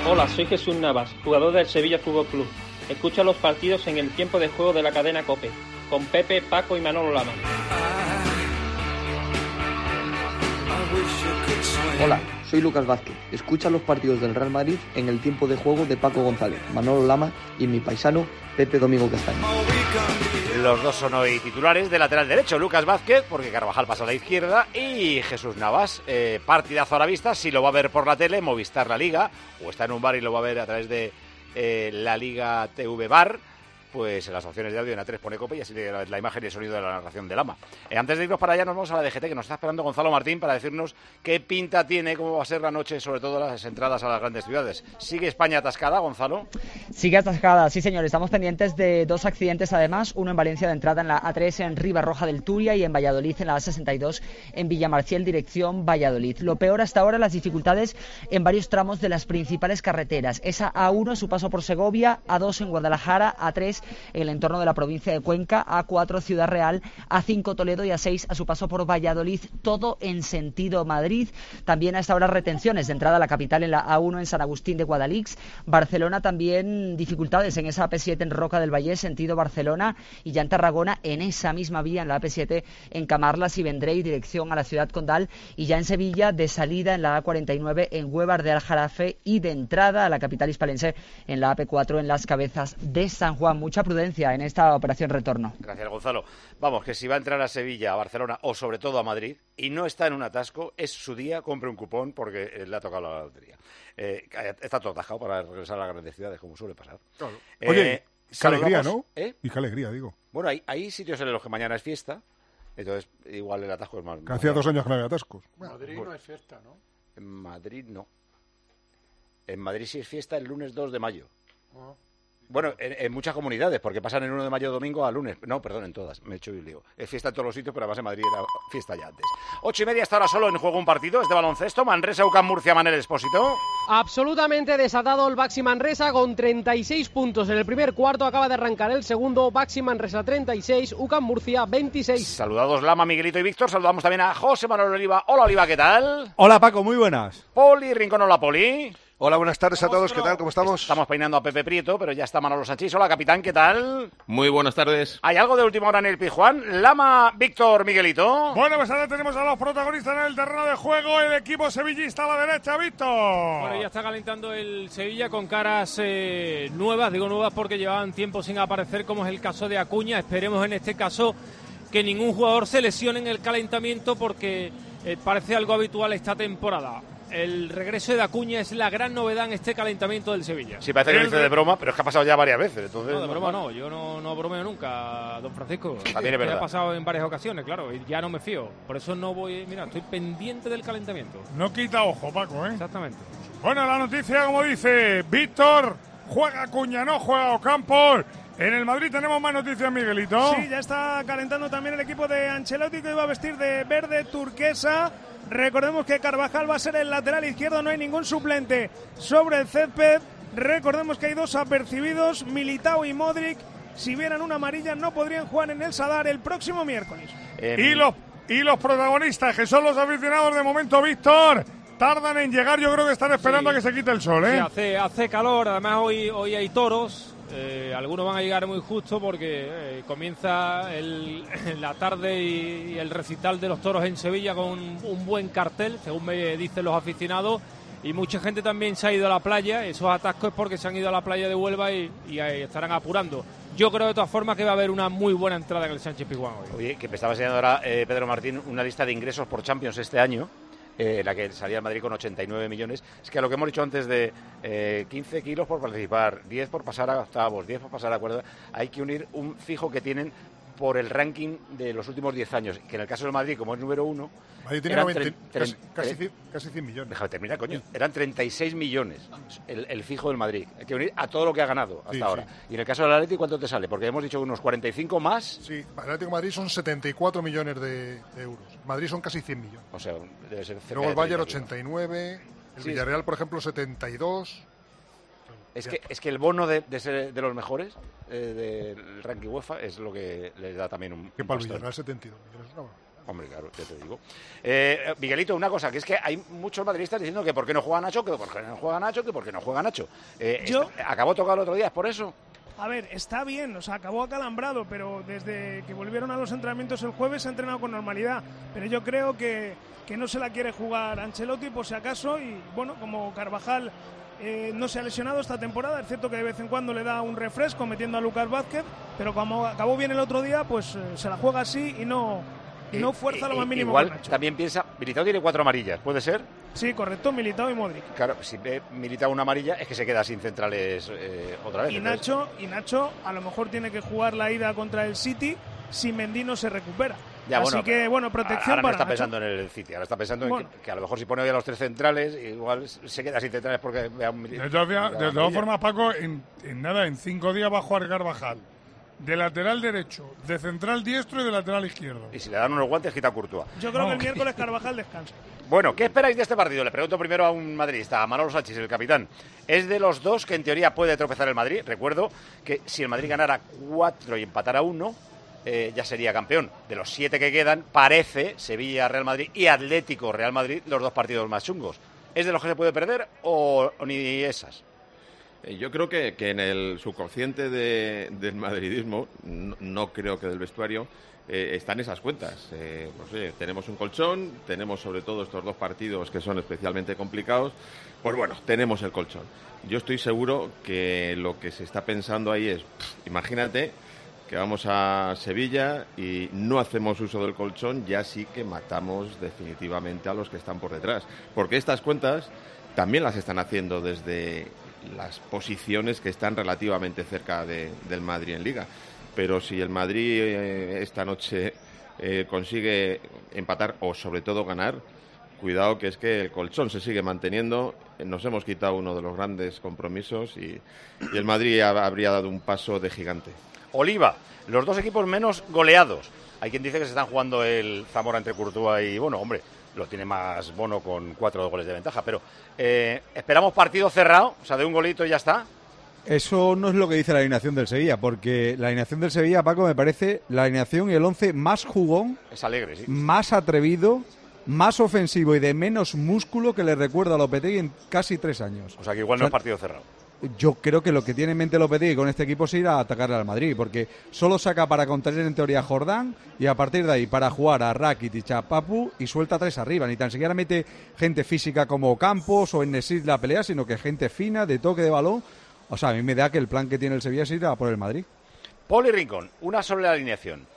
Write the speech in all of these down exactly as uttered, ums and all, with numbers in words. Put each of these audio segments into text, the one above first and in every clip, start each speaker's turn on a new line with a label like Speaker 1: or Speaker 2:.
Speaker 1: Hola, soy Jesús Navas, jugador del Sevilla Fútbol Club. Escucha los partidos en el tiempo de juego de la cadena COPE, con Pepe, Paco y Manolo Lama.
Speaker 2: Hola, soy Lucas Vázquez. Escucha los partidos del Real Madrid en el tiempo de juego de Paco González, Manolo Lama y mi paisano Pepe Domingo Castaño.
Speaker 3: Los dos son hoy titulares de lateral derecho, Lucas Vázquez, porque Carvajal pasa a la izquierda, y Jesús Navas, eh, partidazo a la vista, si lo va a ver por la tele, Movistar La Liga, o está en un bar y lo va a ver a través de eh, la Liga T V Bar, pues en las opciones de audio en A tres pone COPE y así la, la imagen y el sonido de la narración del Lama. Eh, antes de irnos para allá nos vamos a la D G T, que nos está esperando Gonzalo Martín para decirnos qué pinta tiene, cómo va a ser la noche, sobre todo las entradas a las grandes ciudades. ¿Sigue España atascada, Gonzalo?
Speaker 4: Sigue atascada, sí señor. Estamos pendientes de dos accidentes además, uno en Valencia de entrada en la A tres en Ribarroja del Turia y en Valladolid en la A sesenta y dos en Villamarciel dirección Valladolid. Lo peor hasta ahora, las dificultades en varios tramos de las principales carreteras. Esa A uno, su paso por Segovia, A dos en Guadalajara, A tres en el entorno de la provincia de Cuenca, A cuatro Ciudad Real, A cinco Toledo y A seis a su paso por Valladolid, todo en sentido Madrid. También a esta hora retenciones de entrada a la capital en la A uno en San Agustín de Guadalix. Barcelona también dificultades en esa A P siete en Roca del Vallés, sentido Barcelona, y ya en Tarragona en esa misma vía en la A P siete en Camarlas y Vendrell dirección a la ciudad condal, y ya en Sevilla de salida en la A cuarenta y nueve en Huevar de Aljarafe y de entrada a la capital hispalense en la A P cuatro en Las Cabezas de San Juan. Mucha prudencia en esta operación retorno.
Speaker 3: Gracias, Gonzalo. Vamos, que si va a entrar a Sevilla, a Barcelona o sobre todo a Madrid y no está en un atasco, es su día, compre un cupón porque le ha tocado la lotería. Eh, está todo atascado para regresar a las grandes ciudades, como suele pasar.
Speaker 5: Claro.
Speaker 3: Eh,
Speaker 5: Oye, qué alegría, ¿no?
Speaker 3: ¿Eh?
Speaker 5: Y qué alegría, digo.
Speaker 3: Bueno, hay, hay sitios en los que mañana es fiesta, entonces igual el atasco es más...
Speaker 5: Que hacía dos años que no había atascos.
Speaker 6: En Madrid
Speaker 3: bueno,
Speaker 6: no es fiesta, ¿no?
Speaker 3: En Madrid no. En Madrid sí es fiesta el lunes dos de mayo.
Speaker 6: Ah.
Speaker 3: Bueno, en, en muchas comunidades, porque pasan el uno de mayo domingo a lunes. No, perdón, en todas, me he hecho un lío. Es fiesta en todos los sitios, pero además en Madrid era fiesta ya antes. Ocho y media, hasta ahora solo en juego un partido, es de baloncesto. Manresa, U C A M Murcia, Manel Expósito.
Speaker 7: Absolutamente desatado el Baxi Manresa con treinta y seis puntos en el primer cuarto. Acaba de arrancar el segundo. Baxi Manresa treinta y seis, U C A M Murcia veintiséis.
Speaker 3: Saludados Lama, Miguelito y Víctor. Saludamos también a José Manuel Oliva. Hola, Oliva, ¿qué tal?
Speaker 8: Hola, Paco, muy buenas.
Speaker 3: Poli Rincón, hola, Poli.
Speaker 9: Hola, buenas tardes a todos, ¿qué tal? ¿Cómo estamos?
Speaker 3: Estamos peinando a Pepe Prieto, pero ya está Manolo Sanchís. Hola, capitán, ¿qué tal?
Speaker 10: Muy buenas tardes.
Speaker 3: ¿Hay algo de última hora en el Pizjuán? Lama, Víctor, Miguelito.
Speaker 5: Bueno, pues ahora tenemos a los protagonistas en el terreno de juego, el equipo sevillista a la derecha, Víctor.
Speaker 11: Bueno, ya está calentando el Sevilla con caras eh, nuevas, digo nuevas porque llevaban tiempo sin aparecer, como es el caso de Acuña. Esperemos en este caso que ningún jugador se lesione en el calentamiento porque eh, parece algo habitual esta temporada. El regreso de Acuña es la gran novedad en este calentamiento del Sevilla.
Speaker 3: Sí, parece que lo dice de broma, pero es que ha pasado ya varias veces. Entonces,
Speaker 11: no, de broma no, yo no, no bromeo nunca, don Francisco.
Speaker 3: También es verdad.
Speaker 11: Me ha pasado en varias ocasiones, claro, y ya no me fío. Por eso no voy, mira, estoy pendiente del calentamiento.
Speaker 5: No quita ojo, Paco, ¿eh?
Speaker 11: Exactamente.
Speaker 5: Bueno, la noticia, como dice Víctor, juega Acuña, no juega Ocampos. En el Madrid tenemos más noticias, Miguelito.
Speaker 12: Sí, ya está calentando también el equipo de Ancelotti, que iba a vestir de verde turquesa. Recordemos que Carvajal va a ser el lateral izquierdo, no hay ningún suplente sobre el césped. Recordemos que hay dos apercibidos, Militao y Modric. Si vieran una amarilla no podrían jugar en el Sadar el próximo miércoles.
Speaker 5: Eh, y, los, y los protagonistas, que son los aficionados de momento, Víctor, tardan en llegar, yo creo que están esperando sí. a que se quite el sol, ¿eh?
Speaker 11: Sí, hace, hace calor, además hoy, hoy hay toros. Eh, algunos van a llegar muy justo porque eh, comienza el, la tarde y, y el recital de los toros en Sevilla con un, un buen cartel, según me dicen los aficionados, y mucha gente también se ha ido a la playa. Esos atascos es porque se han ido a la playa de Huelva y, y ahí estarán apurando. Yo creo de todas formas que va a haber una muy buena entrada en el Sánchez Pizjuán hoy.
Speaker 3: Oye, que me estaba enseñando ahora eh, Pedro Martín una lista de ingresos por Champions este año. Eh, la que salía el Madrid con ochenta y nueve millones. Es que a lo que hemos dicho antes de eh, quince kilos por participar, diez por pasar a octavos, diez por pasar a cuartos, hay que unir un fijo que tienen por el ranking de los últimos diez años, que en el caso del Madrid, como es número uno,
Speaker 5: Madrid tiene noventa, casi, casi, casi cien millones.
Speaker 3: Déjame terminar, coño. Eran treinta y seis millones el, el fijo del Madrid. Hay que unir a todo lo que ha ganado hasta sí, ahora. Sí. Y en el caso del Atlético, ¿cuánto te sale? Porque hemos dicho unos cuarenta y cinco más.
Speaker 5: Sí, el Atlético de Madrid son setenta y cuatro millones de, de euros. Madrid son casi cien millones.
Speaker 3: O sea, debe ser cerca.
Speaker 5: Luego el
Speaker 3: de
Speaker 5: Bayern ochenta y nueve, el
Speaker 3: sí,
Speaker 5: Villarreal, por ejemplo, setenta y dos.
Speaker 3: Es que, es que el bono de, de ser de los mejores eh, del ranking UEFA es lo que les da también un...
Speaker 5: Que para el Villarreal setenta y dos millones es una
Speaker 3: Hombre, claro, ya te digo. Eh, Miguelito, una cosa, que es que hay muchos madridistas diciendo que por qué no juega Nacho, que por qué no juega Nacho, que por qué no juega Nacho. Eh,
Speaker 12: Yo...
Speaker 3: está, acabó tocado el otro día, ¿es por eso?
Speaker 12: A ver, está bien, o sea, acabó acalambrado, pero desde que volvieron a los entrenamientos el jueves se ha entrenado con normalidad. Pero yo creo que, que no se la quiere jugar Ancelotti por si acaso y, bueno, como Carvajal eh, no se ha lesionado esta temporada, es cierto que de vez en cuando le da un refresco metiendo a Lucas Vázquez, pero como acabó bien el otro día, pues eh, se la juega así y no, y no fuerza
Speaker 3: y,
Speaker 12: lo más mínimo.
Speaker 3: Igual también piensa, Militao tiene cuatro amarillas, ¿puede ser?
Speaker 12: Sí, correcto, Militao y Modric.
Speaker 3: Claro, si ve Militao una amarilla es que se queda sin centrales eh, otra vez.
Speaker 12: Y
Speaker 3: entonces...
Speaker 12: Nacho, y Nacho a lo mejor tiene que jugar la ida contra el City si Mendy no se recupera.
Speaker 3: Ya,
Speaker 12: Así
Speaker 3: bueno,
Speaker 12: que, bueno, protección
Speaker 3: ahora no
Speaker 12: para
Speaker 3: está
Speaker 12: Nacho.
Speaker 3: pensando en el City, ahora está pensando
Speaker 12: bueno.
Speaker 3: en que, que a lo mejor si pone hoy a los tres centrales, igual se queda sin centrales porque vea un
Speaker 5: De todas, de todas formas, Paco, en, en nada, en cinco días va a jugar Carvajal. De lateral derecho, de central diestro y de lateral izquierdo.
Speaker 3: Y si le dan unos guantes, quita Courtois.
Speaker 12: Yo creo no. que el miércoles Carvajal descansa.
Speaker 3: Bueno, ¿qué esperáis de este partido? Le pregunto primero a un madridista, a Manolo Sánchez, el capitán. ¿Es de los dos que en teoría puede tropezar el Madrid? Recuerdo que si el Madrid ganara cuatro y empatara uno, eh, ya sería campeón. De los siete que quedan, parece Sevilla-Real Madrid y Atlético-Real Madrid los dos partidos más chungos. ¿Es de los que se puede perder o, o ni esas?
Speaker 6: Yo creo que, que en el subconsciente de, del madridismo, no, no creo que del vestuario, eh, están esas cuentas. Eh, pues, oye, tenemos un colchón, tenemos sobre todo estos dos partidos que son especialmente complicados, pues bueno, tenemos el colchón. Yo estoy seguro que lo que se está pensando ahí es, pff, imagínate que vamos a Sevilla y no hacemos uso del colchón, ya sí que matamos definitivamente a los que están por detrás. Porque estas cuentas también las están haciendo desde las posiciones que están relativamente cerca de, del Madrid en Liga. Pero si el Madrid eh, esta noche eh, consigue empatar o sobre todo ganar, cuidado que es que el colchón se sigue manteniendo. Nos hemos quitado uno de los grandes compromisos y, y el Madrid ha, habría dado un paso de gigante.
Speaker 3: Oliva, los dos equipos menos goleados. Hay quien dice que se están jugando el Zamora entre Courtois y, bueno, hombre, lo tiene más Bono con cuatro goles de ventaja, pero eh, ¿esperamos partido cerrado? O sea, de un golito y ya está.
Speaker 8: Eso no es lo que dice la alineación del Sevilla, porque la alineación del Sevilla, Paco, me parece la alineación y el once más jugón,
Speaker 3: es alegre, sí,
Speaker 8: más atrevido, más ofensivo y de menos músculo que le recuerda a Lopetegui en casi tres años.
Speaker 3: O sea, que igual o sea, no es partido cerrado.
Speaker 8: Yo creo que lo que tiene en mente Lopetegui con este equipo es ir a atacarle al Madrid, porque solo saca para contener en teoría a Jordán y a partir de ahí para jugar a Rakitic, a Papu y suelta tres arriba. Ni tan siquiera mete gente física como Campos o Enesir la pelea, sino que gente fina, de toque de balón. O sea, a mí me da que el plan que tiene el Sevilla es ir a por el Madrid.
Speaker 3: Poli Rincón, una sola alineación.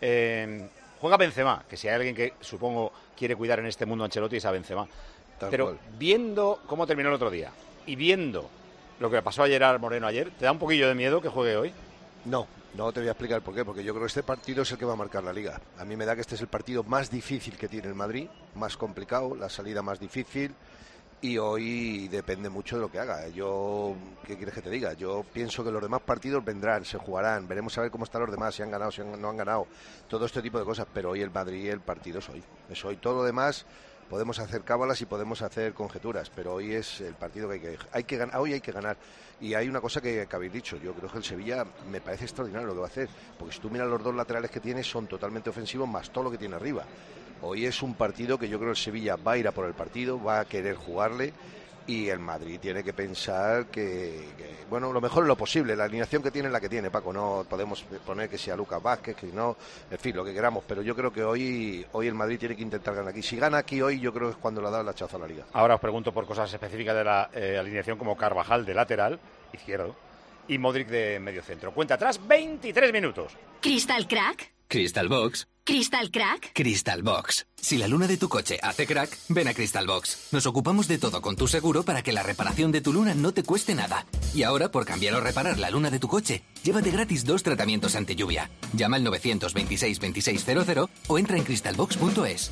Speaker 3: Eh, juega Benzema, que si hay alguien que supongo quiere cuidar en este mundo Ancelotti es a Benzema. Tal Pero cual. Viendo cómo terminó el otro día y viendo lo que le pasó a Gerard Moreno ayer, ¿te da un poquillo de miedo que juegue hoy?
Speaker 10: No, no te voy a explicar por qué, porque yo creo que este partido es el que va a marcar la Liga. A mí me da que este es el partido más difícil que tiene el Madrid, más complicado, la salida más difícil, y hoy depende mucho de lo que haga. Yo, ¿qué quieres que te diga? Yo pienso que los demás partidos vendrán, se jugarán, veremos a ver cómo están los demás, si han ganado, si no han ganado, todo este tipo de cosas, pero hoy el Madrid, el partido es hoy, es hoy. Todo lo demás podemos hacer cábalas y podemos hacer conjeturas, pero hoy es el partido que hay que, hay que ganar, hoy hay que ganar. Y hay una cosa que, que habéis dicho, yo creo que el Sevilla me parece extraordinario lo que va a hacer, porque si tú miras los dos laterales que tiene, son totalmente ofensivos, más todo lo que tiene arriba. Hoy es un partido que yo creo que el Sevilla va a ir a por el partido, va a querer jugarle, y el Madrid tiene que pensar que, que, bueno, lo mejor es lo posible. La alineación que tiene es la que tiene, Paco. No podemos poner que sea Lucas Vázquez, que no, en fin, lo que queramos. Pero yo creo que hoy hoy el Madrid tiene que intentar ganar aquí. Si gana aquí hoy, yo creo que es cuando le da el hachazo a la Liga.
Speaker 3: Ahora os pregunto por cosas específicas de la eh, alineación, como Carvajal de lateral izquierdo y Modric de medio centro. Cuenta atrás, veintitrés minutos.
Speaker 13: ¿Crystal Crack?
Speaker 14: Crystal Box.
Speaker 13: ¿Crystal Crack?
Speaker 14: Crystal Box. Si la luna de tu coche hace crack, ven a Crystal Box. Nos ocupamos de todo con tu seguro para que la reparación de tu luna no te cueste nada. Y ahora, por cambiar o reparar la luna de tu coche, llévate gratis dos tratamientos ante lluvia. Llama al novecientos veintiséis veintiséis cero cero o entra en crystal box punto es.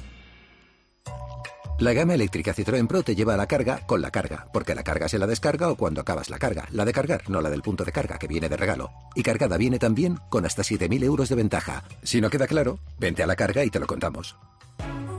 Speaker 15: La gama eléctrica Citroën Pro te lleva a la carga con la carga, porque la carga se la descarga o cuando acabas la carga. La de cargar, no la del punto de carga, que viene de regalo. Y cargada viene también con hasta siete mil euros de ventaja. Si no queda claro, vente a la carga y te lo contamos.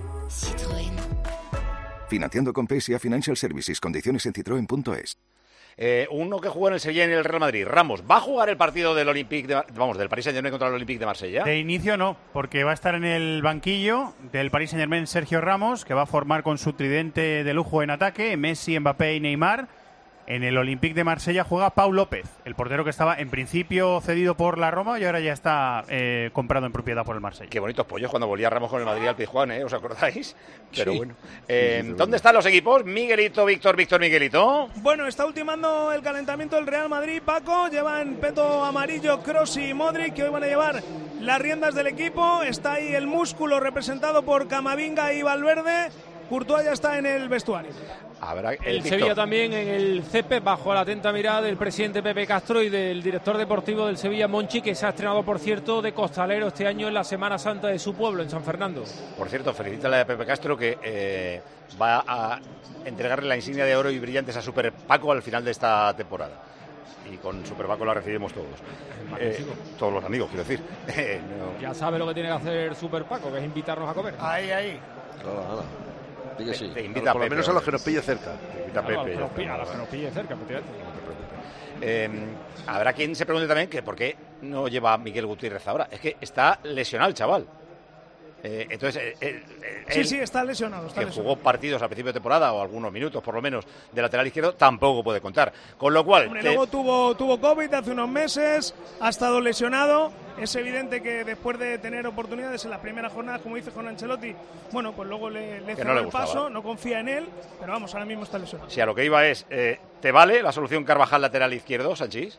Speaker 16: Citroën. Financiando con P S A Financial Services. Condiciones en citroen punto es.
Speaker 3: Eh, uno que jugó en el Sevilla y en el Real Madrid, Ramos, ¿va a jugar el partido del Olympique de, vamos, del Paris Saint-Germain contra el Olympique de Marsella?
Speaker 16: De inicio no, porque va a estar en el banquillo del Paris Saint-Germain Sergio Ramos, que va a formar con su tridente de lujo en ataque, Messi, Mbappé y Neymar. En el Olympique de Marsella juega Pau López, el portero que estaba en principio cedido por la Roma y ahora ya está eh, comprado en propiedad por el Marsella.
Speaker 3: Qué bonitos pollos cuando volvía Ramos con el Madrid al Pizjuán, ¿eh? ¿Os acordáis? Pero
Speaker 12: Sí.
Speaker 3: bueno. Eh,
Speaker 12: Sí, sí, sí,
Speaker 3: ¿Dónde están los equipos? Miguelito, Víctor, Víctor, Miguelito.
Speaker 12: Bueno, está ultimando el calentamiento el Real Madrid, Paco. Llevan peto amarillo Kroos y Modric, que hoy van a llevar las riendas del equipo. Está ahí el músculo representado por Camavinga y Valverde. Courtois ya está en el vestuario.
Speaker 3: Habrá
Speaker 11: El, el Sevilla también en el césped, bajo la atenta mirada del presidente Pepe Castro y del director deportivo del Sevilla, Monchi, que se ha estrenado, por cierto, de costalero este año en la Semana Santa de su pueblo, en San Fernando.
Speaker 3: Por cierto, felicítale a Pepe Castro, que eh, va a entregarle la insignia de oro y brillantes a Super Paco al final de esta temporada. Y con Super Paco la recibimos todos. Eh, todos los amigos, quiero decir. Eh, no.
Speaker 11: Ya sabe lo que tiene que hacer Super Paco, que es invitarnos a comer.
Speaker 12: Ahí, ahí.
Speaker 10: Nada, nada. Te,
Speaker 3: sí. te invita
Speaker 10: por lo
Speaker 3: Pepe,
Speaker 10: menos a los
Speaker 3: hombre.
Speaker 10: que nos pille cerca.
Speaker 3: Te invita
Speaker 11: Claro,
Speaker 3: Pepe.
Speaker 11: a los que nos pille- a los que nos pille cerca, efectivamente.
Speaker 3: No te preocupes. Eh, habrá quien se pregunte también que por qué no lleva a Miguel Gutiérrez ahora. Es que está lesionado el chaval. Eh, entonces, eh, eh,
Speaker 12: Sí,
Speaker 3: él,
Speaker 12: sí, está lesionado. Está
Speaker 3: que
Speaker 12: lesionado.
Speaker 3: jugó partidos al principio de temporada o algunos minutos por lo menos de lateral izquierdo, tampoco puede contar. Con lo cual,
Speaker 12: Hombre,
Speaker 3: te-
Speaker 12: luego tuvo, tuvo COVID hace unos meses, ha estado lesionado. Es evidente que después de tener oportunidades en las primeras jornadas, como dice con Ancelotti, bueno, pues luego le, le
Speaker 3: Que
Speaker 12: cerró
Speaker 3: no le
Speaker 12: el
Speaker 3: gustaba.
Speaker 12: paso, no confía en él, pero vamos, ahora mismo está lesionado.
Speaker 3: si a lo que iba es, eh, ¿te vale la solución Carvajal lateral izquierdo, Sanchís?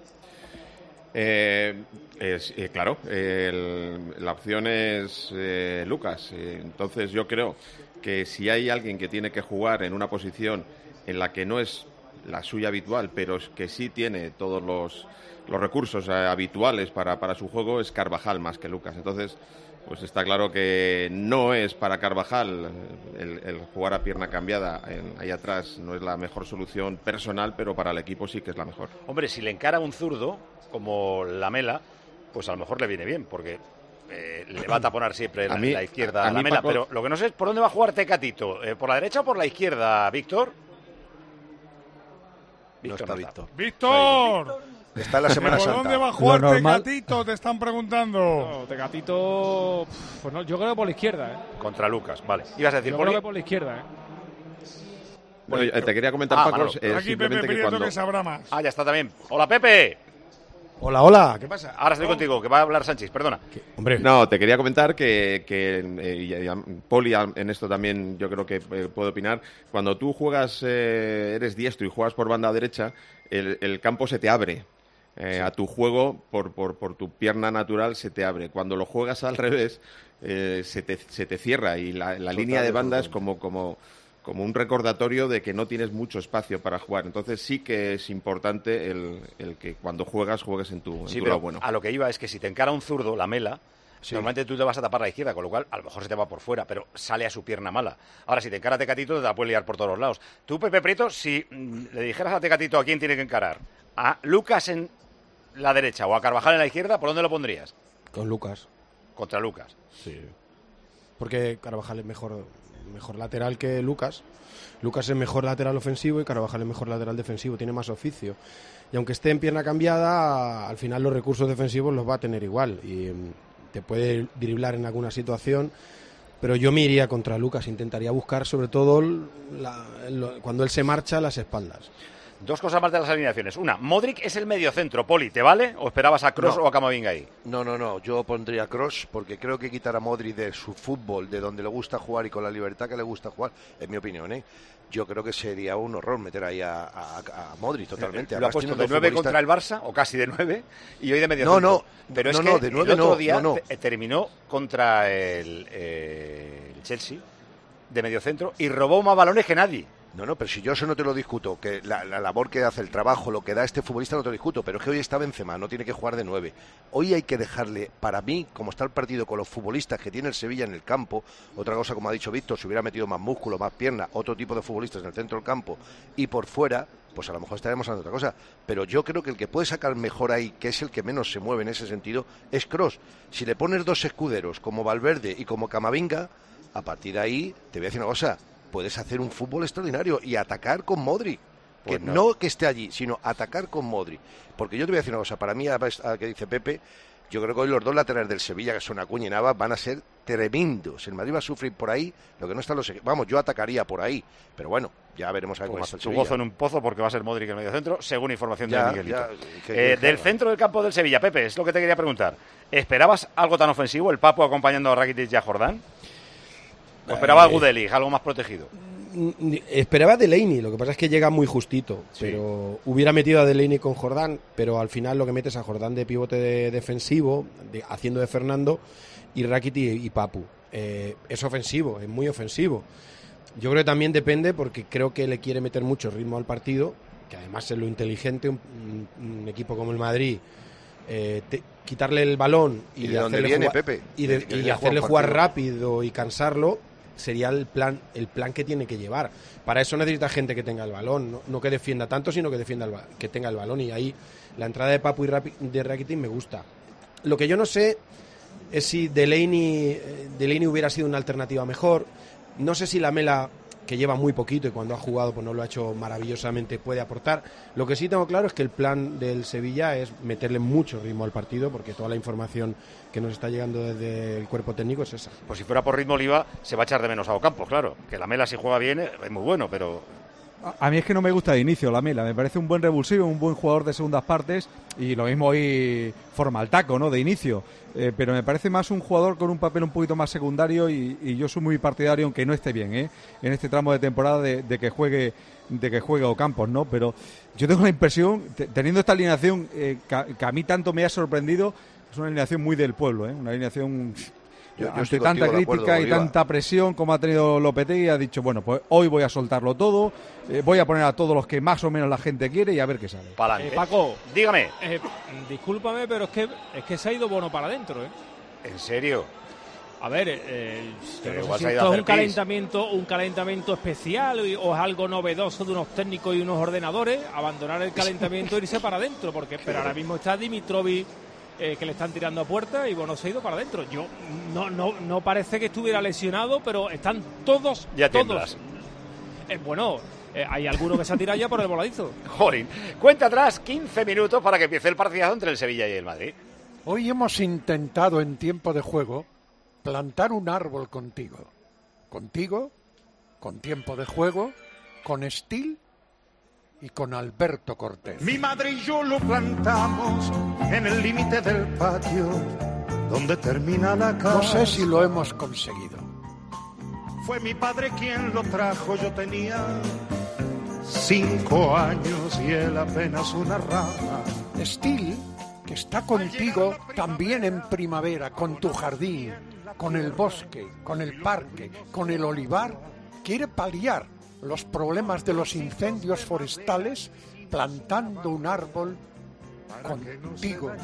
Speaker 6: Eh, es, eh, claro, el- la opción es eh, Lucas. Eh, entonces yo creo que si hay alguien que tiene que jugar en una posición en la que no es la suya habitual, pero es que sí tiene todos los, los recursos eh, habituales para, para su juego, es Carvajal más que Lucas. Entonces, pues está claro que no es para Carvajal el, el jugar a pierna cambiada en- ahí atrás, no es la mejor solución personal, pero para el equipo sí que es la mejor.
Speaker 3: Hombre, si le encara un zurdo como Lamela, pues a lo mejor le viene bien, porque eh, le va a taponar siempre la,
Speaker 6: A mí-
Speaker 3: la izquierda
Speaker 6: a
Speaker 3: a
Speaker 6: mí,
Speaker 3: Lamela.
Speaker 6: Paco-
Speaker 3: Pero lo que no sé es por dónde va a jugar Tecatito, eh, ¿por la derecha o por la izquierda, Víctor?
Speaker 10: No está Víctor.
Speaker 5: ¡Víctor!
Speaker 10: Está en la Semana
Speaker 5: ¿Por
Speaker 10: Santa.
Speaker 5: dónde va a jugar
Speaker 8: Lo normal-
Speaker 5: Tecatito? Te están preguntando.
Speaker 11: No, Tecatito, pues no, yo creo que por la izquierda, ¿eh?
Speaker 3: Contra Lucas, vale. Ibas a decir,
Speaker 11: Yo
Speaker 3: Poli?
Speaker 11: creo que por la izquierda, ¿eh?
Speaker 6: Bueno, eh, te quería comentar,
Speaker 3: Ah,
Speaker 6: Paco,
Speaker 3: Manolo.
Speaker 6: eh,
Speaker 5: Aquí Pepe
Speaker 6: simplemente que
Speaker 5: Prieto
Speaker 6: cuando...
Speaker 5: que sabrá más.
Speaker 3: Ah, ya está también. Hola, Pepe.
Speaker 17: Hola, hola, ¿qué pasa?
Speaker 3: Ahora estoy contigo, que va a hablar Sánchez, perdona.
Speaker 17: Hombre,
Speaker 6: No, te quería comentar que, que eh, y- y- Poli a- en esto también yo creo que eh, puede opinar. Cuando tú juegas, eh, eres diestro y juegas por banda derecha, el, el campo se te abre. Eh, A tu juego, por, por, por tu pierna natural, se te abre. Cuando lo juegas al revés, eh, se, te, se te cierra y la, la línea de banda es como, como, como un recordatorio de que no tienes mucho espacio para jugar. Entonces sí que es importante el, el que cuando juegas, juegues en tu, en
Speaker 3: Sí,
Speaker 6: tu
Speaker 3: pero
Speaker 6: lado bueno.
Speaker 3: a lo que iba es que si te encara un zurdo, Lamela, normalmente tú te vas a tapar la izquierda, con lo cual a lo mejor se te va por fuera, pero sale a su pierna mala. Ahora, si te encara Tecatito, te la puede liar por todos los lados. Tú, Pepe Prieto, si mm, le dijeras a Tecatito a quién tiene que encarar, a Lucas en la derecha o a Carvajal en la izquierda, ¿por dónde lo pondrías?
Speaker 17: con Lucas.
Speaker 3: Contra Lucas.
Speaker 17: Sí. Porque Carvajal es mejor, mejor lateral que Lucas. Lucas es mejor lateral ofensivo y Carvajal es mejor lateral defensivo, tiene más oficio. Y aunque esté en pierna cambiada, al final los recursos defensivos los va a tener igual. Y mm, te puede driblar en alguna situación, pero yo me iría contra Lucas, intentaría buscar sobre todo la- lo- cuando él se marcha las espaldas.
Speaker 3: Dos cosas más de las alineaciones. Una, Modric es el mediocentro, Poli, ¿te vale? ¿O esperabas a Kroos
Speaker 10: No.
Speaker 3: o a Camavinga ahí?
Speaker 10: No, no, no. Yo pondría a Kroos porque creo que quitar a Modric de su fútbol, de donde le gusta jugar y con la libertad que le gusta jugar, en mi opinión, ¿eh? Yo creo que sería un horror meter ahí a, a, a Modric totalmente.
Speaker 3: Lo ha
Speaker 10: Además,
Speaker 3: puesto
Speaker 10: tiene
Speaker 3: de
Speaker 10: dos
Speaker 3: nueve
Speaker 10: futbolistas-
Speaker 3: contra el Barça, o casi de nueve, y hoy de medio
Speaker 10: No,
Speaker 3: centro.
Speaker 10: no,
Speaker 3: Pero es
Speaker 10: no,
Speaker 3: que
Speaker 10: no, de nueve
Speaker 3: el otro
Speaker 10: no,
Speaker 3: día
Speaker 10: no, no.
Speaker 3: te- terminó contra el, eh, el Chelsea de medio centro y robó más balones que nadie.
Speaker 10: No, no, pero si yo eso no te lo discuto, que la, la labor que hace, el trabajo, lo que da este futbolista no te lo discuto, pero es que hoy está Benzema, no tiene que jugar de nueve. Hoy hay que dejarle, para mí, como está el partido con los futbolistas que tiene el Sevilla en el campo, otra cosa como ha dicho Víctor, si hubiera metido más músculo, más pierna, otro tipo de futbolistas en el centro del campo y por fuera, pues a lo mejor estaremos hablando de otra cosa. Pero yo creo que el que puede sacar mejor ahí, que es el que menos se mueve en ese sentido, es Kroos. Si le pones dos escuderos como Valverde y como Camavinga, a partir de ahí, te voy a decir una cosa, puedes hacer un fútbol extraordinario y atacar con Modric. que
Speaker 3: Pues no.
Speaker 10: no que esté allí, sino atacar con Modric. Porque yo te voy a decir una cosa, para mí, a a que dice Pepe, yo creo que hoy los dos laterales del Sevilla, que son Acuña y Navas, van a ser tremendos. El Madrid va a sufrir por ahí, lo que no están los... Vamos, yo atacaría por ahí, pero bueno, ya veremos a ver cómo
Speaker 3: Pues
Speaker 10: hace el
Speaker 3: tu
Speaker 10: Sevilla.
Speaker 3: gozo en un pozo porque va a ser Modric el medio centro, según información
Speaker 10: Ya,
Speaker 3: de Miguelito.
Speaker 10: ya, que-
Speaker 3: Eh,
Speaker 10: que-
Speaker 3: del centro del campo del Sevilla, Pepe, es lo que te quería preguntar. ¿Esperabas algo tan ofensivo, el Papu acompañando a Rakitic y a Jordán? ¿O esperaba a Gudeli, algo más protegido?
Speaker 17: Mm, Esperaba a Delaney, lo que pasa es que llega muy justito,
Speaker 3: Sí.
Speaker 17: pero hubiera metido a Delaney con Jordán, pero al final lo que metes a Jordán de pivote de- defensivo, de- haciendo de Fernando, y Rakitic y, y Papu. Eh, es ofensivo, es muy ofensivo. Yo creo que también depende porque creo que le quiere meter mucho ritmo al partido, que además es lo inteligente, un, un- un equipo como el Madrid, eh, te- quitarle el balón y,
Speaker 10: ¿Y de dónde
Speaker 17: hacerle
Speaker 10: viene,
Speaker 17: jugar,
Speaker 10: Pepe?
Speaker 17: y, de-
Speaker 10: De que
Speaker 17: y
Speaker 10: le juega
Speaker 17: hacerle
Speaker 10: un
Speaker 17: jugar
Speaker 10: partido.
Speaker 17: rápido y cansarlo sería el plan el plan que tiene que llevar. Para eso necesita gente que tenga el balón, no, no que defienda tanto, sino que defienda el, ba- que tenga el balón, y ahí la entrada de Papu y Rapi- de Rakitic me gusta. Lo que yo no sé es si Delaney, eh, Delaney hubiera sido una alternativa mejor. No sé si Lamela, que lleva muy poquito y cuando ha jugado pues no lo ha hecho maravillosamente, puede aportar. Lo que sí tengo claro es que el plan del Sevilla es meterle mucho ritmo al partido, porque toda la información que nos está llegando desde el cuerpo técnico es esa.
Speaker 3: Pues si fuera por ritmo Oliva, se va a echar de menos a Ocampos, claro. Que la Mela si juega bien es muy bueno, pero...
Speaker 8: A, a mí es que no me gusta de inicio la Mela, me parece un buen revulsivo, un buen jugador de segundas partes, y lo mismo hoy forma el taco, ¿no?, de inicio. Eh, pero me parece más un jugador con un papel un poquito más secundario, y, y yo soy muy partidario, aunque no esté bien, ¿eh?, en este tramo de temporada de, de que juegue de que juegue Ocampos, ¿no? Pero yo tengo la impresión, te- teniendo esta alineación eh, que, que a mí tanto me ha sorprendido, es una alineación muy del pueblo, ¿eh?, una alineación...
Speaker 10: Yo- yo
Speaker 8: ante
Speaker 10: estoy
Speaker 8: tanta
Speaker 10: contigo de acuerdo,
Speaker 8: crítica y
Speaker 10: Oliva.
Speaker 8: tanta presión como ha tenido Lopetegui, ha dicho, bueno, pues hoy voy a soltarlo todo, eh, voy a poner a todos los que más o menos la gente quiere y a ver qué sale.
Speaker 3: Pa'lante.
Speaker 11: Eh, Paco,
Speaker 3: dígame.
Speaker 11: Eh, discúlpame, pero es que es que se ha ido Bono para adentro, ¿eh?
Speaker 3: ¿En serio?
Speaker 11: A ver, eh, yo
Speaker 3: Pero
Speaker 11: no sé
Speaker 3: igual
Speaker 11: si
Speaker 3: se ha ido
Speaker 11: esto
Speaker 3: a
Speaker 11: es un
Speaker 3: hacer pis.
Speaker 11: calentamiento, un calentamiento especial y- o es algo novedoso de unos técnicos y unos ordenadores, abandonar el calentamiento e irse para adentro, porque pero ahora mismo está Dimitrovic, eh, que le están tirando a puerta, y Bono se ha ido para adentro. Yo no no no parece que estuviera lesionado, pero están todos
Speaker 3: Ya
Speaker 11: todos.
Speaker 3: tiemblas.
Speaker 11: Eh, bueno, eh, hay alguno que se ha tirado ya por el voladizo.
Speaker 3: Jolín. Cuenta atrás, quince minutos para que empiece el partidazo entre el Sevilla y el Madrid.
Speaker 18: Hoy hemos intentado en tiempo de juego plantar un árbol contigo. Contigo, con tiempo de juego, con Estil y con Alberto Cortés.
Speaker 19: Mi madre y yo lo plantamos en el límite del patio, donde termina la casa.
Speaker 18: No sé si lo hemos conseguido.
Speaker 19: Fue mi padre quien lo trajo, yo tenía cinco años y él apenas una rama.
Speaker 18: Estil, que está contigo también en primavera, con tu jardín, con el bosque, con el parque, con el olivar, quiere paliar los problemas de los incendios forestales plantando un árbol contigo.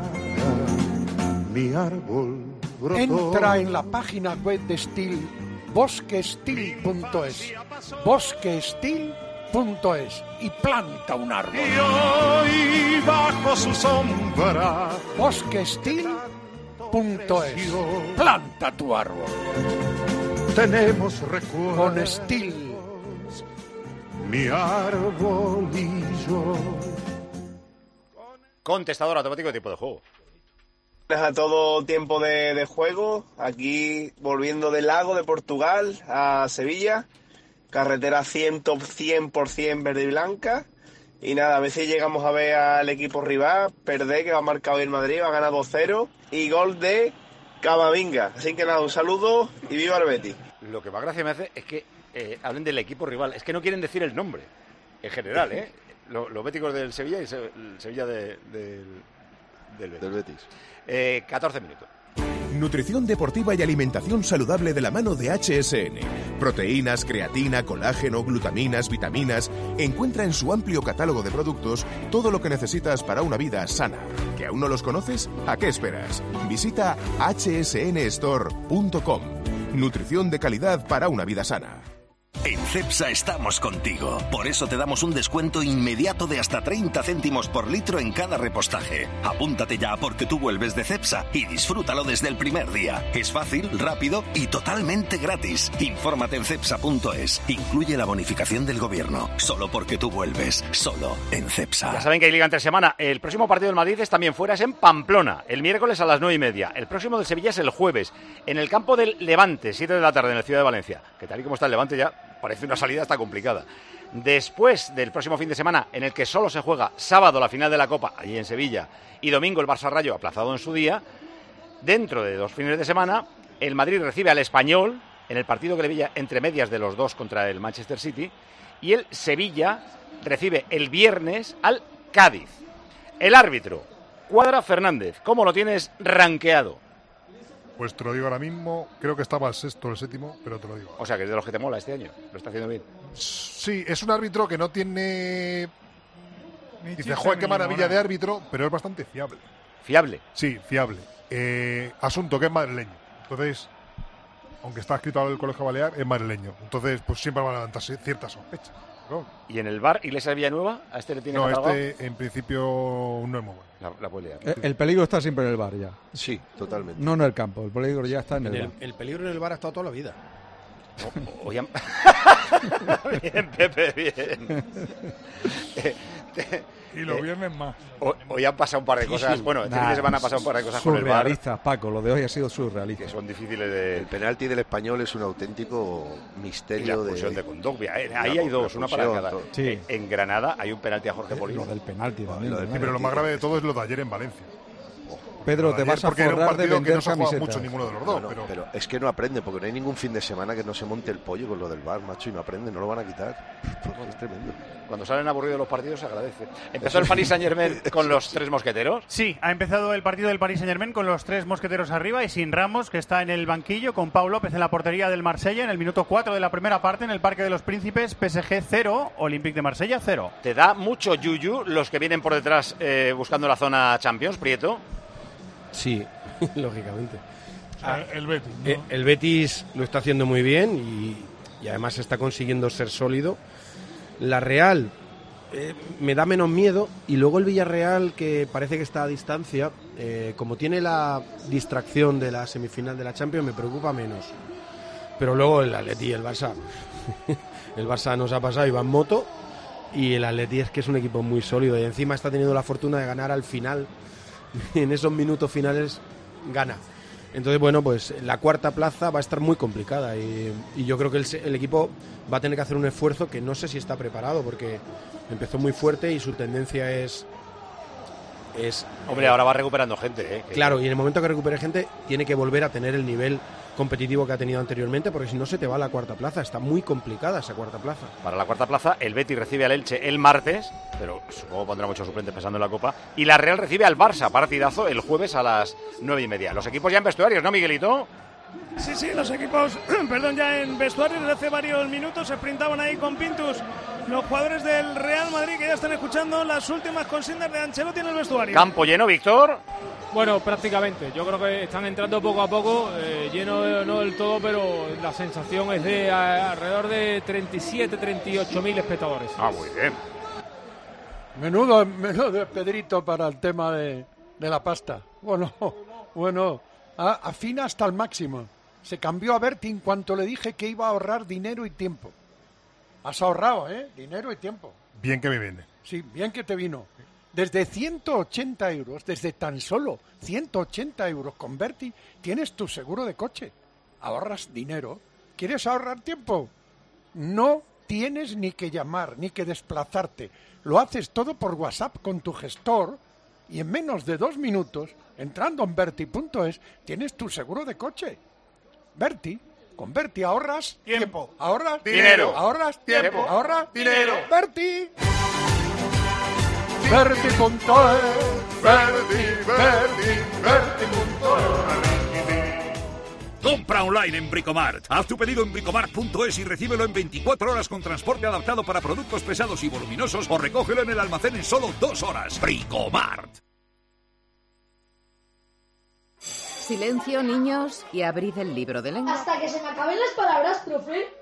Speaker 19: Mi árbol brotó.
Speaker 18: Entra en la página web de Estil, bosquestil punto es, bosquestil punto es, y planta un árbol.
Speaker 19: Y hoy bajo su sombra,
Speaker 18: bosquestil punto es, planta tu árbol.
Speaker 19: Tenemos recuerdos.
Speaker 18: Con Estil.
Speaker 19: Mi árbol y yo.
Speaker 3: Contestador automático de tiempo de juego.
Speaker 20: A todo tiempo de, de juego, aquí volviendo del lago de Portugal a Sevilla, carretera cien por ciento verde y blanca, y nada, a ver si llegamos a ver al equipo rival perder, que va a marcar hoy el Madrid, va a ganar dos cero, y gol de Camavinga. Así que nada, un saludo y viva el Betis.
Speaker 3: Lo que más gracia me hace es que eh, hablen del equipo rival. Es que no quieren decir el nombre, en general, ¿eh? Lo- Los béticos del Sevilla y se- el Sevilla de- del, del Betis.
Speaker 10: Del Betis.
Speaker 3: Eh, catorce minutos.
Speaker 21: Nutrición deportiva y alimentación saludable de la mano de H S N. Proteínas, creatina, colágeno, glutaminas, vitaminas. Encuentra en su amplio catálogo de productos todo lo que necesitas para una vida sana. ¿Que aún no los conoces? ¿A qué esperas? Visita h s n store punto com. Nutrición de calidad para una vida sana.
Speaker 1: En Cepsa estamos contigo. Por eso te damos un descuento inmediato de hasta treinta céntimos por litro en cada repostaje. Apúntate ya porque tú vuelves de Cepsa y disfrútalo desde el primer día. Es fácil, rápido y totalmente gratis. Infórmate en cepsa punto es. Incluye la bonificación del gobierno. Solo porque tú vuelves. Solo en Cepsa.
Speaker 3: Ya saben que hay Liga entre semana. El próximo partido del Madrid es también fuera, es en Pamplona. El miércoles a las nueve y media. El próximo del Sevilla es el jueves. En el campo del Levante, siete de la tarde en la ciudad de Valencia. Que tal y como está el Levante ya parece una salida hasta complicada. Después del próximo fin de semana, en el que solo se juega sábado la final de la Copa, allí en Sevilla, y domingo el Barça Rayo, aplazado en su día, dentro de dos fines de semana, el Madrid recibe al Español, en el partido que le veía entre medias de los dos contra el Manchester City, y el Sevilla recibe el viernes al Cádiz. El árbitro, Cuadra Fernández, ¿cómo lo tienes rankeado?
Speaker 5: Pues te lo digo ahora mismo, creo que estaba el sexto o el séptimo, pero te lo digo.
Speaker 3: O sea, que es de los que te mola este año, lo está haciendo bien.
Speaker 5: Sí, es un árbitro que no tiene... Dice, joder, qué maravilla de árbitro, pero es bastante fiable.
Speaker 3: ¿Fiable?
Speaker 5: Sí, fiable. Eh, asunto que es madrileño. Entonces, aunque está escrito al Colegio Balear, es madrileño. Entonces, pues siempre van a levantarse ciertas sospechas. ¿no?
Speaker 3: ¿Y en el bar Iglesias Villanueva? ¿A este le tiene
Speaker 5: No,
Speaker 3: catalogado?
Speaker 5: este en principio no es muy bueno.
Speaker 3: La, la puede liar.
Speaker 8: El, el peligro está siempre en el bar ya.
Speaker 10: Sí, totalmente.
Speaker 8: No en el campo, el peligro ya está en el,
Speaker 17: En el,
Speaker 8: bar.
Speaker 17: el peligro en el bar ha estado toda la vida.
Speaker 3: O, o ya... bien, Pepe, bien. Eh, te-
Speaker 5: Y los
Speaker 3: eh,
Speaker 5: viernes más.
Speaker 3: ho- Hoy han pasado un par de cosas. Bueno, este fin de semana han pasado un par de cosas con el bar
Speaker 8: Surrealistas, Paco, lo de hoy ha sido surrealista.
Speaker 3: que son difíciles de...
Speaker 10: El penalti del Español es un auténtico
Speaker 3: Y la
Speaker 10: misterio
Speaker 3: expulsión de,
Speaker 10: de...
Speaker 3: Kondogbia, eh,
Speaker 10: La-
Speaker 3: Ahí hay
Speaker 10: la
Speaker 3: dos, una para
Speaker 10: expulsión,
Speaker 3: cada.
Speaker 10: todo.
Speaker 8: Sí.
Speaker 3: Eh, En Granada hay un penalti a Jorge Molina.
Speaker 8: Lo del penalti también.
Speaker 10: Lo del
Speaker 8: ¿verdad?
Speaker 5: Sí, pero lo más grave de todo es lo de ayer en Valencia.
Speaker 8: Pedro,
Speaker 5: Lo de
Speaker 8: te
Speaker 5: ayer
Speaker 8: vas a
Speaker 5: porque era un
Speaker 8: forrar de
Speaker 5: partido que
Speaker 8: vender
Speaker 5: no se ha jugado
Speaker 8: camisetas.
Speaker 5: mucho ninguno de los
Speaker 10: No,
Speaker 5: dos,
Speaker 10: no,
Speaker 5: pero...
Speaker 10: pero es que no aprende, porque no hay ningún fin de semana que no se monte el pollo con lo del bar, macho, y no aprende, no lo van a quitar. Pues es tremendo.
Speaker 3: Cuando salen aburridos los partidos se agradece. Empezó el Paris Saint-Germain con los tres mosqueteros.
Speaker 16: Sí, ha empezado el partido del Paris Saint-Germain con los tres mosqueteros arriba y sin Ramos, que está en el banquillo, con Pau López en la portería del Marsella en el minuto cuatro de la primera parte en el Parque de los Príncipes. P S G cero, Olympique de Marsella cero.
Speaker 3: ¿Te da mucho yuyu los que vienen por detrás eh, buscando la zona Champions, Prieto?
Speaker 17: Sí, lógicamente.
Speaker 5: Ah, el Betis, ¿no?
Speaker 17: Eh, El Betis lo está haciendo muy bien y, y además está consiguiendo ser sólido. La Real eh, me da menos miedo y luego el Villarreal, que parece que está a distancia, eh, como tiene la distracción de la semifinal de la Champions, me preocupa menos. Pero luego el Atleti y el Barça. El Barça nos ha pasado y va en moto, y el Atleti es que es un equipo muy sólido y encima está teniendo la fortuna de ganar al final. En esos minutos finales gana. Entonces, bueno, pues la cuarta plaza va a estar muy complicada y, y yo creo que el, el equipo va a tener que hacer un esfuerzo que no sé si está preparado, porque empezó muy fuerte y su tendencia es... es
Speaker 3: Hombre, ahora va recuperando gente, ¿eh? Que-
Speaker 17: Claro, y en el momento que recupere gente tiene que volver a tener el nivel competitivo que ha tenido anteriormente, porque si no se te va a la cuarta plaza. Está muy complicada esa cuarta plaza.
Speaker 3: Para la cuarta plaza, el Betis recibe al Elche el martes, pero supongo pondrá muchos suplentes pensando en la Copa. Y la Real recibe al Barça, partidazo, el jueves a las nueve y media. Los equipos ya en vestuarios, ¿no, Miguelito?
Speaker 12: Sí, sí, los equipos, perdón, ya en vestuario desde hace varios minutos se sprintaban ahí con Pintus los jugadores del Real Madrid, que ya están escuchando las últimas consignas de Ancelotti en el vestuario.
Speaker 3: Campo lleno, Víctor.
Speaker 11: Bueno, prácticamente. Yo creo que están entrando poco a poco, eh, lleno eh, no del todo, pero la sensación es de a, alrededor de treinta y siete, treinta y ocho mil espectadores.
Speaker 3: Ah, muy bien.
Speaker 18: Menudo, menudo Pedrito para el tema de, de la pasta. Bueno, bueno, a- afina hasta el máximo. Se cambió a Berti en cuanto le dije que iba a ahorrar dinero y tiempo. Has ahorrado, ¿eh? Dinero y tiempo.
Speaker 5: Bien que me viene.
Speaker 18: Sí, bien que te vino. Desde ciento ochenta euros, desde tan solo ciento ochenta euros con Berti, tienes tu seguro de coche. Ahorras dinero. ¿Quieres ahorrar tiempo? No tienes ni que llamar, ni que desplazarte. Lo haces todo por WhatsApp con tu gestor y en menos de dos minutos, entrando en Berti punto es, tienes tu seguro de coche. Berti, con Berti ahorras tiempo, ahorras
Speaker 3: Dinero.
Speaker 18: ahorras tiempo,
Speaker 3: Tiempo.
Speaker 18: ahorras
Speaker 3: Dinero.
Speaker 18: Berti. Berti punto es, Berti, Berti, Berti punto es.
Speaker 22: Compra online en Bricomart. Haz tu pedido en bricomart punto es y recíbelo en veinticuatro horas con transporte adaptado para productos pesados y voluminosos, o recógelo en el almacén en solo dos horas. Bricomart.
Speaker 23: Silencio, niños, y abrid el libro de lengua.
Speaker 24: Hasta que se me acaben las palabras, profe.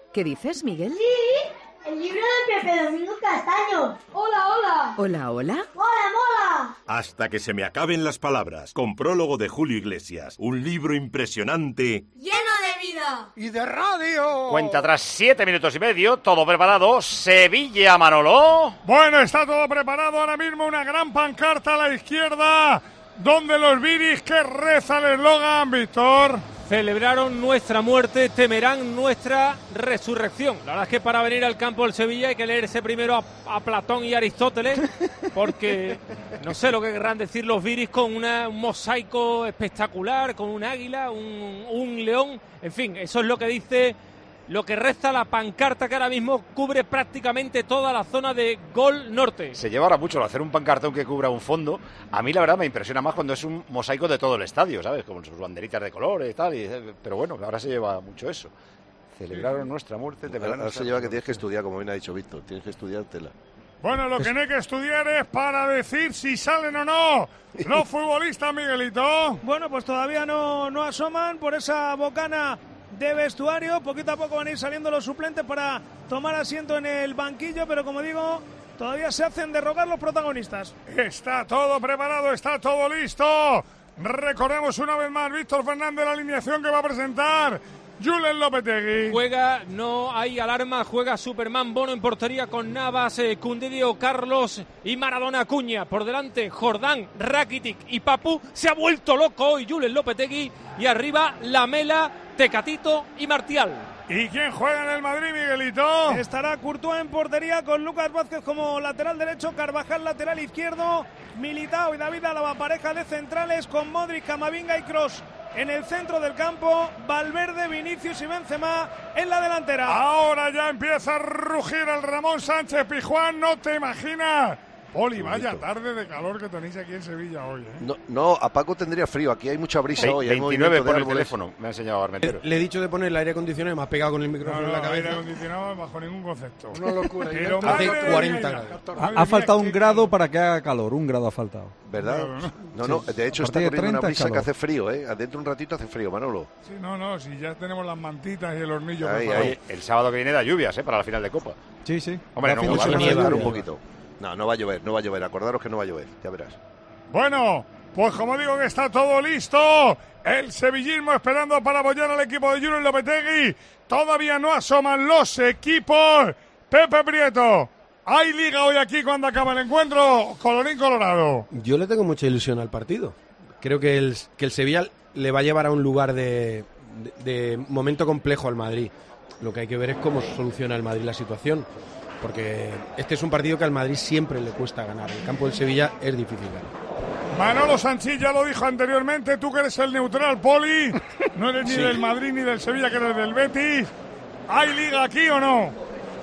Speaker 2: ¿Qué dices, Miguel?
Speaker 4: Sí, el libro de Pepe Domingo Castaño. Hola, hola.
Speaker 2: Hola, hola.
Speaker 4: Mola, mola.
Speaker 23: Hasta que se me acaben las palabras, con prólogo de Julio Iglesias. Un libro impresionante.
Speaker 4: Lleno de vida.
Speaker 18: Y de radio.
Speaker 3: Cuenta tras siete minutos y medio, todo preparado. Sevilla, Manolo.
Speaker 5: Bueno, está todo preparado. Ahora mismo una gran pancarta a la izquierda, donde los viris que reza el eslogan, Víctor.
Speaker 11: Celebraron nuestra muerte, temerán nuestra resurrección. La verdad es que para venir al campo del Sevilla hay que leerse primero a, a Platón y Aristóteles, porque no sé lo que querrán decir los viris con una, un mosaico espectacular, con un águila, un, un león, en fin, eso es lo que dice, lo que resta la pancarta que ahora mismo cubre prácticamente toda la zona de Gol Norte.
Speaker 3: Se lleva ahora mucho hacer un pancartón que cubra un fondo. A mí la verdad me impresiona más cuando es un mosaico de todo el estadio, ¿sabes? Con sus banderitas de colores y tal. Y, pero bueno, ahora se lleva mucho eso. Celebraron nuestra muerte. De
Speaker 10: ahora, ahora se lleva que tienes que estudiar, como bien ha dicho Víctor. Tienes que estudiar tela.
Speaker 5: Bueno, lo que no hay que estudiar es para decir si salen o no los futbolistas, Miguelito.
Speaker 12: Bueno, pues todavía no, no asoman por esa bocana de vestuario. Poquito a poco van a ir saliendo los suplentes para tomar asiento en el banquillo, pero como digo, todavía se hacen de rogar los protagonistas.
Speaker 5: Está todo preparado, está todo listo. Recordemos una vez más, Víctor Fernández, la alineación que va a presentar Julen Lopetegui.
Speaker 11: Juega, no hay alarma, juega Superman Bono en portería con Navas, eh, Cundidio, Carlos y Maradona Acuña. Por delante, Jordán, Rakitic y Papu. Se ha vuelto loco hoy Julen Lopetegui. Y arriba, Lamela, Tecatito y Martial.
Speaker 5: ¿Y quién juega en el Madrid, Miguelito?
Speaker 12: Estará Courtois en portería con Lucas Vázquez como lateral derecho, Carvajal lateral izquierdo, Militao y David Álava pareja de centrales con Modric, Camavinga y Kroos en el centro del campo, Valverde, Vinicius y Benzema en la delantera.
Speaker 5: Ahora ya empieza a rugir el Ramón Sánchez Pizjuán, no te imaginas. Oli, vaya tarde de calor que tenéis aquí en Sevilla hoy, ¿eh?
Speaker 10: No, no, a Paco tendría frío, aquí hay mucha brisa
Speaker 3: Ve-
Speaker 10: hoy. Hay
Speaker 3: veintinueve por el
Speaker 10: árboles.
Speaker 3: teléfono, me ha enseñado Armentero.
Speaker 17: Le, le he dicho de poner el aire acondicionado y me ha pegado con el micrófono
Speaker 5: No,
Speaker 17: en
Speaker 5: no,
Speaker 17: la cabeza.
Speaker 5: aire acondicionado bajo ningún concepto.
Speaker 18: Una locura.
Speaker 5: Pero
Speaker 18: Hace
Speaker 5: madre mía,
Speaker 17: cuarenta
Speaker 5: mira,
Speaker 17: grados.
Speaker 5: madre
Speaker 8: Ha, ha faltado
Speaker 5: mía,
Speaker 8: un
Speaker 5: qué
Speaker 8: grado
Speaker 5: calor.
Speaker 8: para que haga calor, un grado ha faltado.
Speaker 10: ¿Verdad? No, no, de hecho
Speaker 8: A
Speaker 10: está
Speaker 8: partir de
Speaker 10: corriendo una
Speaker 8: treinta
Speaker 10: brisa
Speaker 8: calor.
Speaker 10: que hace frío, ¿eh? Adentro un ratito hace frío, Manolo.
Speaker 5: Sí, no, no, si ya tenemos las mantitas y el hornillo.
Speaker 10: Ahí,
Speaker 5: preparado.
Speaker 10: ahí.
Speaker 3: Oye, el sábado que viene da lluvias, ¿eh? Para la final de Copa.
Speaker 8: Sí, sí.
Speaker 3: Hombre, no,
Speaker 8: Va fin de
Speaker 3: va a
Speaker 8: semana
Speaker 10: Nieva
Speaker 8: de
Speaker 10: un
Speaker 8: lluvia.
Speaker 10: poquito. No, no va a llover, no va a llover. Acordaros que no va a llover, ya verás.
Speaker 5: Bueno, pues como digo que está todo listo, el sevillismo esperando para apoyar al equipo de Julen Lopetegui. Todavía no asoman los equipos. Pepe Prieto, ¿hay liga hoy aquí cuando acaba el encuentro? Colorín colorado.
Speaker 17: Yo le tengo mucha ilusión al partido. Creo que el, que el Sevilla le va a llevar a un lugar de, de, de momento complejo al Madrid. Lo que hay que ver es cómo soluciona el Madrid la situación. Porque este es un partido que al Madrid siempre le cuesta ganar. El campo del Sevilla es difícil ganar.
Speaker 5: Manolo Sanchís ya lo dijo anteriormente, tú que eres el neutral, Poli, no eres ni
Speaker 17: Sí.
Speaker 5: del Madrid ni del Sevilla, que eres del Betis. ¿Hay liga aquí o no?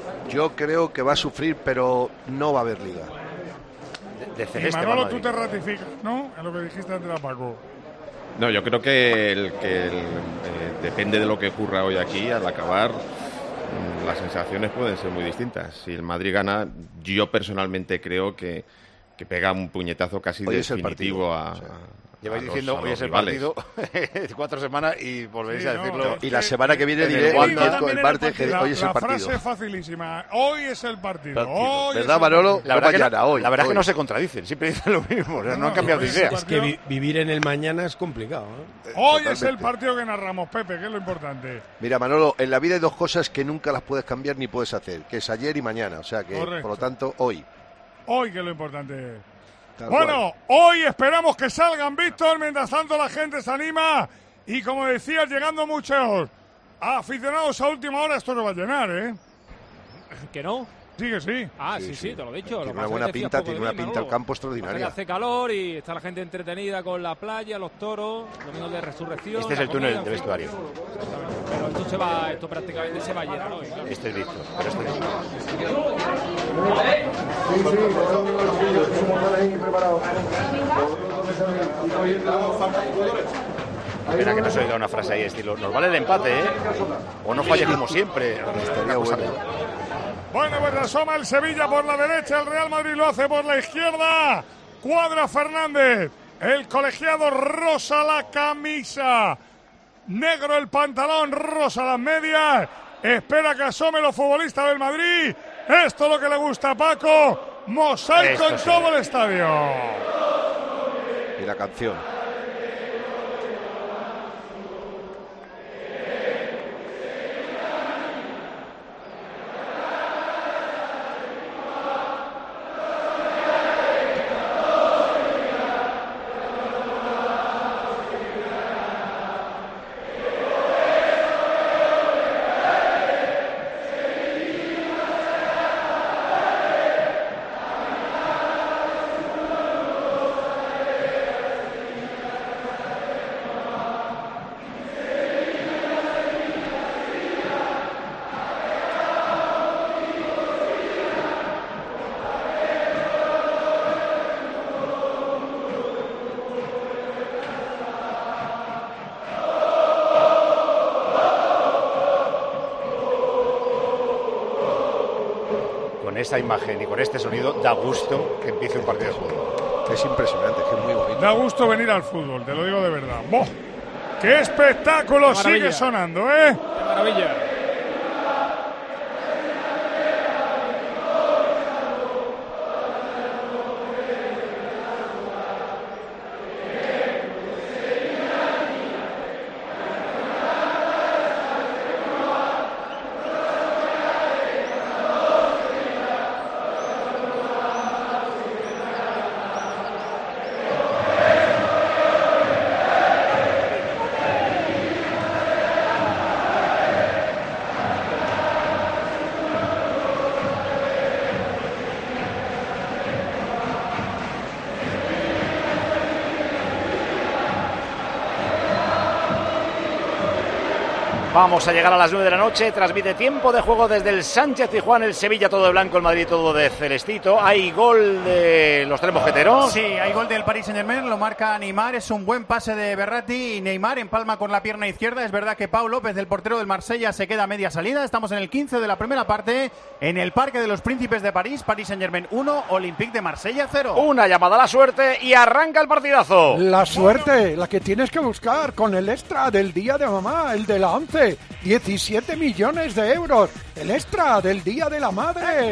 Speaker 10: Yo creo que va a sufrir, pero no va a haber liga.
Speaker 3: De, de
Speaker 5: Y
Speaker 3: celeste va
Speaker 5: Manolo,
Speaker 3: Madrid.
Speaker 5: tú te ratificas, ¿no? En lo que dijiste antes a Paco.
Speaker 6: No, yo creo que, el, que el, eh, depende de lo que ocurra hoy aquí, al acabar, mm, las sensaciones pueden ser muy distintas. Si el Madrid gana, yo personalmente creo que, que pega un puñetazo casi
Speaker 10: Hoy es el
Speaker 6: definitivo
Speaker 10: partido,
Speaker 6: a,
Speaker 10: o sea,
Speaker 6: a
Speaker 3: Lleváis
Speaker 6: los-
Speaker 3: diciendo
Speaker 6: a
Speaker 3: hoy
Speaker 6: los
Speaker 3: es el
Speaker 6: rivales.
Speaker 3: partido cuatro semanas y volvéis
Speaker 5: Sí,
Speaker 3: a
Speaker 5: no,
Speaker 3: decirlo.
Speaker 5: es
Speaker 10: Y la semana que viene
Speaker 3: en el
Speaker 10: diré el,
Speaker 3: Wanda
Speaker 10: miércoles,
Speaker 12: también
Speaker 10: el
Speaker 12: era el
Speaker 10: martes que
Speaker 12: partido.
Speaker 10: hoy es el
Speaker 5: La frase
Speaker 10: partido.
Speaker 5: es facilísima. Hoy es el partido.
Speaker 10: Partido.
Speaker 5: Hoy
Speaker 10: ¿Verdad,
Speaker 5: es el
Speaker 10: Manolo?
Speaker 5: partido.
Speaker 3: La
Speaker 10: No
Speaker 3: verdad, que,
Speaker 10: mañana,
Speaker 3: no,
Speaker 10: hoy,
Speaker 3: la verdad
Speaker 10: hoy.
Speaker 3: que no se contradicen, siempre dicen lo mismo, o sea, no,
Speaker 5: No,
Speaker 3: han cambiado de
Speaker 5: hoy es
Speaker 3: idea.
Speaker 5: el
Speaker 17: Es que vi- vivir en el mañana es complicado, ¿eh?
Speaker 5: Hoy es el
Speaker 10: Totalmente.
Speaker 5: partido que narramos, Pepe, que es lo importante.
Speaker 10: Mira, Manolo, en la vida hay dos cosas que nunca las puedes cambiar ni puedes hacer, que es ayer y mañana. O sea que,
Speaker 5: Correcto.
Speaker 10: por lo tanto, hoy.
Speaker 5: Hoy que es lo importante.
Speaker 10: Tal
Speaker 5: Bueno, hoy esperamos que salgan, Víctor, mientras tanto la gente se anima. Y como decías, llegando muchos aficionados a última hora, esto no va a llenar, ¿eh?
Speaker 11: ¿Que no?
Speaker 5: Sí, que sí.
Speaker 11: Ah,
Speaker 10: Sí,
Speaker 11: sí,
Speaker 10: sí.
Speaker 11: sí, te lo he dicho.
Speaker 10: Tiene
Speaker 11: Lo que
Speaker 10: una
Speaker 11: pasa
Speaker 10: buena
Speaker 11: es que decías
Speaker 10: pinta,
Speaker 11: poco
Speaker 10: tiene
Speaker 11: de
Speaker 10: una
Speaker 11: mí,
Speaker 10: pinta
Speaker 11: Manolo.
Speaker 10: el campo
Speaker 11: Pasa que
Speaker 10: extraordinaria.
Speaker 11: hace calor y está la gente entretenida con la playa, los toros, domingos de resurrección.
Speaker 3: Este es
Speaker 11: la
Speaker 3: el túnel
Speaker 11: comida,
Speaker 3: de
Speaker 11: en fin.
Speaker 3: vestuario.
Speaker 11: Pero esto se va, esto prácticamente se va a llenar hoy. Claro.
Speaker 3: Este es Víctor, pero este es Espera que no se oiga una frase ahí estilo, nos vale el empate, ¿eh? O no falle como siempre.
Speaker 10: Estaría bueno.
Speaker 5: Bueno, pues asoma el Sevilla por la derecha, el Real Madrid lo hace por la izquierda. Cuadra Fernández, el colegiado rosa la camisa, negro el pantalón, rosa las medias. espera que asome los futbolistas del Madrid. Esto es lo que le gusta a Paco. Mosaico Esto en sí. todo el estadio.
Speaker 10: Y la canción.
Speaker 3: Esta imagen y con este sonido da gusto que empiece un partido de fútbol.
Speaker 10: Es impresionante, es que es muy bonito.
Speaker 5: Da gusto venir al fútbol, te lo digo de verdad. ¡Boh! ¡Qué espectáculo sigue sonando, eh!
Speaker 11: ¡Qué maravilla!
Speaker 3: Vamos a llegar a las nueve de la noche, transmite tiempo de juego desde el Sánchez Pizjuán, el Sevilla todo de blanco, el Madrid todo de celestito. ¿Hay gol de los tres mosqueteros?
Speaker 16: Sí, hay gol del Paris Saint-Germain, lo marca Neymar, es un buen pase de Berratti y Neymar empalma con la pierna izquierda. Es verdad que Pau López, el portero del Marsella, se queda a media salida. Estamos en el quince de la primera parte, en el Parque de los Príncipes de París, Paris Saint-Germain uno, Olympique de Marsella cero.
Speaker 3: Una llamada a la suerte y arranca el partidazo.
Speaker 18: La suerte, la que tienes que buscar con el extra del día de mamá, el de la once. diecisiete millones de euros. El extra del Día de la Madre.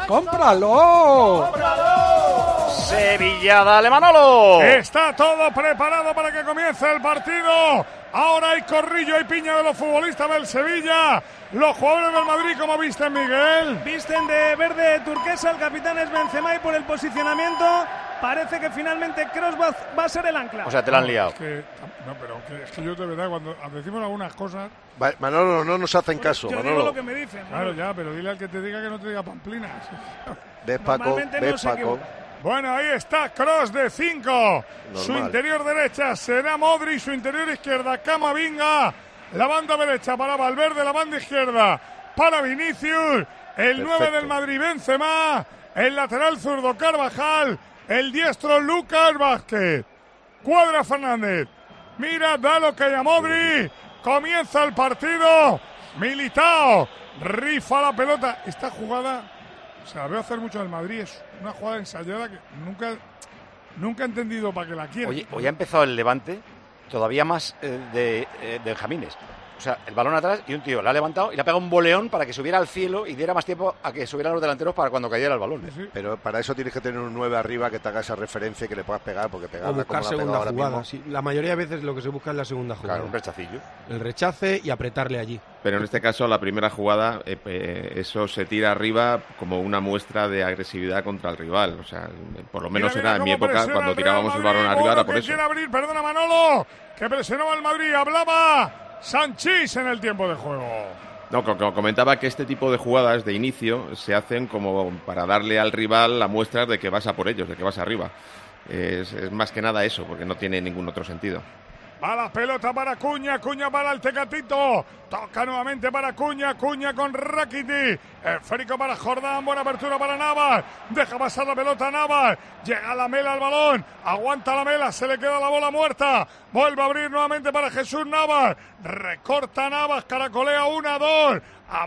Speaker 18: ¡Cómpralo!
Speaker 3: ¡Cómpralo! Sevilla, dale Manolo.
Speaker 5: Está todo preparado para que comience el partido. Ahora hay corrillo y piña de los futbolistas del Sevilla. Los jugadores del Madrid, ¿cómo visten, Miguel?
Speaker 12: Visten de verde turquesa, el capitán es Benzema y por el posicionamiento parece que finalmente Kroos va, va a ser el ancla.
Speaker 3: O sea, te la han liado.
Speaker 5: Es que, no, pero que, es que yo de verdad, cuando decimos algunas cosas...
Speaker 10: Va, Manolo, no nos hacen
Speaker 12: pues
Speaker 10: caso,
Speaker 12: yo
Speaker 10: Manolo.
Speaker 12: digo lo que me dicen.
Speaker 5: Claro, ya, pero dile al que te diga que no te diga pamplinas.
Speaker 10: ¿Ves, Paco? ¿Ves,
Speaker 12: no
Speaker 10: Paco?
Speaker 5: Bueno, ahí está Kroos de cinco. Su interior derecha será Modric, su interior izquierda Camavinga. La banda derecha para Valverde, la banda izquierda para Vinicius. El nueve del Madrid, Benzema. El lateral zurdo, Carvajal. El diestro, Lucas Vázquez. Cuadra Fernández. Mira, da lo que hay a Modric. Comienza el partido. Militao rifa la pelota. Esta jugada, o sea, la veo hacer mucho del Madrid. Es una jugada ensayada que nunca, nunca he entendido para qué la quieren.
Speaker 3: Oye, hoy ha empezado el Levante todavía más eh, de, eh, de Jamines. O sea, el balón atrás y un tío la ha levantado y le ha pegado un boleón para que subiera al cielo y diera más tiempo a que subieran los delanteros para cuando cayera el balón.
Speaker 10: Sí, sí. Pero para eso tienes que tener un nueve arriba que te haga esa referencia y que le puedas pegar, porque pegarla
Speaker 17: o buscar
Speaker 10: como la
Speaker 17: segunda
Speaker 10: ahora
Speaker 17: jugada.
Speaker 10: mismo.
Speaker 17: Sí, la mayoría de veces lo que se busca es la segunda jugada.
Speaker 3: Claro, un rechacillo.
Speaker 17: El rechace y apretarle allí.
Speaker 6: Pero en este caso, la primera jugada, eh, eh, eso se tira arriba como una muestra de agresividad contra el rival. O sea, por lo menos
Speaker 5: mira, mira
Speaker 6: era en mi época, cuando tirábamos el balón arriba, era por eso.
Speaker 5: Quiere abrir, perdona Manolo, que presionaba el Madrid, hablaba Sanchís en el tiempo de juego.
Speaker 6: No, como comentaba que este tipo de jugadas de inicio se hacen como para darle al rival la muestra de que vas a por ellos, de que vas arriba. Es, es más que nada eso, porque no tiene ningún otro sentido.
Speaker 5: Va la pelota para Cuña, Cuña para el Tecatito, toca nuevamente para Cuña, Cuña con Rakitic, esférico para Jordán, buena apertura para Navas, deja pasar la pelota a Navas, llega la Mela al balón, aguanta la Mela, se le queda la bola muerta, vuelve a abrir nuevamente para Jesús Navas, recorta Navas, caracolea una, dos,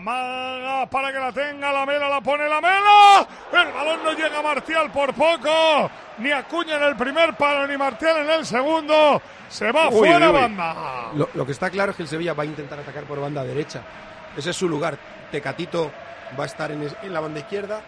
Speaker 5: amaga para que la tenga, la Mela la pone la Mela, el balón no llega a Martial por poco, ni Acuña en el primer palo, ni Martial en el segundo, se va uy, fuera uy. Banda.
Speaker 17: Lo, lo que está claro es que el Sevilla va a intentar atacar por banda derecha ese es su lugar. Tecatito va a estar en, en la banda izquierda,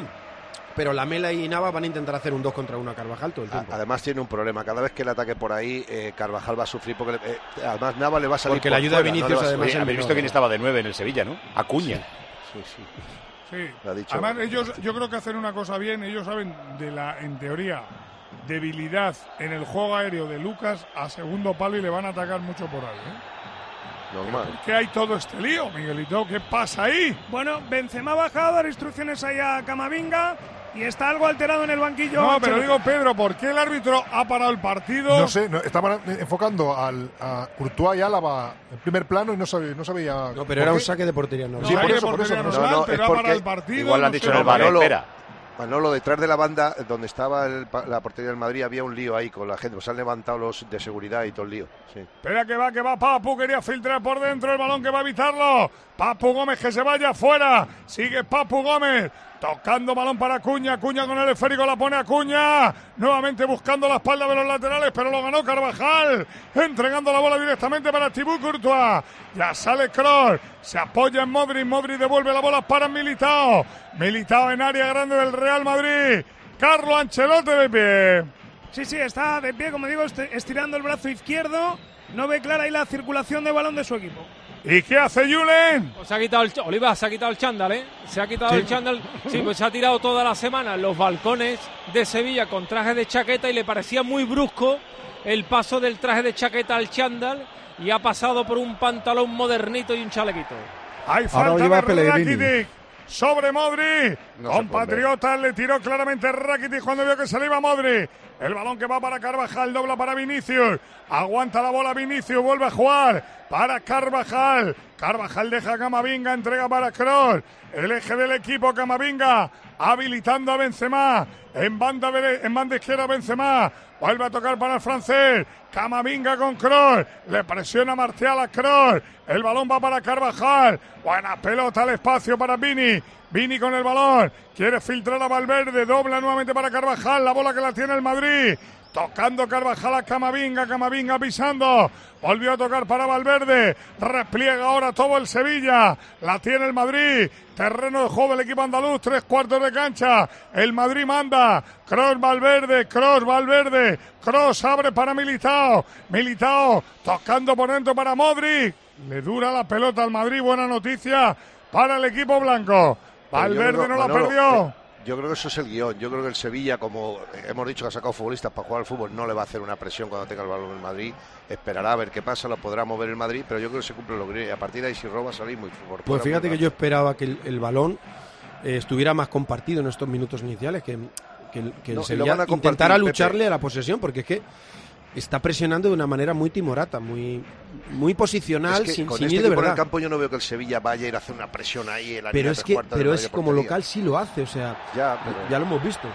Speaker 17: pero Lamela y Navas van a intentar hacer un dos contra uno a Carvajal todo el tiempo.
Speaker 10: Además tiene un problema, cada vez que le ataque por ahí, eh, Carvajal va a sufrir, porque eh, además Navas le va a salir
Speaker 17: porque
Speaker 10: por
Speaker 17: la ayuda
Speaker 10: fuera,
Speaker 17: de Vinicius
Speaker 10: no
Speaker 17: además...
Speaker 3: Oye, ¿habéis visto quién estaba de nueve en el Sevilla, no? Acuña.
Speaker 10: Sí, sí.
Speaker 5: Sí.
Speaker 10: Lo ha dicho.
Speaker 5: Además, ellos, yo creo que hacen una cosa bien. Ellos saben de la, en teoría, debilidad en el juego aéreo de Lucas a segundo palo y le van a atacar mucho por ahí, ¿eh?
Speaker 10: Normal.
Speaker 5: ¿Qué hay todo este lío, Miguelito? ¿Qué pasa ahí?
Speaker 12: Bueno, Benzema ha bajado a dar instrucciones ahí a Camavinga y está algo alterado en el banquillo.
Speaker 5: No, pero digo, Pedro, ¿por qué el árbitro ha parado el partido?
Speaker 2: No sé, no, estaban enfocando al, a Courtois y Álava en primer plano y no sabía. No, sabía
Speaker 17: no pero era un saque de portería normal.
Speaker 2: Sí,
Speaker 5: no,
Speaker 2: por
Speaker 5: de
Speaker 2: eso, por
Speaker 5: portería
Speaker 2: eso.
Speaker 5: normal,
Speaker 10: No, no,
Speaker 5: pero
Speaker 10: es
Speaker 5: ha parado
Speaker 10: porque
Speaker 5: el partido.
Speaker 3: Igual lo han
Speaker 5: no
Speaker 3: dicho
Speaker 5: sé.
Speaker 3: en el bar,
Speaker 10: Manolo,
Speaker 3: espera.
Speaker 10: Manolo, detrás de la banda donde estaba el, la portería del Madrid había un lío ahí con la gente, pues han levantado los de seguridad y todo el lío. Sí.
Speaker 5: Espera que va, que va Papu, quería filtrar por dentro el balón que va a evitarlo. Papu Gómez que se vaya afuera. Sigue Papu Gómez. Tocando balón para Acuña, Acuña con el esférico la pone Acuña, nuevamente buscando la espalda de los laterales, pero lo ganó Carvajal, entregando la bola directamente para Thibaut Courtois, ya sale Kroos, se apoya en Modric, Modric devuelve la bola para Militao, Militao en área grande del Real Madrid, Carlo Ancelotti de pie.
Speaker 12: Sí, sí, está de pie, como digo, estirando el brazo izquierdo, no ve clara ahí la circulación de balón de su equipo.
Speaker 5: ¿Y qué hace Julen?
Speaker 11: Pues se ha quitado el, Oliva se ha quitado el chándal, ¿eh? Se ha quitado
Speaker 5: ¿Sí?
Speaker 11: el chándal. Sí, pues se ha tirado toda la semana en los balcones de Sevilla con traje de chaqueta y le parecía muy brusco el paso del traje de chaqueta al chándal y ha pasado por un pantalón modernito y un chalequito.
Speaker 5: Hay falta de Rakitic sobre Modric.
Speaker 10: No
Speaker 5: Compatriotas le tiró claramente Rakitic cuando vio que se le iba Modric. El balón que va para Carvajal, dobla para Vinicius. Aguanta la bola Vinicius, vuelve a jugar para Carvajal. Carvajal deja a Camavinga, entrega para Kroos. El eje del equipo Camavinga, habilitando a Benzema. En banda, en banda izquierda Benzema. Vuelve a tocar para el francés. Camavinga con Kroos. Le presiona Martial a Kroos. El balón va para Carvajal. Buena pelota al espacio para Vini. Vini con el balón. Quiere filtrar a Valverde. Dobla nuevamente para Carvajal. La bola que la tiene el Madrid. Tocando Carvajal a Camavinga. Camavinga pisando. Volvió a tocar para Valverde. Repliega ahora todo el Sevilla. La tiene el Madrid. Terreno de juego del equipo andaluz. Tres cuartos de cancha. El Madrid manda. Kroos Valverde. Kroos Valverde. Kroos abre para Militao. Militao tocando por dentro para Modric. Le dura la pelota al Madrid. Buena noticia para el equipo blanco. Valverde creo, no la Manolo, perdió.
Speaker 10: Yo creo que eso es el guión. Yo creo que el Sevilla, como hemos dicho que ha sacado futbolistas para jugar al fútbol, no le va a hacer una presión cuando tenga el balón en Madrid. Esperará a ver qué pasa, lo podrá mover el Madrid, pero yo creo que se cumple lo que y a partir de ahí si roba salir muy fuerte.
Speaker 17: Pues fíjate que yo esperaba que el, el balón eh, estuviera más compartido en estos minutos iniciales, que, que, que el
Speaker 10: no,
Speaker 17: Sevilla intentara lucharle Pepe. a la posesión, porque es que está presionando de una manera muy timorata, muy muy posicional,
Speaker 10: es que
Speaker 17: sin,
Speaker 10: con
Speaker 17: sin
Speaker 10: este
Speaker 17: ir de
Speaker 10: equipo
Speaker 17: verdad.
Speaker 10: En el campo yo no veo que el Sevilla vaya a ir a hacer una presión ahí en la
Speaker 17: pero
Speaker 10: línea
Speaker 17: es que pero es como
Speaker 10: portería.
Speaker 17: local sí lo hace, o sea, ya, pero... ya lo hemos visto.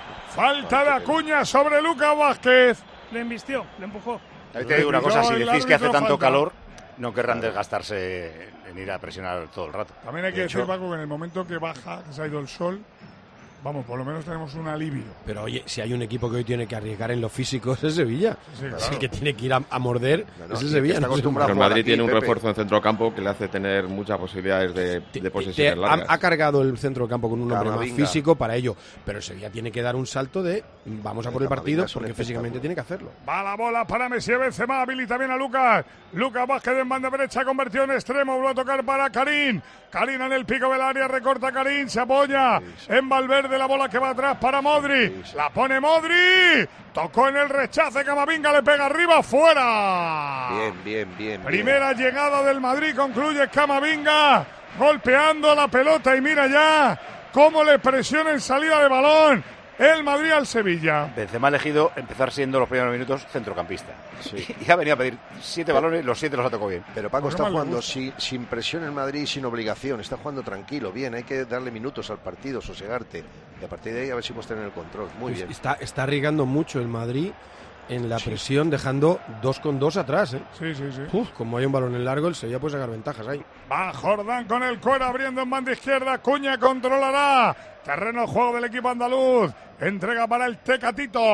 Speaker 5: Falta de Acuña sobre Lucas Vázquez.
Speaker 12: Le embistió, le empujó.
Speaker 3: Ahí te digo una cosa, si decís que hace tanto calor, no querrán desgastarse en ir a presionar todo el rato.
Speaker 5: También hay que decir, Paco, que en el momento que baja, que se ha ido el sol, vamos, por lo menos tenemos un alivio.
Speaker 17: Pero oye, si hay un equipo que hoy tiene que arriesgar en lo físico es el Sevilla. Sí, claro. El que tiene que ir a, a morder no, no, es el Sevilla.
Speaker 6: Está acostumbrado. El Madrid tiene un Pepe. refuerzo en centrocampo que le hace tener muchas posibilidades de, de posesión largas.
Speaker 17: Ha, ha cargado el centrocampo con un hombre Camavinga. más físico para ello, pero el Sevilla tiene que dar un salto de vamos a por el partido porque físicamente tiene que hacerlo.
Speaker 5: Va la bola para Messi, Benzema, habilita bien a Lucas. Lucas Vázquez en banda derecha, convertido en extremo, vuelve a tocar para Karim. Karim en el pico del área, recorta Karim, se apoya sí, sí. en Valverde, la bola que va atrás para Modric, sí, sí. la pone Modric, tocó en el rechace, Camavinga le pega arriba, fuera.
Speaker 10: Bien, bien, bien.
Speaker 5: Primera
Speaker 10: bien.
Speaker 5: llegada del Madrid, concluye Camavinga, golpeando la pelota y mira ya cómo le presiona en salida de balón el Madrid al Sevilla.
Speaker 3: Benzema ha elegido empezar siendo los primeros minutos centrocampista. Sí. Y ha venido a pedir siete balones, los siete los ha tocado bien.
Speaker 10: Pero Paco pues está no jugando sin, sin presión el Madrid, sin obligación. Está jugando tranquilo, bien. Hay que darle minutos al partido, sosegarte. Y a partir de ahí a ver si puedes tener el control. Muy bien.
Speaker 17: Está, está arriesgando mucho el Madrid en la sí. presión, dejando dos con dos atrás, ¿eh?
Speaker 5: Sí, sí, sí.
Speaker 17: Uf, como hay un balón en largo, el Sevilla puede sacar ventajas ahí.
Speaker 5: Va Jordán con el cuero abriendo en banda izquierda. Cuña controlará. Terreno de juego del equipo andaluz. Entrega para el Tecatito.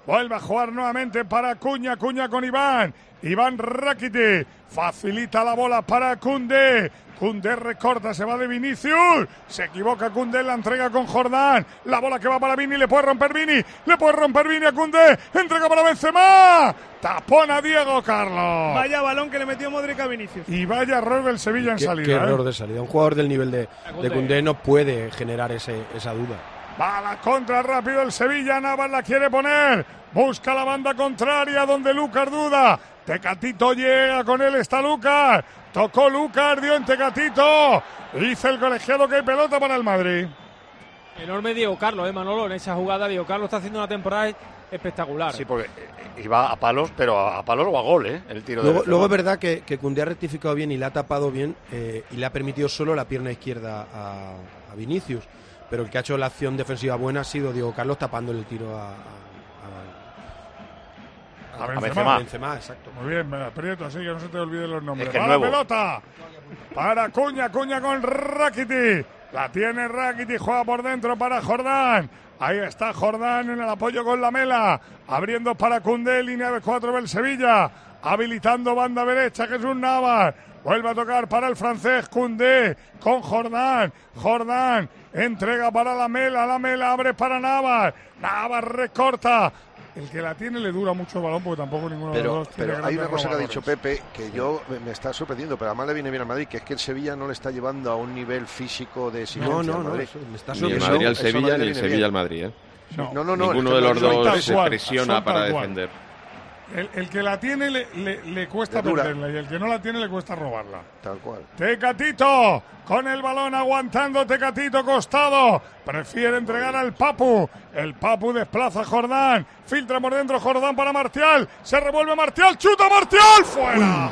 Speaker 5: Vuelve a jugar nuevamente para Cuña, Cuña con Iván. Iván Rakitic facilita la bola para Koundé. Koundé recorta, se va de Vinicius. Se equivoca Koundé, la entrega con Jordán. La bola que va para Vini, le puede romper Vini. Le puede romper Vini a Koundé. Entrega para Benzema. Tapón a Diego Carlos.
Speaker 12: Vaya balón que le metió Modric a Vinicius.
Speaker 5: Y vaya error del Sevilla en
Speaker 17: qué,
Speaker 5: salida.
Speaker 17: Qué
Speaker 5: ¿eh?
Speaker 17: error de salida. Un jugador del nivel de, de Koundé no puede generar ese, esa duda.
Speaker 5: Va a la contra rápido el Sevilla, Navas la quiere poner, busca la banda contraria donde Lucas duda, Tecatito llega, con él está Lucas, tocó Lucas, dio en Tecatito, dice el colegiado que hay pelota para el Madrid.
Speaker 11: Enorme Diego Carlos, eh, Manolo, en esa jugada Diego Carlos está haciendo una temporada espectacular.
Speaker 3: Sí, porque iba a palos, pero a palos o a gol, ¿eh? El tiro
Speaker 17: Luego,
Speaker 3: de
Speaker 17: luego es verdad que, que Koundé ha rectificado bien y le ha tapado bien eh, y le ha permitido solo la pierna izquierda a, a Vinicius. Pero el que ha hecho la acción defensiva buena ha sido Diego Carlos tapándole el tiro a, a,
Speaker 5: A Benzema.
Speaker 17: Benzema. Benzema, exacto.
Speaker 5: Muy bien, me aprieto así que no se te olviden los nombres.
Speaker 3: Es que es
Speaker 5: Va la
Speaker 3: nuevo.
Speaker 5: pelota para Cuña, Cuña con Rakitic. La tiene Rakitic, juega por dentro para Jordán. Ahí está Jordán en el apoyo con Lamela. Abriendo para Koundé, línea de cuatro del Sevilla. Habilitando banda derecha, Jesús Navas. Vuelve a tocar para el francés Koundé con Jordán. Jordán entrega para Lamela. Lamela abre para Navas. Navas recorta. El que la tiene le dura mucho el balón porque tampoco ninguno
Speaker 10: pero,
Speaker 5: de los dos tiene
Speaker 10: pero hay una
Speaker 5: grandes
Speaker 10: cosa que ha dicho
Speaker 5: robadores.
Speaker 10: Pepe que yo me, me está sorprendiendo, pero además le viene bien al Madrid, que es que el Sevilla no le está llevando a un nivel físico de exigencia.
Speaker 17: No, no,
Speaker 10: al
Speaker 17: no,
Speaker 10: Madrid.
Speaker 17: eso me está
Speaker 6: Ni el
Speaker 17: sorprendiendo.
Speaker 6: Madrid al
Speaker 10: Eso- eso
Speaker 6: Sevilla,
Speaker 10: le
Speaker 6: ni el
Speaker 10: viene
Speaker 6: Sevilla
Speaker 10: bien.
Speaker 6: al Madrid, ¿eh?
Speaker 10: No, no, no,
Speaker 6: Ninguno
Speaker 10: es
Speaker 6: de
Speaker 10: que
Speaker 6: los
Speaker 10: son
Speaker 6: dos
Speaker 10: tal
Speaker 6: se
Speaker 10: cual,
Speaker 6: presiona
Speaker 5: son
Speaker 6: para
Speaker 5: tal cual.
Speaker 6: defender.
Speaker 5: El, el que la tiene le, le, le cuesta
Speaker 10: Le dura.
Speaker 5: perderla y el que no la tiene le cuesta robarla.
Speaker 10: Tal cual.
Speaker 5: Tecatito con el balón aguantando, Tecatito costado, prefiere entregar al Papu, el Papu desplaza a Jordán, filtra por dentro Jordán para Martial, se revuelve Martial, chuta Martial, fuera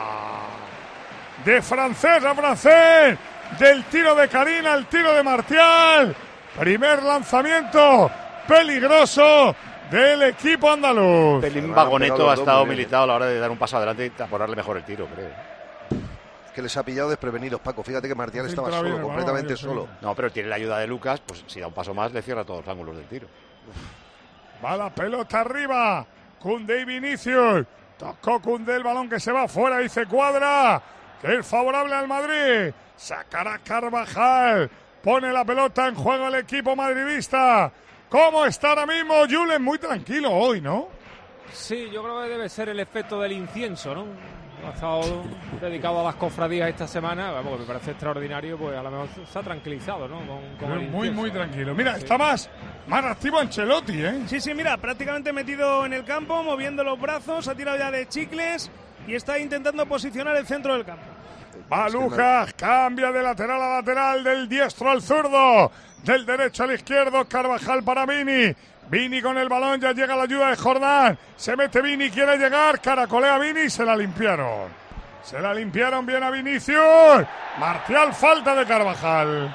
Speaker 5: de francés a francés, del tiro de Karina al tiro de Martial, primer lanzamiento peligroso del equipo andaluz.
Speaker 3: Pelín vagoneto ha estado militado a la hora de dar un paso adelante y taponarle mejor el tiro, creo.
Speaker 10: Que les ha pillado desprevenidos, Paco. Fíjate que Martial
Speaker 5: Sí,
Speaker 10: estaba
Speaker 5: entra bien
Speaker 10: solo,
Speaker 5: el balón,
Speaker 10: completamente
Speaker 5: yo
Speaker 10: solo.
Speaker 3: No, pero tiene la ayuda de Lucas, pues si da un paso más le cierra todos los ángulos del tiro.
Speaker 5: Va la pelota arriba. Koundé y Vinicius. Tocó Koundé el balón que se va afuera. Dice Cuadra que es favorable al Madrid. Sacará Carvajal. Pone la pelota en juego el equipo madridista. ¿Cómo está ahora mismo Julen? Muy tranquilo hoy, ¿no?
Speaker 11: Sí, yo creo que debe ser el efecto del incienso, ¿no? Ha estado dedicado a las cofradías esta semana, vamos, me parece extraordinario, pues a lo mejor se ha tranquilizado, ¿no? Con, con
Speaker 5: Pero
Speaker 11: el
Speaker 5: muy,
Speaker 11: incienso.
Speaker 5: muy tranquilo. Mira,
Speaker 11: Sí.
Speaker 5: está más, más activo Ancelotti, ¿eh?
Speaker 12: Sí, sí, mira, prácticamente metido en el campo, moviendo los brazos, ha tirado ya de chicles y está intentando posicionar el centro del campo.
Speaker 5: Va Lucas, cambia de lateral a lateral, del diestro al zurdo, del derecho al izquierdo, Carvajal para Vini. Vini con el balón, ya llega la ayuda de Jordán. Se mete Vini, quiere llegar, caracolea Vini y se la limpiaron. Se la limpiaron bien a Vinicius. Martial, falta de Carvajal.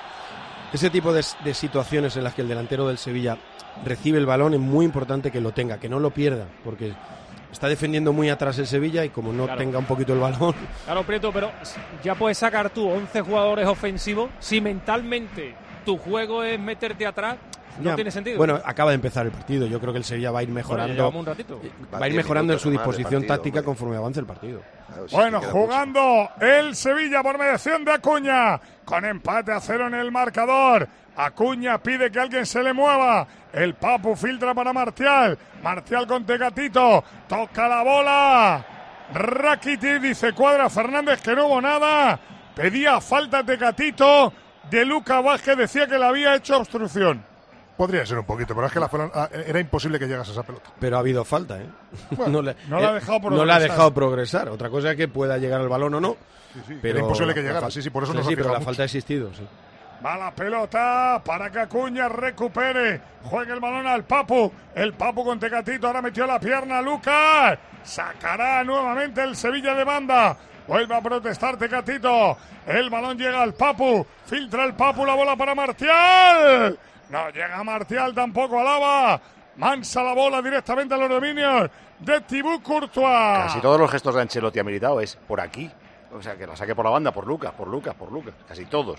Speaker 17: Ese tipo de, de situaciones en las que el delantero del Sevilla recibe el balón es muy importante que lo tenga, que no lo pierda, porque está defendiendo muy atrás el Sevilla y como no
Speaker 11: Claro.
Speaker 17: tenga un poquito el balón.
Speaker 11: Claro, Prieto, pero ya puedes sacar tú once jugadores ofensivos si mentalmente tu juego es meterte atrás. No
Speaker 17: Ya,
Speaker 11: tiene sentido.
Speaker 17: Bueno, acaba de empezar el partido. Yo creo que el Sevilla va a ir
Speaker 11: Bueno, ya
Speaker 17: mejorando.
Speaker 11: llevamos un ratito.
Speaker 17: Va a ir
Speaker 10: diez
Speaker 17: mejorando en
Speaker 10: minutos
Speaker 17: su
Speaker 10: nomás de
Speaker 17: disposición
Speaker 10: partido,
Speaker 17: táctica
Speaker 10: hombre.
Speaker 17: conforme avance el partido.
Speaker 10: Claro, sí,
Speaker 5: Bueno,
Speaker 10: que queda mucho.
Speaker 5: jugando el Sevilla por mediación de Acuña, con empate a cero en el marcador. Acuña pide que alguien se le mueva. El Papu filtra para Martial. Martial con Tecatito. Toca la bola. Rakitic dice Cuadra Fernández que no hubo nada. Pedía falta Tecatito. De Luca Vázquez decía que le había hecho obstrucción. Podría ser un poquito, pero es que la, ah, era imposible que llegase a esa pelota.
Speaker 17: Pero ha habido falta, ¿eh?
Speaker 5: Bueno,
Speaker 17: le,
Speaker 5: no la ha
Speaker 17: eh,
Speaker 5: dejado
Speaker 17: no la ha
Speaker 5: progresar.
Speaker 17: dejado progresar. Otra cosa es que pueda llegar al balón o no.
Speaker 5: sí,
Speaker 17: pero
Speaker 5: era imposible que
Speaker 17: la
Speaker 5: llegara,
Speaker 17: fal-
Speaker 5: sí, sí, por eso
Speaker 17: sí,
Speaker 5: nos ha
Speaker 17: sí, pero
Speaker 5: fijado
Speaker 17: la
Speaker 5: mucho.
Speaker 17: falta ha existido, sí.
Speaker 5: Va la pelota para que Acuña recupere. Juega el balón al Papu. El Papu con Tecatito. Ahora metió la pierna Lucas. Sacará nuevamente el Sevilla de banda. Vuelve a protestar Tecatito. El balón llega al Papu. Filtra el Papu. La bola para Martial. No llega Martial tampoco. Alaba. Mansa la bola directamente a los dominios de Thibaut Courtois.
Speaker 3: Casi todos los gestos de Ancelotti ha militado es por aquí. O sea, que la saque por la banda, por Lucas, por Lucas, por Lucas. Casi todos, ¿eh?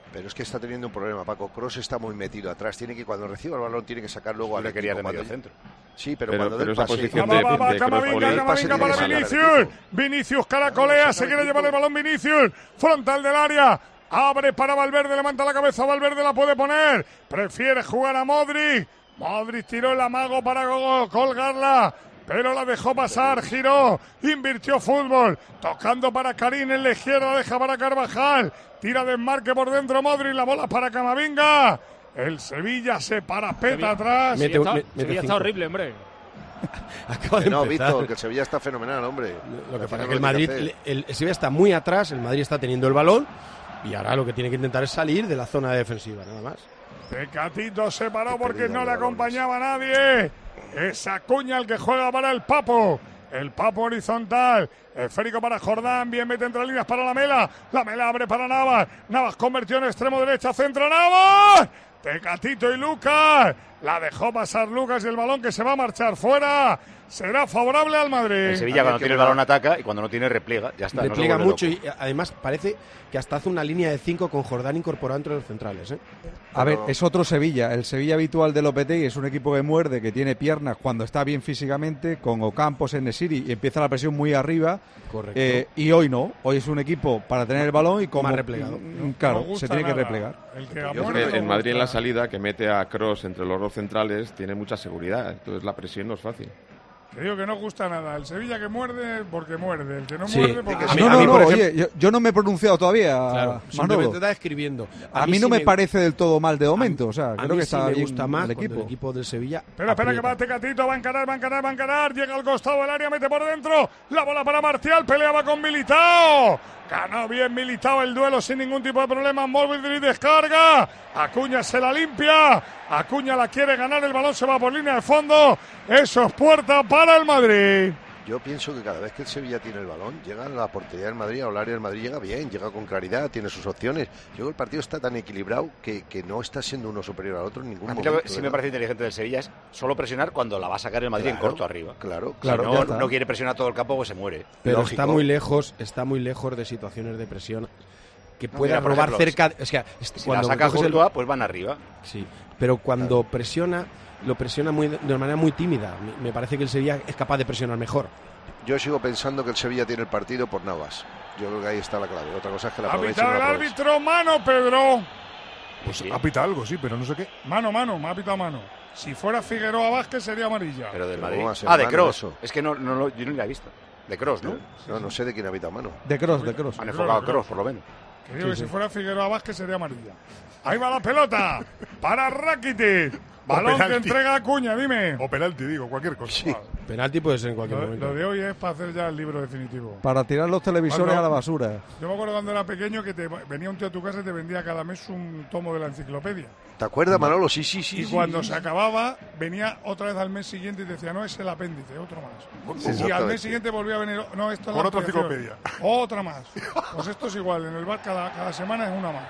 Speaker 10: Pero es que está teniendo un problema, Paco. Kroos está muy metido atrás. Tiene que, cuando reciba el balón, tiene que sacar luego al
Speaker 3: le quería de
Speaker 10: equipo.
Speaker 3: medio
Speaker 10: Cuando-
Speaker 3: centro.
Speaker 10: Sí, pero,
Speaker 6: Pero-
Speaker 10: cuando
Speaker 6: pero
Speaker 10: del
Speaker 6: esa
Speaker 10: pase...
Speaker 6: posición
Speaker 3: de-
Speaker 6: de-
Speaker 3: Camavinga,
Speaker 6: de
Speaker 3: Camavinga,
Speaker 6: Kroos-
Speaker 3: Camavinga para
Speaker 10: sacar al
Speaker 3: Vinicius. Vinicius, caracolea, se quiere llevar el balón Vinicius. Frontal del área. Abre para Valverde, levanta la cabeza, Valverde la puede poner. Prefiere jugar a Modric. Modric tiró el amago para go- colgarla. Pero la dejó pasar, giró, invirtió fútbol, tocando para Karim en la izquierda, deja para Carvajal, tira desmarque por dentro Modric, la bola para Camavinga. El Sevilla se parapeta atrás.
Speaker 17: Mete un-
Speaker 11: Sevilla
Speaker 17: me-
Speaker 11: está,
Speaker 17: mete
Speaker 11: Sevilla está
Speaker 17: cinco.
Speaker 11: horrible, hombre.
Speaker 17: Acaba de
Speaker 10: Que no,
Speaker 17: empezar.
Speaker 10: Víctor, que el Sevilla está fenomenal, hombre.
Speaker 17: Lo que pasa
Speaker 10: Al final
Speaker 17: es que el
Speaker 10: lo
Speaker 17: Madrid,
Speaker 10: tiene que hacer.
Speaker 17: el, el Sevilla está muy atrás, el Madrid está teniendo el balón y ahora lo que tiene que intentar es salir de la zona defensiva, nada más.
Speaker 3: Tecatito se paró porque no le acompañaba nadie. Es Acuña el que juega para el Papo. El Papo horizontal. Esférico para Jordán. Bien mete entre líneas para la Mela. La Mela abre para Navas. Navas convirtió en extremo derecha. Centro Navas. Tecatito y Lucas. La dejó pasar Lucas y el balón que se va a marchar fuera. Será favorable al Madrid.
Speaker 8: El Sevilla cuando tiene el balón ataca y cuando no tiene repliega. Ya está.
Speaker 17: Repliega
Speaker 8: no se vuelve
Speaker 17: mucho
Speaker 8: loco.
Speaker 17: y además parece que hasta hace una línea de cinco con Jordán incorporado entre los centrales. ¿eh?
Speaker 8: A ver, es otro Sevilla. El Sevilla habitual de Lopetegui es un equipo que muerde, que tiene piernas cuando está bien físicamente, con Ocampos, Enesiri, y empieza la presión muy arriba.
Speaker 17: Correcto.
Speaker 8: Eh, y hoy no. Hoy es un equipo para tener el balón y como...
Speaker 17: Más replegado.
Speaker 8: Mm, Claro,
Speaker 3: No
Speaker 8: se
Speaker 3: gusta
Speaker 8: tiene que
Speaker 3: nada.
Speaker 8: replegar.
Speaker 3: El que
Speaker 6: Yo
Speaker 3: muerde
Speaker 6: creo que
Speaker 3: no
Speaker 6: el Madrid en la
Speaker 3: gusta.
Speaker 6: salida, que mete a Kroos entre los dos centrales, tiene mucha seguridad. Entonces la presión no es fácil.
Speaker 3: Que digo que no gusta nada. El Sevilla que muerde porque muerde. El que no
Speaker 17: Sí.
Speaker 3: muerde porque
Speaker 17: A mí-
Speaker 8: no,
Speaker 17: a
Speaker 8: no,
Speaker 17: mí,
Speaker 8: no,
Speaker 17: por
Speaker 8: oye,
Speaker 17: ejemplo-
Speaker 8: yo, yo no me he pronunciado todavía,
Speaker 17: Claro,
Speaker 8: Manolo.
Speaker 17: simplemente está escribiendo.
Speaker 8: A, mí no
Speaker 17: sí
Speaker 8: me, parece del todo mal de momento. o sea,
Speaker 17: a
Speaker 8: creo
Speaker 17: mí
Speaker 8: que
Speaker 17: sí
Speaker 8: está
Speaker 17: me
Speaker 8: bien
Speaker 17: gusta más
Speaker 8: el
Speaker 17: cuando
Speaker 8: equipo.
Speaker 17: el equipo del Sevilla.
Speaker 3: Espera, espera, que
Speaker 17: aprieta.
Speaker 3: va Tecatito, va a encarar, va a encarar, va a encarar, llega al costado del área, mete por dentro, la bola para Martial, peleaba con Militao, ganó bien Militao el duelo sin ningún tipo de problema, Modric descarga, Acuña se la limpia, Acuña la quiere ganar, el balón se va por línea de fondo, eso es puerta para el Madrid.
Speaker 10: Yo pienso que cada vez que el Sevilla tiene el balón, llega a la portería del Madrid, al área del Madrid, llega bien, llega con claridad, tiene sus opciones. Yo creo que el partido está tan equilibrado que, que no está siendo uno superior al otro en ningún
Speaker 3: A mí
Speaker 10: momento.
Speaker 3: lo que sí me
Speaker 10: ¿verdad?
Speaker 3: parece inteligente del Sevilla es solo presionar cuando la va a sacar el Madrid en
Speaker 10: Claro,
Speaker 3: corto arriba.
Speaker 10: Claro,
Speaker 8: claro,
Speaker 3: Si
Speaker 8: ya
Speaker 3: no,
Speaker 8: está.
Speaker 3: no quiere presionar todo el campo, pues se muere.
Speaker 17: Pero
Speaker 10: Lógico.
Speaker 17: está muy lejos, está muy lejos de situaciones de presión que
Speaker 3: No,
Speaker 17: pueda
Speaker 3: mira, por
Speaker 17: robar
Speaker 3: ejemplo,
Speaker 17: cerca. O sea,
Speaker 3: Si
Speaker 17: cuando
Speaker 3: la saca
Speaker 17: coges el-
Speaker 3: Courtois, pues van arriba.
Speaker 17: Sí, pero cuando presiona, lo presiona muy, de manera muy tímida. Me- Me parece que el Sevilla es capaz de presionar mejor.
Speaker 10: Yo sigo pensando que el Sevilla tiene el partido por Navas. Yo creo que ahí está la clave. Otra cosa es que la
Speaker 3: Ha
Speaker 10: aproveche o
Speaker 3: pitado
Speaker 10: no
Speaker 3: el
Speaker 10: la aproveche.
Speaker 3: árbitro, mano, Pedro.
Speaker 2: Pues
Speaker 3: Sí.
Speaker 2: ha pitado algo, sí, pero no sé qué.
Speaker 3: Mano, mano, me ha pitado mano. Si fuera Figueroa Vázquez sería amarilla. Pero del
Speaker 10: Pero
Speaker 3: Madrid.
Speaker 10: ¿cómo va a ser
Speaker 3: Ah, de
Speaker 10: mano
Speaker 3: Kroos.
Speaker 10: eso?
Speaker 3: Es que no, no, lo- yo no la he visto. De Kroos, ¿no?
Speaker 10: No, no sé de quién ha pitado mano.
Speaker 8: De Cross, de Cross.
Speaker 3: Han enfocado a Kroos, por lo menos. Que digo
Speaker 8: Sí,
Speaker 3: que
Speaker 8: sí.
Speaker 3: si fuera Figueroa Vázquez sería amarilla. Ahí va la pelota. Para Rakitic. Balón que
Speaker 2: penalti.
Speaker 3: entrega Acuña, dime.
Speaker 2: O penalti, digo, cualquier cosa.
Speaker 17: Penalti puede ser en cualquier
Speaker 3: Lo,
Speaker 17: momento.
Speaker 3: lo de hoy es para hacer ya el libro definitivo.
Speaker 8: Para tirar los televisores
Speaker 3: Cuando-
Speaker 8: a la basura.
Speaker 3: Yo me acuerdo cuando era pequeño que te venía un tío a tu casa y te vendía cada mes un tomo de la enciclopedia.
Speaker 10: ¿Te acuerdas, Manolo? Sí, sí, sí.
Speaker 3: Y
Speaker 10: sí,
Speaker 3: cuando
Speaker 10: sí.
Speaker 3: se acababa, venía otra vez al mes siguiente y te decía, no, es el apéndice, otro más.
Speaker 10: Sí,
Speaker 3: y al
Speaker 10: exactamente.
Speaker 3: mes siguiente volvía a venir, no, esto es
Speaker 2: Con
Speaker 3: la
Speaker 2: otra
Speaker 3: ampliación.
Speaker 2: enciclopedia.
Speaker 3: Otra más. Pues esto es igual, en el bar cada, cada semana es una más.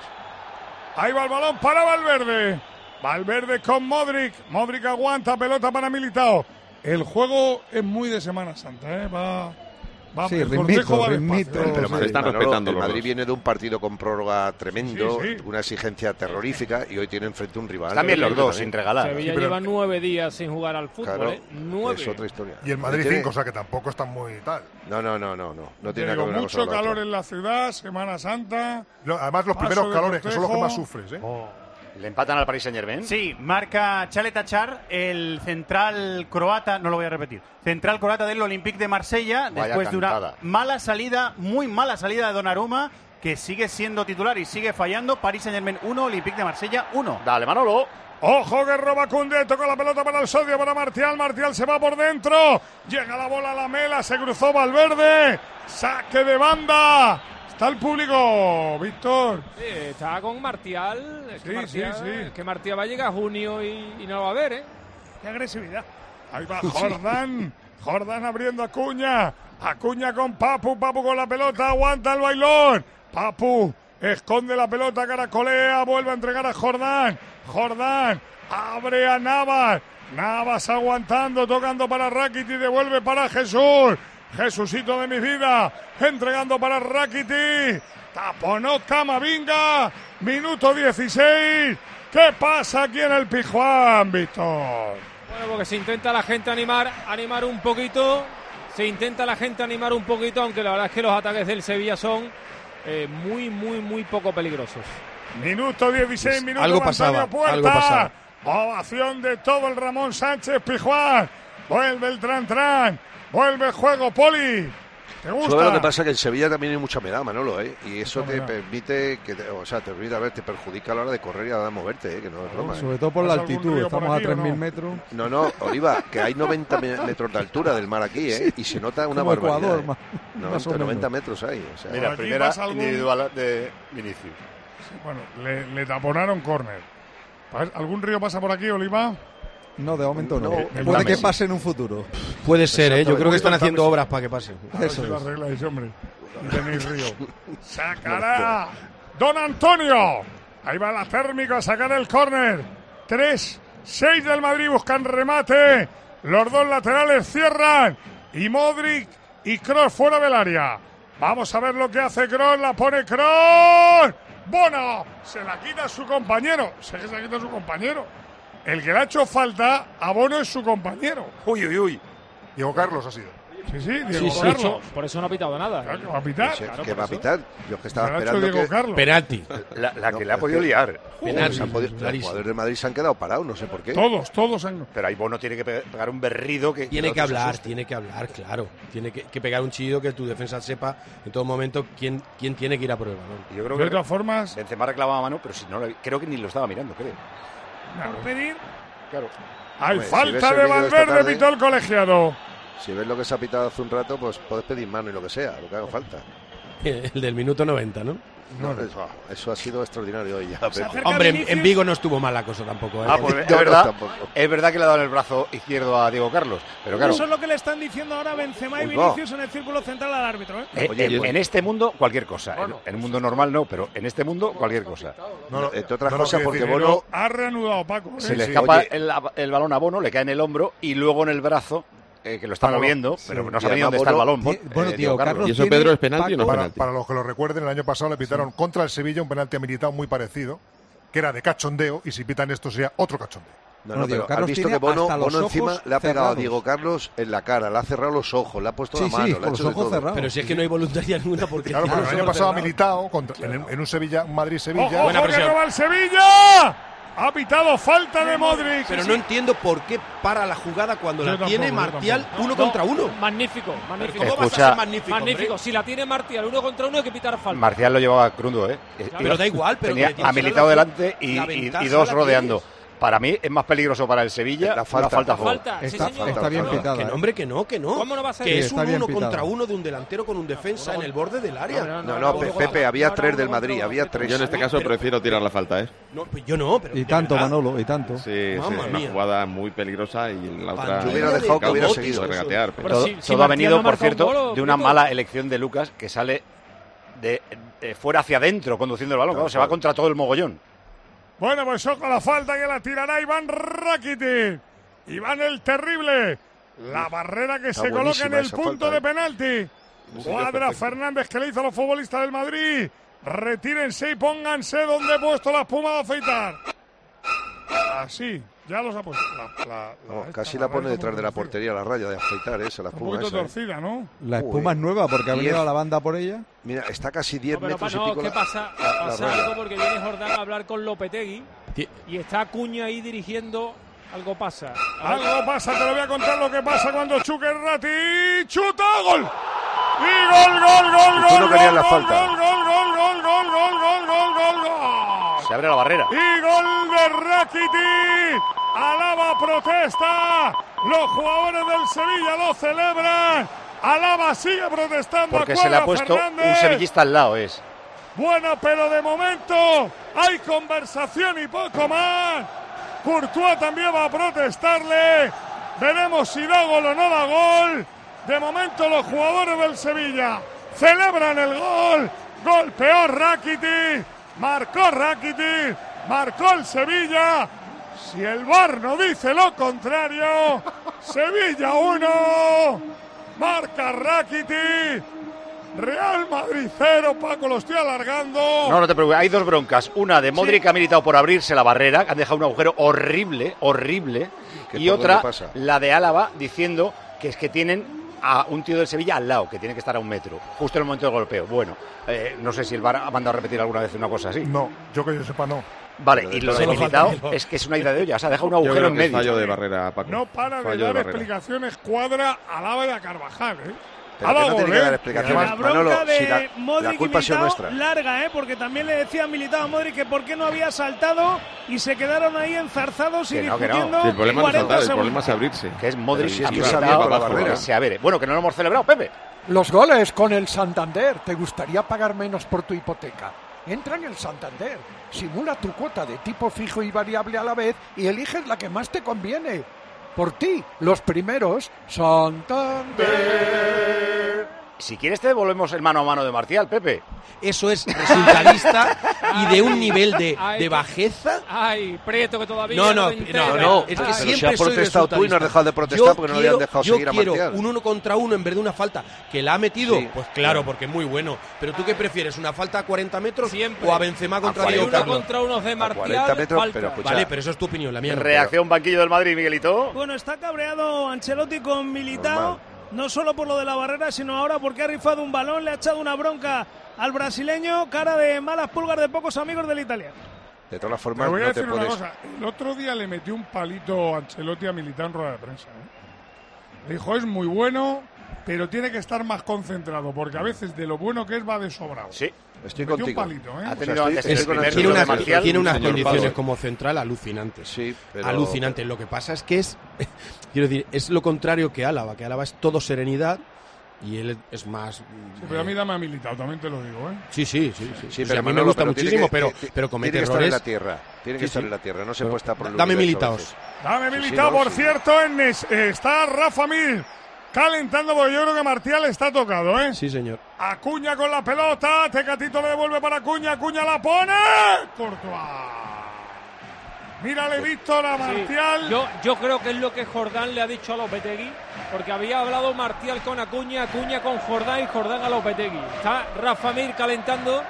Speaker 3: Ahí va el balón para Valverde. Valverde con Modric. Modric aguanta, pelota para Militao. El juego es muy de Semana Santa, ¿eh? Va, va
Speaker 8: Sí,
Speaker 3: el
Speaker 8: ritmito,
Speaker 3: cortejo va
Speaker 8: ritmito.
Speaker 3: despacio, ¿eh?
Speaker 10: Pero
Speaker 8: Sí,
Speaker 10: Madrid,
Speaker 6: están
Speaker 10: Manolo,
Speaker 6: respetando
Speaker 10: el
Speaker 6: los
Speaker 10: Madrid
Speaker 6: dos.
Speaker 10: viene de un partido con prórroga tremendo,
Speaker 3: Sí, sí.
Speaker 10: una exigencia terrorífica y hoy tiene enfrente un rival.
Speaker 3: También los dos, sin
Speaker 10: También.
Speaker 3: regalar.
Speaker 11: Sevilla
Speaker 2: pero-
Speaker 11: lleva nueve días sin jugar al fútbol,
Speaker 10: Claro,
Speaker 11: ¿eh? Nueve.
Speaker 10: es otra historia.
Speaker 2: Y el Madrid
Speaker 10: Tiene-
Speaker 2: cinco, o sea que tampoco están muy tal.
Speaker 10: No, no, no, no, no. No
Speaker 3: Te
Speaker 10: tiene nada
Speaker 3: digo,
Speaker 10: que ver una
Speaker 3: mucho
Speaker 10: cosa con la
Speaker 3: calor
Speaker 10: otra.
Speaker 3: en la ciudad, Semana Santa.
Speaker 2: Lo- Además, los
Speaker 3: Paso
Speaker 2: primeros
Speaker 3: de
Speaker 2: calores, que son los que
Speaker 3: cortejo.
Speaker 2: más sufres, ¿eh?
Speaker 3: ¿Le empatan al Paris Saint-Germain?
Speaker 16: Sí, marca Chalet Achar, el central croata, no lo voy a repetir, central croata del Olympique de Marsella,
Speaker 3: Vaya
Speaker 16: después de una
Speaker 3: cantada.
Speaker 16: mala salida, muy mala salida de Donnarumma, que sigue siendo titular y sigue fallando. Paris Saint-Germain uno, Olympique de Marsella uno.
Speaker 3: Dale, Manolo. Ojo que roba Koundé, toca la pelota para el sodio, para Martial, Martial se va por dentro, llega la bola a la Mela, se cruzó Valverde, saque de banda, está el público, Víctor.
Speaker 11: Sí, está con Martial. Es que,
Speaker 3: Sí,
Speaker 11: Martial,
Speaker 3: sí, sí.
Speaker 11: es que Martial va a llegar a junio y, y no lo va a ver, ¿eh?
Speaker 12: Qué agresividad.
Speaker 3: Ahí va Jordán, Jordán abriendo a Acuña, Acuña con Papu, Papu con la pelota, aguanta el bailón, Papu esconde la pelota, caracolea, vuelve a entregar a Jordán, Jordán abre a Navas, Navas aguantando, tocando para Rakitic y devuelve para Jesús, Jesucito de mi vida, entregando para Rakitic, taponó Camavinga,
Speaker 5: Minuto dieciséis. ¿Qué pasa aquí en el Pizjuán, Víctor?
Speaker 11: Bueno, porque se intenta la gente animar, animar un poquito. Se intenta la gente animar un poquito, aunque la verdad es que los ataques del Sevilla son eh, muy, muy, muy poco peligrosos.
Speaker 5: Minuto dieciséis, minuto
Speaker 17: algo
Speaker 5: de
Speaker 17: pasaba,
Speaker 5: Antonio Puerta.
Speaker 17: algo pasaba.
Speaker 5: Ovación de todo el Ramón Sánchez Pizjuán. Vuelve el Tran Tran. Vuelve el juego, Poli. ¿Te gusta?
Speaker 10: Solo lo que pasa es que en Sevilla también hay mucha humedad, Manolo, ¿eh? Y eso
Speaker 5: Mucha
Speaker 10: te
Speaker 5: humedad.
Speaker 10: permite, que te- o sea, te permite, a ver, te perjudica a la hora de correr y a la hora de moverte, ¿eh? Que no es broma. ¿eh?
Speaker 8: Sobre todo por la altitud, estamos a tres mil metros.
Speaker 10: No, no, Oliva, que hay noventa me- metros de altura del mar aquí, ¿eh? Y se nota una
Speaker 8: Como
Speaker 10: barbaridad.
Speaker 8: Ecuador,
Speaker 10: ¿eh?
Speaker 8: más-
Speaker 10: noventa,
Speaker 8: más o menos.
Speaker 10: noventa metros hay. O sea,
Speaker 3: Mira,
Speaker 5: aquí
Speaker 3: primera
Speaker 5: pasa algún-
Speaker 3: individual de Vinicius.
Speaker 5: Sí, bueno, le, le taponaron córner. ¿Algún río pasa por aquí, Oliva?
Speaker 8: No, de momento no.
Speaker 5: No, el
Speaker 8: Puede que
Speaker 5: Támesis.
Speaker 8: pase en un futuro.
Speaker 17: Puede ser, ¿eh? Yo creo que están
Speaker 5: Támesis.
Speaker 17: haciendo obras para que pase.
Speaker 5: A ver si lo arregláis, hombre. Y tenéis río. Sacará Don Antonio. Ahí va la térmica a sacar el córner. Tres, seis del Madrid buscan remate. Los dos laterales cierran. Y Modric y Kroos fuera del área. Vamos a ver lo que hace Kroos. La pone Kroos. Bono. Se la quita a su compañero. Sé que se la quita a su compañero. El que le ha hecho falta a Bono es su compañero.
Speaker 3: Uy, uy, uy.
Speaker 2: Diego Carlos ha sido.
Speaker 5: Sí, sí, Diego
Speaker 11: Sí, sí,
Speaker 5: Carlos.
Speaker 11: por eso- por eso no ha pitado nada.
Speaker 5: Claro que va a pitar.
Speaker 10: Sí,
Speaker 11: Claro,
Speaker 10: que
Speaker 11: por
Speaker 10: va a
Speaker 11: eso.
Speaker 10: pitar. Yo es que estaba
Speaker 5: Me lo ha hecho
Speaker 10: esperando
Speaker 5: Diego
Speaker 10: que...
Speaker 5: Carlos.
Speaker 17: Penalti.
Speaker 3: La, la que
Speaker 10: No,
Speaker 3: le ha
Speaker 10: es
Speaker 3: podido
Speaker 10: que-
Speaker 3: liar.
Speaker 10: Joder, se han podido- los
Speaker 17: clarísimo.
Speaker 10: jugadores del Madrid se han quedado parados, no sé por qué.
Speaker 5: Todos, todos han...
Speaker 3: Pero ahí Bono tiene que pe- pegar un berrido que...
Speaker 17: Tiene
Speaker 3: el
Speaker 17: que
Speaker 3: otro se
Speaker 17: hablar,
Speaker 3: asuste.
Speaker 17: tiene que hablar, claro. Tiene que, que pegar un chillido que tu defensa sepa en todo momento quién, quién tiene que ir a por el balón.
Speaker 3: Yo creo
Speaker 5: De
Speaker 3: que
Speaker 5: todas formas,
Speaker 3: Benzema reclamaba mano, pero si no, lo- creo que ni lo estaba mirando, creo.
Speaker 5: claro,
Speaker 12: Pedir.
Speaker 3: Claro.
Speaker 5: hay
Speaker 10: Hombre, si ves
Speaker 5: falta
Speaker 10: el
Speaker 5: de
Speaker 10: vídeo de esta
Speaker 5: Valverde,
Speaker 10: tarde-
Speaker 5: pitó el colegiado.
Speaker 10: Si ves lo que se ha pitado hace un rato, pues puedes pedir mano y lo que sea, lo que haga falta.
Speaker 17: El del minuto noventa, ¿no?
Speaker 10: No, eso, eso ha sido extraordinario hoy ya.
Speaker 12: Se
Speaker 10: Pepe.
Speaker 12: acerca
Speaker 17: Hombre, en,
Speaker 12: Vinicius.
Speaker 17: en Vigo no estuvo mal la cosa tampoco. ¿eh?
Speaker 3: Ah, pues es
Speaker 10: No, no,
Speaker 3: verdad,
Speaker 10: tampoco.
Speaker 3: es verdad que le ha dado en el brazo izquierdo a Diego Carlos. Pero claro,
Speaker 12: Eso es lo que le están diciendo ahora Benzema y
Speaker 10: Uy, va.
Speaker 12: Vinicius en el círculo central al árbitro. ¿eh?
Speaker 3: eh,
Speaker 10: Oye,
Speaker 3: en,
Speaker 10: pues-
Speaker 3: en este mundo cualquier cosa. En, en un mundo normal no, pero en este mundo cualquier cosa.
Speaker 2: No, no,
Speaker 10: Entre otras
Speaker 2: no lo
Speaker 10: cosas,
Speaker 2: quiere
Speaker 10: porque
Speaker 2: decir,
Speaker 10: Bono...
Speaker 5: Ha reanudado Paco. ¿eh?
Speaker 3: Se le
Speaker 10: sí,
Speaker 3: escapa
Speaker 10: oye.
Speaker 3: el, el balón a Bono, le cae en el hombro y luego en el brazo, eh, que lo está
Speaker 2: Para lo-
Speaker 3: moviendo,
Speaker 2: sí.
Speaker 3: pero no
Speaker 10: Y
Speaker 3: sabe ni
Speaker 10: además
Speaker 3: dónde está el
Speaker 10: Bono-
Speaker 3: balón. Bon-
Speaker 8: Tie- bueno,
Speaker 3: eh,
Speaker 8: tío,
Speaker 3: Diego
Speaker 8: Carlos
Speaker 6: ¿Y eso,
Speaker 8: tiene-
Speaker 6: Pedro, es penalti o no es
Speaker 8: Paco-
Speaker 2: Para,
Speaker 6: penalti?
Speaker 2: para los que lo recuerden, el año pasado le pitaron contra el Sevilla un penalti habilitado muy parecido, que era de cachondeo, y si pitan esto sería otro cachondeo.
Speaker 10: No,
Speaker 8: Bueno,
Speaker 10: no,
Speaker 8: Diego
Speaker 10: pero has
Speaker 8: Carlos
Speaker 10: visto
Speaker 8: tiene
Speaker 10: que Bono,
Speaker 8: hasta los
Speaker 10: Bono encima
Speaker 8: ojos
Speaker 10: le ha pegado
Speaker 8: cerrados.
Speaker 10: a Diego Carlos en la cara, le ha cerrado los ojos, le ha puesto
Speaker 8: Sí,
Speaker 10: la mano,
Speaker 8: sí,
Speaker 10: le ha
Speaker 8: con los
Speaker 10: hecho de
Speaker 8: ojos
Speaker 10: todo.
Speaker 8: cerrados.
Speaker 17: Pero si es que no hay voluntaria ninguna porque
Speaker 2: Claro,
Speaker 17: tiene
Speaker 2: pero
Speaker 17: los
Speaker 2: el año
Speaker 17: ojos
Speaker 2: pasado ha
Speaker 17: cerrados.
Speaker 2: militado contra, en, un- en un Sevilla, un Madrid-Sevilla.
Speaker 5: ¡Ojo,
Speaker 17: Buena
Speaker 5: ojo, que
Speaker 17: presión.
Speaker 5: roba el Sevilla! Ha pitado falta de Modric.
Speaker 17: Pero no entiendo por qué para la jugada cuando
Speaker 5: Yo
Speaker 17: la
Speaker 5: tampoco,
Speaker 17: tiene
Speaker 5: yo
Speaker 17: Martial
Speaker 5: tampoco.
Speaker 17: uno
Speaker 11: No,
Speaker 17: contra uno.
Speaker 11: Magnífico, magnífico.
Speaker 17: ¿Cómo vas a
Speaker 3: Escucha-
Speaker 17: ser magnífico,
Speaker 11: Magnífico.
Speaker 17: hombre?
Speaker 11: Si la tiene Martial uno contra uno hay que pitar falta.
Speaker 3: Marcial lo llevaba crudo, ¿eh?
Speaker 17: Pero da igual, pero
Speaker 3: Tenía
Speaker 17: que tienes
Speaker 3: a Militao
Speaker 17: la-
Speaker 3: delante y,
Speaker 17: la
Speaker 3: y-
Speaker 17: ventaja
Speaker 3: y dos
Speaker 17: la
Speaker 3: rodeando.
Speaker 17: tienes.
Speaker 3: Para mí es más peligroso para el Sevilla
Speaker 10: La
Speaker 3: la
Speaker 10: falta.
Speaker 3: falta, a
Speaker 11: La
Speaker 3: favor.
Speaker 11: falta, sí,
Speaker 8: Está,
Speaker 11: señor.
Speaker 8: está bien
Speaker 11: No,
Speaker 8: pitada.
Speaker 17: Que no,
Speaker 8: ¿eh?
Speaker 17: hombre, que no, que no.
Speaker 11: ¿Cómo no va a ser
Speaker 17: Que
Speaker 11: eso?
Speaker 17: es un
Speaker 8: Está bien
Speaker 17: uno
Speaker 8: pitado.
Speaker 17: contra uno de un delantero con un defensa en el borde del área.
Speaker 11: No,
Speaker 10: No, no, Pe- Pepe, había tres del Madrid, había tres.
Speaker 6: Yo en este caso prefiero tirar la falta, ¿eh?
Speaker 17: No, pues yo no, pero
Speaker 8: Y
Speaker 17: de
Speaker 8: tanto,
Speaker 17: verdad.
Speaker 8: Manolo, y tanto.
Speaker 6: Sí, sí,
Speaker 17: Mamma
Speaker 6: es una
Speaker 17: mía.
Speaker 6: jugada muy peligrosa y la otra...
Speaker 17: Pandilla
Speaker 10: Yo hubiera dejado que
Speaker 6: de
Speaker 10: hubiera
Speaker 6: Gaudí,
Speaker 10: seguido.
Speaker 6: de regatear, pero-
Speaker 11: Pero
Speaker 3: Todo,
Speaker 11: si- si
Speaker 3: todo ha
Speaker 11: Martial
Speaker 3: venido,
Speaker 11: no
Speaker 3: por
Speaker 11: marca un
Speaker 3: cierto,
Speaker 11: gol,
Speaker 3: de una
Speaker 11: Beto.
Speaker 3: mala elección de Lucas que sale de, de fuera hacia adentro conduciendo el balón. Claro, se va contra todo el mogollón.
Speaker 5: Bueno, pues ojo a la falta que la tirará Iván Rakitic. Iván el terrible. La barrera que
Speaker 10: Está
Speaker 5: se coloca en
Speaker 10: buenísima
Speaker 5: el
Speaker 10: esa
Speaker 5: punto
Speaker 10: falta,
Speaker 5: de
Speaker 10: ¿eh?
Speaker 5: penalti.
Speaker 10: Sí,
Speaker 5: Cuadra
Speaker 10: perfecto.
Speaker 5: Fernández que le hizo a los futbolistas del Madrid. Retírense y pónganse donde he puesto la espuma de afeitar. Así, ya los ha puesto. La, la-
Speaker 10: No,
Speaker 5: esta,
Speaker 10: casi
Speaker 5: la
Speaker 10: la pone
Speaker 5: raya
Speaker 10: detrás de la
Speaker 5: como
Speaker 10: portería, la raya de afeitar, esa, la
Speaker 5: Un
Speaker 10: espuma
Speaker 5: poquito
Speaker 10: esa. ¿eh?
Speaker 5: torcida, ¿no?
Speaker 8: La
Speaker 10: Uy.
Speaker 8: espuma es nueva porque ha
Speaker 10: Y
Speaker 8: venido
Speaker 10: es-
Speaker 8: a la banda por ella.
Speaker 10: Mira, está casi diez
Speaker 11: No, pero
Speaker 10: metros
Speaker 11: pa-
Speaker 10: y
Speaker 11: no,
Speaker 10: pico.
Speaker 11: ¿qué
Speaker 10: la-
Speaker 11: pasa?
Speaker 10: la
Speaker 11: Pasa
Speaker 10: raya.
Speaker 11: algo porque viene Jordán a hablar con Lopetegui
Speaker 17: Ti-
Speaker 11: y está Acuña ahí dirigiendo. Algo pasa.
Speaker 5: Algo pasa, te lo voy a contar lo que pasa cuando Chuque Rati chuta, gol. Y gol, gol, gol,
Speaker 10: Y tú
Speaker 5: gol,
Speaker 10: no querías
Speaker 5: gol,
Speaker 10: la
Speaker 5: gol,
Speaker 10: falta.
Speaker 5: gol, gol, gol, gol, gol, gol, gol, gol, gol, gol.
Speaker 3: Se abre la barrera.
Speaker 5: Y gol de Rakitic. Alaba protesta. Los jugadores del Sevilla lo celebran. Alaba sigue protestando.
Speaker 3: Porque
Speaker 5: a
Speaker 3: se le ha
Speaker 5: Cuadra
Speaker 3: puesto
Speaker 5: Fernández.
Speaker 3: un sevillista al lado, es.
Speaker 5: Bueno, pero de momento hay conversación y poco más. Courtois también va a protestarle. Veremos si da gol o no da gol. De momento los jugadores del Sevilla celebran el gol. Golpeó Rakitic. Marcó Rakitic. Marcó el Sevilla. Si el V A R no dice lo contrario, Sevilla uno. Marca Rakitic. Real Madrid cero, Paco, lo estoy alargando.
Speaker 3: No, no te preocupes, hay dos broncas. Una de Modric, sí, que ha militado por abrirse la barrera, que han dejado un agujero horrible, horrible. Y otra, la de Álava, diciendo que es que tienen a un tío del Sevilla al lado, que tiene que estar a un metro, justo en el momento del golpeo. Bueno, eh, no sé si el V A R ha mandado a repetir alguna vez una cosa así.
Speaker 2: No, yo que yo sepa no.
Speaker 3: Vale, y lo de Militao es que es una ida de olla, o sea, deja un agujero en medio.
Speaker 6: Fallo de barrera, Paco.
Speaker 5: No para
Speaker 6: fallo
Speaker 5: de dar
Speaker 6: de
Speaker 5: explicaciones Cuadra a Álava y a Carvajal, ¿eh?
Speaker 10: Pero que no tiene que dar explicaciones,
Speaker 12: la bronca
Speaker 10: Manolo,
Speaker 12: de
Speaker 10: si la,
Speaker 12: Modric
Speaker 10: la culpa
Speaker 12: y
Speaker 10: ha sido
Speaker 12: Militao
Speaker 10: nuestra.
Speaker 12: larga, ¿eh? Porque también le decía Militao a Modric que por qué no había saltado y se quedaron ahí enzarzados y
Speaker 3: Que no, que
Speaker 12: discutiendo.
Speaker 3: no.
Speaker 6: Sí, el problema no es saltar, el
Speaker 12: segundos.
Speaker 6: problema es abrirse.
Speaker 3: Que es Modric
Speaker 10: si es
Speaker 3: y
Speaker 10: que se
Speaker 3: Militao,
Speaker 10: abierto la
Speaker 3: abajo,
Speaker 10: barrera.
Speaker 3: que se abre. Bueno, que no lo hemos celebrado, Pepe.
Speaker 18: Los goles con el Santander. ¿Te gustaría pagar menos por tu hipoteca? Entra en el Santander, simula tu cuota de tipo fijo y variable a la vez y eliges la que más te conviene. Por ti, los primeros, Santander.
Speaker 3: Si quieres te devolvemos el mano a mano de Martial, Pepe.
Speaker 7: Eso es resultadista y de un nivel de,
Speaker 11: Ay,
Speaker 7: de bajeza.
Speaker 11: Ay, Prieto, que todavía
Speaker 7: No, no,
Speaker 11: te integra.
Speaker 7: no,
Speaker 10: no,
Speaker 7: es que
Speaker 10: pero
Speaker 7: siempre
Speaker 10: si has
Speaker 7: soy
Speaker 10: protestado tú y no has
Speaker 7: resultadista.
Speaker 10: dejado de protestar
Speaker 7: Yo
Speaker 10: porque no le
Speaker 7: quiero-
Speaker 10: han dejado
Speaker 7: yo
Speaker 10: seguir a
Speaker 7: quiero
Speaker 10: Martial.
Speaker 7: un uno contra uno en vez de una falta que la ha metido,
Speaker 10: Sí,
Speaker 7: pues claro, porque es muy bueno. Pero tú qué prefieres, una falta a cuarenta metros
Speaker 11: Siempre.
Speaker 7: o a Benzema contra
Speaker 11: Si
Speaker 7: Diego
Speaker 11: uno
Speaker 7: Carlos?
Speaker 11: contra unos de
Speaker 10: cuarenta
Speaker 11: Martial,
Speaker 10: metros,
Speaker 11: falta.
Speaker 10: pero escucha.
Speaker 7: Vale, pero eso es tu opinión, la mía no.
Speaker 3: Reacción banquillo del Madrid, Miguelito.
Speaker 12: Bueno, está cabreado Ancelotti con Militao,
Speaker 10: Normal.
Speaker 12: no solo por lo de la barrera, sino ahora porque ha rifado un balón, le ha echado una bronca al brasileño, cara de malas pulgas de pocos amigos del italiano.
Speaker 10: De todas
Speaker 5: Te
Speaker 10: formas,
Speaker 5: voy a
Speaker 10: no te
Speaker 5: decir una
Speaker 10: puedes...
Speaker 5: cosa. El otro día le metió un palito a Ancelotti a Militao en rueda de prensa, ¿eh? Le dijo, es muy bueno, pero tiene que estar más concentrado, porque a veces de lo bueno que es va de sobrado.
Speaker 3: Sí.
Speaker 10: Estoy
Speaker 5: Metió
Speaker 10: contigo.
Speaker 5: un palito, ¿eh?
Speaker 3: Ha
Speaker 10: O sea,
Speaker 3: tenido
Speaker 10: estoy-
Speaker 3: antes
Speaker 10: estoy
Speaker 3: el
Speaker 10: con
Speaker 3: primer
Speaker 10: Ancelotti.
Speaker 7: Tiene
Speaker 3: gol de
Speaker 7: unas,
Speaker 3: Martial.
Speaker 7: tiene unas
Speaker 10: señor
Speaker 7: condiciones
Speaker 10: Pablo.
Speaker 7: como central alucinantes.
Speaker 10: Sí, pero...
Speaker 7: Alucinantes. Lo que pasa es que es, quiero decir, es lo contrario que Álava, que Álava es todo serenidad y él es más...
Speaker 5: Sí, pero a mí dame a Militao, también te lo digo, ¿eh?
Speaker 7: Sí, sí, sí. sí.
Speaker 10: Sí,
Speaker 7: O sea,
Speaker 10: pero
Speaker 7: a mí me
Speaker 10: Manolo,
Speaker 7: gusta
Speaker 10: pero tiene
Speaker 7: muchísimo,
Speaker 10: que-
Speaker 7: pero,
Speaker 10: que-
Speaker 7: pero comete
Speaker 10: tiene que estar
Speaker 7: errores.
Speaker 10: en la tierra. Tiene que
Speaker 7: Sí,
Speaker 10: estar
Speaker 7: sí.
Speaker 10: en la tierra, no se
Speaker 7: Pero
Speaker 10: puede estar por el
Speaker 7: dame
Speaker 10: universo a
Speaker 7: Militaos.
Speaker 10: veces.
Speaker 5: Dame
Speaker 10: Sí, sí,
Speaker 5: Militao,
Speaker 10: no,
Speaker 5: por
Speaker 10: sí.
Speaker 5: cierto, en es- eh, está Rafa Mir calentando, porque yo creo que Martial está tocado, ¿eh?
Speaker 7: Sí, señor.
Speaker 5: Acuña con la pelota, Tecatito le devuelve para Acuña, Acuña la pone, Courtois. Mírale, Víctor, a Martial.
Speaker 11: Sí, yo, yo creo que es lo que Jordán le ha dicho a Lopetegui, porque había hablado Martial con Acuña, Acuña con Jordán y Jordán a Lopetegui. Está Rafa Mir calentando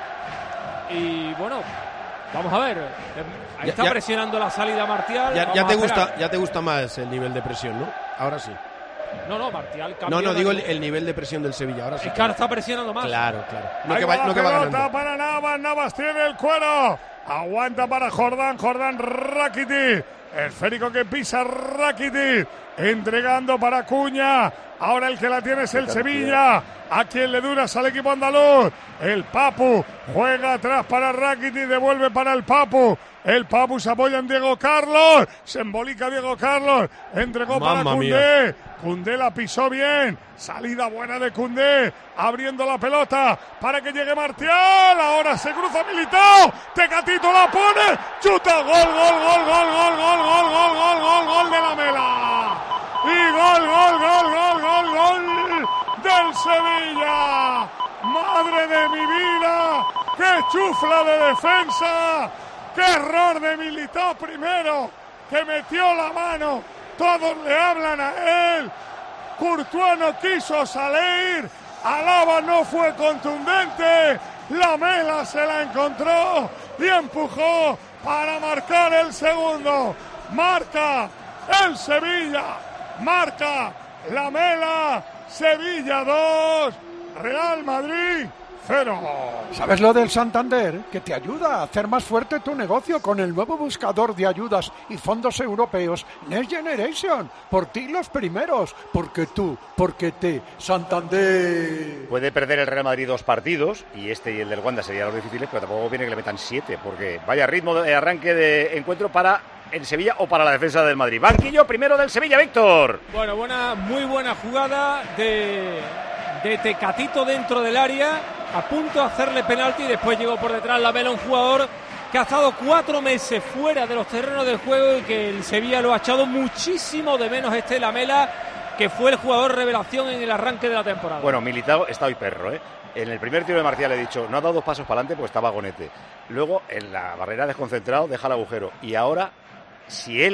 Speaker 11: y bueno, vamos a ver. Ahí
Speaker 7: Ya-
Speaker 11: está
Speaker 7: ya-
Speaker 11: presionando la salida Martial.
Speaker 7: Ya,
Speaker 11: vamos
Speaker 7: ya
Speaker 11: a
Speaker 7: te
Speaker 11: esperar.
Speaker 7: gusta, ya te gusta más el nivel de presión, ¿no? Ahora sí.
Speaker 11: No, no, Martial cambia.
Speaker 7: No, no,
Speaker 11: la-
Speaker 7: digo el, el nivel de presión del Sevilla. Ahora sí.
Speaker 11: Es que ahora está presionando más.
Speaker 7: Claro, claro. No
Speaker 5: Ahí
Speaker 7: que
Speaker 5: va
Speaker 7: va,
Speaker 5: la
Speaker 7: no que va
Speaker 5: pelota
Speaker 7: ganando.
Speaker 5: para Navas, Navas tiene el cuero. Aguanta para Jordán, Jordán Rakitic. Esférico que pisa Rakitic. Entregando para Acuña. Ahora el que la tiene es el Sevilla. A quien le duras al equipo andaluz. El Papu juega atrás para Rakitic. Devuelve para el Papu. El Papu se apoya en Diego Carlos. Se embolica Diego Carlos. Entregó para
Speaker 7: Mamma
Speaker 5: Koundé. Koundé la pisó bien. Salida buena de Koundé. Abriendo la pelota para que llegue Martial. Ahora se cruza Militao. Tecatito la pone. Chuta. Gol, gol, gol, gol, gol, gol, gol, gol, gol, gol, gol de la Mela. Y gol, gol, gol, gol, gol, gol del Sevilla. Madre de mi vida. ¡Qué chufla de defensa! ¡Qué error de Militao primero! Que metió la mano. Todos le hablan a él. Courtois no quiso salir. Álava no fue contundente. La Mela se la encontró y empujó para marcar el segundo. Marca el Sevilla. Marca la Mela. Sevilla dos. Real Madrid cero.
Speaker 18: ¿Sabes lo del Santander? Que te ayuda a hacer más fuerte tu negocio con el nuevo buscador de ayudas y fondos europeos Next Generation. Por ti los primeros, porque tú, porque te, Santander.
Speaker 3: Puede perder el Real Madrid dos partidos, y este y el del Wanda serían los difíciles, pero tampoco viene que le metan siete, porque vaya ritmo de arranque de encuentro para el Sevilla o para la defensa del Madrid. Banquillo primero del Sevilla, Víctor.
Speaker 11: Bueno, buena, muy buena jugada de, de Tecatito dentro del área, a punto de hacerle penalti, y después llegó por detrás la Mela, un jugador que ha estado cuatro meses fuera de los terrenos del juego y que el Sevilla lo ha echado muchísimo de menos. Este Lamela, que fue el jugador revelación en el arranque de la temporada.
Speaker 3: Bueno, Militao está hoy perro, ¿eh? En el primer tiro de Marcial le he dicho, no ha dado dos pasos para adelante porque estaba gonete. Luego, en la barrera desconcentrado, deja el agujero. Y ahora, si él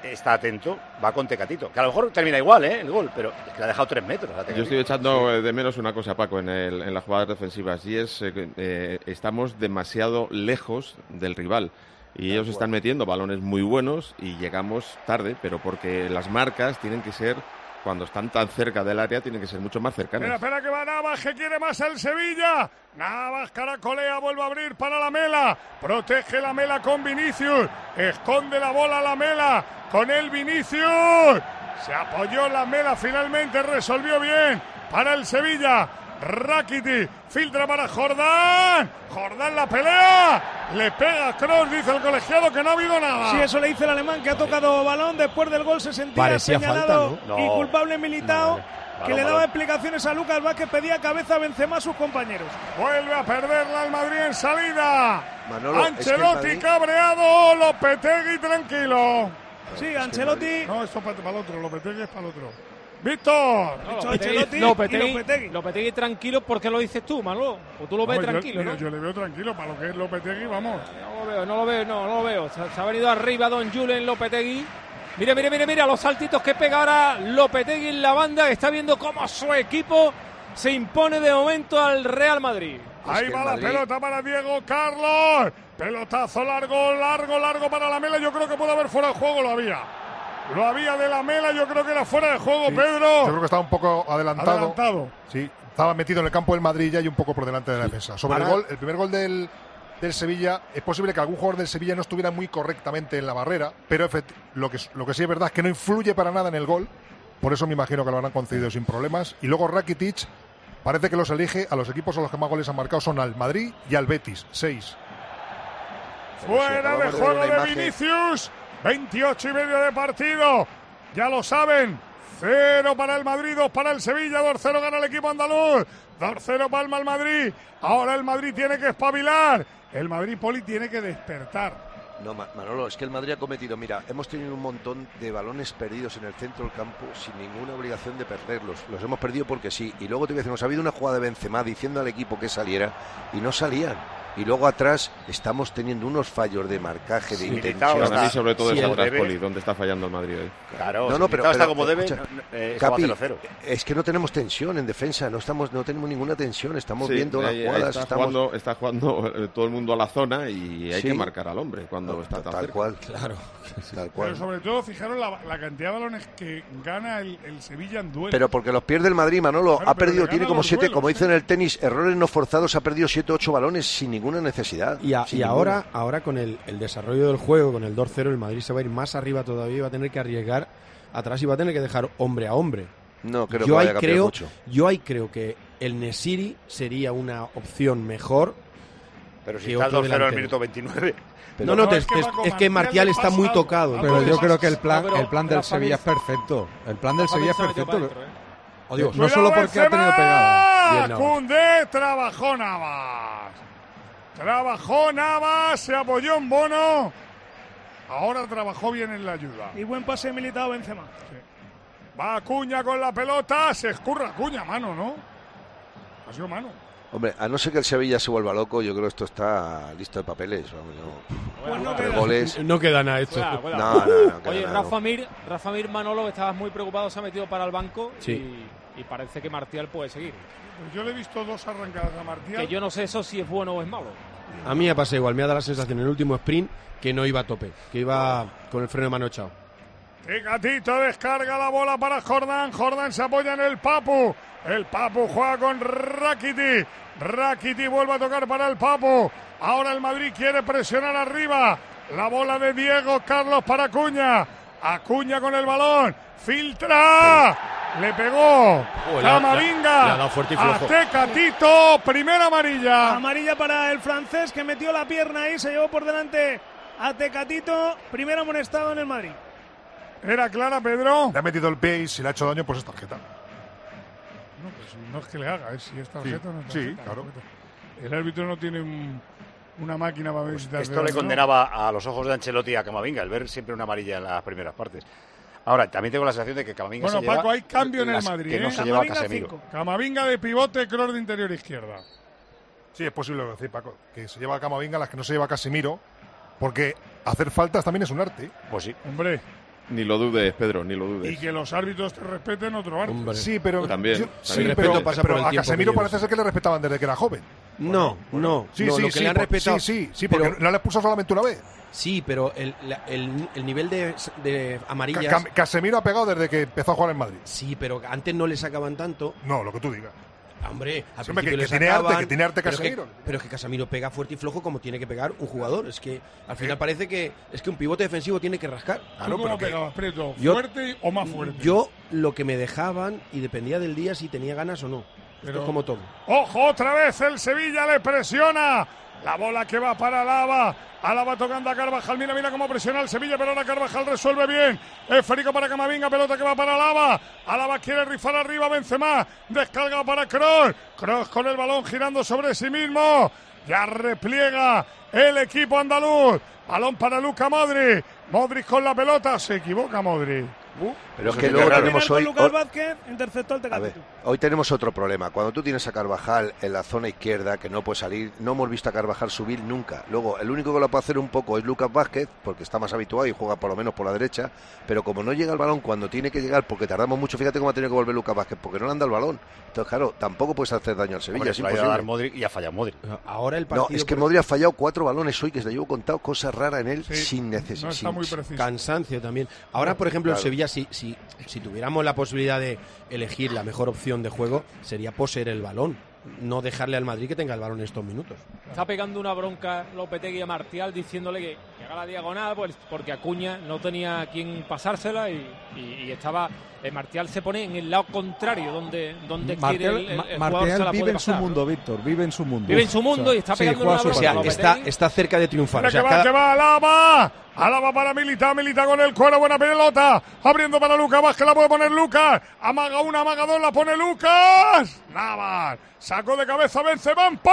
Speaker 3: está atento, va con Tecatito. Que a lo mejor termina igual, ¿eh? El gol, pero es que le ha dejado tres metros.
Speaker 6: Yo estoy echando sí. de menos una cosa, Paco, en, el, en las jugadas defensivas, y es eh, eh, estamos demasiado lejos del rival. Y ellos están metiendo balones muy buenos y llegamos tarde, pero porque las marcas tienen que ser, cuando están tan cerca del área, tienen que ser mucho más cercanas.
Speaker 5: Espera, espera que va Navas, que quiere más el Sevilla. Navas caracolea, vuelve a abrir para Lamela. Protege Lamela con Vinicius. Esconde la bola Lamela con el Vinicius. Se apoyó Lamela, finalmente resolvió bien para el Sevilla. Rakitic filtra para Jordán. Jordán la pelea. Le pega a Kroos, dice el colegiado que no ha habido nada.
Speaker 12: Sí, eso le dice el alemán, que ha tocado balón. Después del gol se sentía
Speaker 7: Parecía
Speaker 12: señalado
Speaker 7: falta, ¿no?
Speaker 12: y
Speaker 7: No.
Speaker 12: culpable Militao,
Speaker 7: No,
Speaker 12: que
Speaker 3: balón,
Speaker 12: le daba
Speaker 3: balón.
Speaker 12: explicaciones a Lucas Vázquez, pedía cabeza a Benzema a sus compañeros.
Speaker 5: Vuelve a perderla el Madrid en salida.
Speaker 10: Manolo,
Speaker 5: Ancelotti
Speaker 10: es que el Madrid-
Speaker 5: cabreado. Lopetegui tranquilo.
Speaker 12: Sí, Ancelotti.
Speaker 5: No, esto para, para el otro. Lopetegui es para el otro. Víctor.
Speaker 11: No,
Speaker 12: Dicho
Speaker 11: Lopetegui,
Speaker 12: Ancelotti y
Speaker 11: Lopetegui,
Speaker 12: Lopetegui.
Speaker 11: Lopetegui tranquilo, porque lo dices tú, Manolo. O tú lo ves
Speaker 5: No, yo-
Speaker 11: tranquilo,
Speaker 5: mira,
Speaker 11: ¿no?
Speaker 5: Yo le veo tranquilo para lo que es Lopetegui, vamos.
Speaker 11: No lo veo, no lo veo, no, no lo veo. Se, se ha venido arriba Don Julen Lopetegui. Mira, mira, mira, mira los saltitos que pega ahora Lopetegui en la banda, que está viendo cómo su equipo se impone de momento al Real Madrid.
Speaker 5: Ahí va la pelota para Diego Carlos. Pelotazo largo, largo, largo para Lamela. Yo creo que puede haber fuera de juego, lo había. Lo había de Lamela, yo creo que era fuera de juego,
Speaker 2: Sí,
Speaker 5: Pedro.
Speaker 2: Yo creo que estaba un poco adelantado.
Speaker 5: Adelantado.
Speaker 2: Sí, estaba metido en el campo del Madrid ya y un poco por delante de la defensa. Sobre
Speaker 7: Ahora-
Speaker 2: el gol, el primer gol del, del Sevilla, es posible que algún jugador del Sevilla no estuviera muy correctamente en la barrera, pero efect- lo que, lo que sí es verdad es que no influye para nada en el gol. Por eso me imagino que lo habrán concedido sin problemas. Y luego Rakitic parece que los elige a los equipos a los que más goles han marcado son al Madrid y al Betis, seis.
Speaker 5: Fuera de juego de Vinicius. veintiocho y medio de partido. Ya lo saben. Cero para el Madrid, dos para el Sevilla. dos cero gana el equipo andaluz. dos cero palma el Madrid. Ahora el Madrid tiene que espabilar. El Madrid, Poli, tiene que despertar.
Speaker 10: No, Ma- Manolo, es que el Madrid ha cometido, mira, hemos tenido un montón de balones perdidos en el centro del campo sin ninguna obligación de perderlos. Los hemos perdido porque sí. Y luego te voy a decir, nos ha habido una jugada de Benzema diciendo al equipo que saliera y no salían. Y luego atrás estamos teniendo unos fallos de marcaje, de
Speaker 6: Sí,
Speaker 10: intención.
Speaker 6: para mí sobre todo
Speaker 10: Sí,
Speaker 6: es
Speaker 10: el
Speaker 6: atrás,
Speaker 10: debe-
Speaker 6: Poli, donde está fallando el Madrid hoy.
Speaker 3: Claro,
Speaker 10: No, no, pero,
Speaker 3: está
Speaker 10: pero,
Speaker 3: como debe,
Speaker 10: escucha,
Speaker 3: no, no, eh, eso va
Speaker 10: Capi,
Speaker 3: cero cero.
Speaker 10: es que no tenemos tensión en defensa, no estamos, no tenemos ninguna tensión, estamos
Speaker 6: Sí,
Speaker 10: viendo las
Speaker 6: ahí- ahí
Speaker 10: jugadas,
Speaker 6: está,
Speaker 10: estamos
Speaker 6: jugando, está jugando eh, todo el mundo a la zona y hay
Speaker 10: Sí.
Speaker 6: que marcar al hombre cuando está tan
Speaker 10: tal
Speaker 6: cerca.
Speaker 10: cual,
Speaker 7: claro,
Speaker 10: tal
Speaker 5: Pero
Speaker 10: cual.
Speaker 5: sobre todo, fijaros la, la cantidad de balones que gana el, el Sevilla en duelo.
Speaker 10: Pero porque los pierde el Madrid, Manolo,
Speaker 5: Claro,
Speaker 10: ha
Speaker 5: pero
Speaker 10: perdido,
Speaker 5: le
Speaker 10: tiene
Speaker 5: gana
Speaker 10: como
Speaker 5: los
Speaker 10: siete,
Speaker 5: duelos,
Speaker 10: como
Speaker 5: ¿eh?
Speaker 10: dicen en el tenis, errores no forzados, ha perdido siete, ocho balones sin ninguna necesidad.
Speaker 17: Y, a-
Speaker 10: sin
Speaker 17: y
Speaker 10: ninguna.
Speaker 17: ahora, ahora con el, el desarrollo del juego, con el dos cero, el Madrid se va a ir más arriba todavía y va a tener que arriesgar atrás y va a tener que dejar hombre a hombre.
Speaker 10: No creo
Speaker 17: yo
Speaker 10: que vaya
Speaker 17: ahí
Speaker 10: a cambiar
Speaker 17: creo,
Speaker 10: mucho.
Speaker 17: Yo ahí creo que el Nesiri sería una opción mejor.
Speaker 3: Pero si
Speaker 17: que
Speaker 3: está el
Speaker 17: otro
Speaker 3: dos cero al
Speaker 17: delantero.
Speaker 3: minuto veintinueve.
Speaker 17: no, no, te- es, es que Martial está muy tocado.
Speaker 8: Pero
Speaker 17: entonces-
Speaker 8: yo creo que el plan,
Speaker 11: No, pero
Speaker 8: el plan del
Speaker 11: Rafa
Speaker 8: Sevilla es
Speaker 11: Mir-
Speaker 8: perfecto. El plan del
Speaker 11: Rafa
Speaker 8: Sevilla es
Speaker 11: Mir se metió
Speaker 8: perfecto.
Speaker 11: para adentro, ¿eh?
Speaker 8: Oh, Dios, no
Speaker 5: Cuidado,
Speaker 8: solo porque ha tenido
Speaker 5: Benzema.
Speaker 8: pegada. Bien, Navas.
Speaker 5: Koundé, trabajó Navas. Trabajó Navas, se apoyó en Bono. Ahora trabajó bien en la ayuda.
Speaker 12: Y buen pase Militao Benzema.
Speaker 5: Va Acuña con la pelota, se escurra Acuña, mano, ¿no? Ha sido mano.
Speaker 10: Hombre, a no ser que el Sevilla se vuelva loco, yo creo que esto está listo de papeles. Vamos, no.
Speaker 12: Pues no
Speaker 10: Tres
Speaker 12: queda.
Speaker 10: goles.
Speaker 17: No queda nada esto.
Speaker 11: Cuidado, cuidado.
Speaker 10: No, no, no, queda
Speaker 11: Oye,
Speaker 10: nada,
Speaker 11: Rafa Mir, Rafa Mir Manolo, que estabas muy preocupado, se ha metido para el banco
Speaker 17: Sí.
Speaker 11: y, y parece que Martial puede seguir.
Speaker 5: Pues yo le he visto dos arrancadas a Martial.
Speaker 11: Que yo no sé eso si es bueno o es malo.
Speaker 17: A mí me pasa igual, me ha dado la sensación en el último sprint que no iba a tope, que iba con el freno de mano echado.
Speaker 5: Tecatito descarga la bola para Jordán. Jordán se apoya en el Papu. El Papu juega con Rakitic. Rakitic vuelve a tocar para el Papu. Ahora el Madrid quiere presionar arriba. La bola de Diego Carlos para Acuña. Acuña con el balón. Filtra. Le pegó.
Speaker 17: Oh, le ha-
Speaker 5: Camavinga.
Speaker 17: le ha dado fuerte y flojo.
Speaker 5: A Tecatito. Primera amarilla.
Speaker 12: Amarilla para el francés, que metió la pierna ahí, se llevó por delante a Tecatito. Primero amonestado en el Madrid.
Speaker 5: Era clara, Pedro.
Speaker 2: Le ha metido el pie y si le ha hecho daño, pues es tarjeta.
Speaker 5: No, pues no es que le haga, es si es tarjeta o no es
Speaker 2: Sí,
Speaker 5: tarjeta.
Speaker 2: claro.
Speaker 5: El árbitro no tiene un- una máquina para ver si te hace
Speaker 3: Esto le
Speaker 5: daño, ¿no?
Speaker 3: condenaba a los ojos de Ancelotti a Camavinga, el ver siempre una amarilla en las primeras partes. Ahora, también tengo la sensación de que Camavinga
Speaker 5: Bueno,
Speaker 3: se lleva
Speaker 5: Paco, hay cambio en el
Speaker 3: las
Speaker 5: Madrid,
Speaker 3: que no
Speaker 5: ¿eh?
Speaker 3: se lleva a
Speaker 12: Camavinga,
Speaker 3: Casemiro.
Speaker 12: cinco.
Speaker 5: Camavinga de pivote, Kroos de interior izquierda.
Speaker 2: Sí, es posible decir, Paco, que se lleva a Camavinga las que no se lleva a Casemiro, porque hacer faltas también es un arte.
Speaker 3: Pues sí.
Speaker 5: Hombre,
Speaker 6: Ni lo dudes, Pedro, ni lo dudes.
Speaker 5: Y que los árbitros te respeten otro árbitro.
Speaker 2: Sí, pero
Speaker 6: también.
Speaker 2: yo-
Speaker 6: también.
Speaker 2: sí, pero, pero a Casemiro parece ser que le respetaban desde que era joven.
Speaker 17: No, no.
Speaker 2: Sí,
Speaker 17: no,
Speaker 2: sí,
Speaker 17: lo que
Speaker 2: sí,
Speaker 17: le han
Speaker 2: por-
Speaker 17: respetado.
Speaker 2: sí, sí, sí, porque
Speaker 17: pero-
Speaker 2: no le expulsado solamente una vez.
Speaker 17: Sí, pero el, la- el, el nivel de, de amarillas.
Speaker 2: Ca- Cam- Casemiro ha pegado desde que empezó a jugar en Madrid.
Speaker 17: Sí, pero antes no le sacaban tanto.
Speaker 2: No, lo que tú digas.
Speaker 17: Hombre, al
Speaker 2: Sí, hombre,
Speaker 17: principio
Speaker 2: que-
Speaker 17: le
Speaker 2: que tiene arte,
Speaker 17: sacaban,
Speaker 2: que tiene arte
Speaker 17: pero es que-
Speaker 2: Casemiro.
Speaker 17: Pero es que Casemiro pega fuerte y flojo como tiene que pegar un jugador. Es que al final parece que es que un pivote defensivo tiene que rascar.
Speaker 5: ¿Tú cómo pegabas, Prieto?
Speaker 17: Yo-
Speaker 5: ¿Fuerte o más fuerte?
Speaker 17: Yo lo que me dejaban y dependía del día si tenía ganas o no. Esto
Speaker 5: Pero-
Speaker 17: es como todo.
Speaker 5: Ojo, otra vez el Sevilla le presiona. La bola que va para Alaba. Alaba tocando a Carvajal. Mira, mira cómo presiona el Sevilla, pero ahora Carvajal resuelve bien. Esférico para Camavinga, pelota que va para Alaba. Alaba quiere rifar arriba, Benzema. Descarga para Kroos. Kroos con el balón girando sobre sí mismo. Ya repliega el equipo andaluz. Balón para Luka Modric. Modric con la pelota. Se equivoca Modric. Uh,
Speaker 10: Pero es
Speaker 2: Eso
Speaker 10: que
Speaker 2: sí
Speaker 10: luego
Speaker 2: que es raro.
Speaker 10: tenemos
Speaker 12: Con
Speaker 10: hoy...
Speaker 12: Lucas
Speaker 10: hoy-
Speaker 12: Vázquez interceptó el
Speaker 10: A ver,
Speaker 12: Tecatito.
Speaker 10: hoy tenemos otro problema. Cuando tú tienes a Carvajal en la zona izquierda, que no puede salir, no hemos visto a Carvajal subir nunca. Luego, el único que lo puede hacer un poco es Lucas Vázquez, porque está más habituado y juega por lo menos por la derecha, pero como no llega el balón cuando tiene que llegar, porque tardamos mucho, fíjate cómo ha tenido que volver Lucas Vázquez, porque no le han dado el balón. Entonces, claro, tampoco puedes hacer daño al Sevilla,
Speaker 3: Hombre,
Speaker 10: es
Speaker 3: se lo ha ido a dar
Speaker 10: imposible.
Speaker 3: Modric y ha fallado Modric.
Speaker 17: Ahora el
Speaker 10: No,
Speaker 17: partido.
Speaker 10: es que
Speaker 17: por-
Speaker 10: Modric ha fallado cuatro balones hoy, que se lo llevo contado, cosas raras en él,
Speaker 5: Sí,
Speaker 10: sin
Speaker 5: no
Speaker 10: necesidad.
Speaker 5: está muy preciso.
Speaker 17: Cansancio también. Ahora, por ejemplo,
Speaker 10: Claro.
Speaker 17: en Sevilla, si, si, si tuviéramos la posibilidad de elegir la mejor opción de juego, sería poseer el balón. No dejarle al Madrid que tenga el balón en estos minutos.
Speaker 11: Está pegando una bronca Lopetegui a Martial diciéndole que llega a la diagonal pues, porque Acuña no tenía a quien pasársela y, y- y estaba eh, Martial se pone en el lado contrario donde, donde quiere
Speaker 8: Martial,
Speaker 11: el, el-
Speaker 8: Ma-
Speaker 11: el jugador
Speaker 8: Martial
Speaker 11: se la
Speaker 8: vive
Speaker 11: puede
Speaker 8: en su
Speaker 11: pasar,
Speaker 8: mundo,
Speaker 11: ¿no?
Speaker 8: Víctor, vive en su mundo.
Speaker 11: Vive en su mundo y está
Speaker 8: sí,
Speaker 11: pegando
Speaker 8: juega
Speaker 11: una
Speaker 8: su
Speaker 17: O sea,
Speaker 11: bronca.
Speaker 17: está,
Speaker 11: Lopetegui.
Speaker 17: está cerca de triunfar.
Speaker 5: Mira
Speaker 17: O sea,
Speaker 5: que va,
Speaker 17: cada-
Speaker 5: que va Alaba. Alaba para Militao, Militao con el cuero, buena pelota. Abriendo para Lucas Vázquez, la puede poner Lucas. Amaga una, amaga dos, la pone Lucas. Navas. Sacó de cabeza Benzema en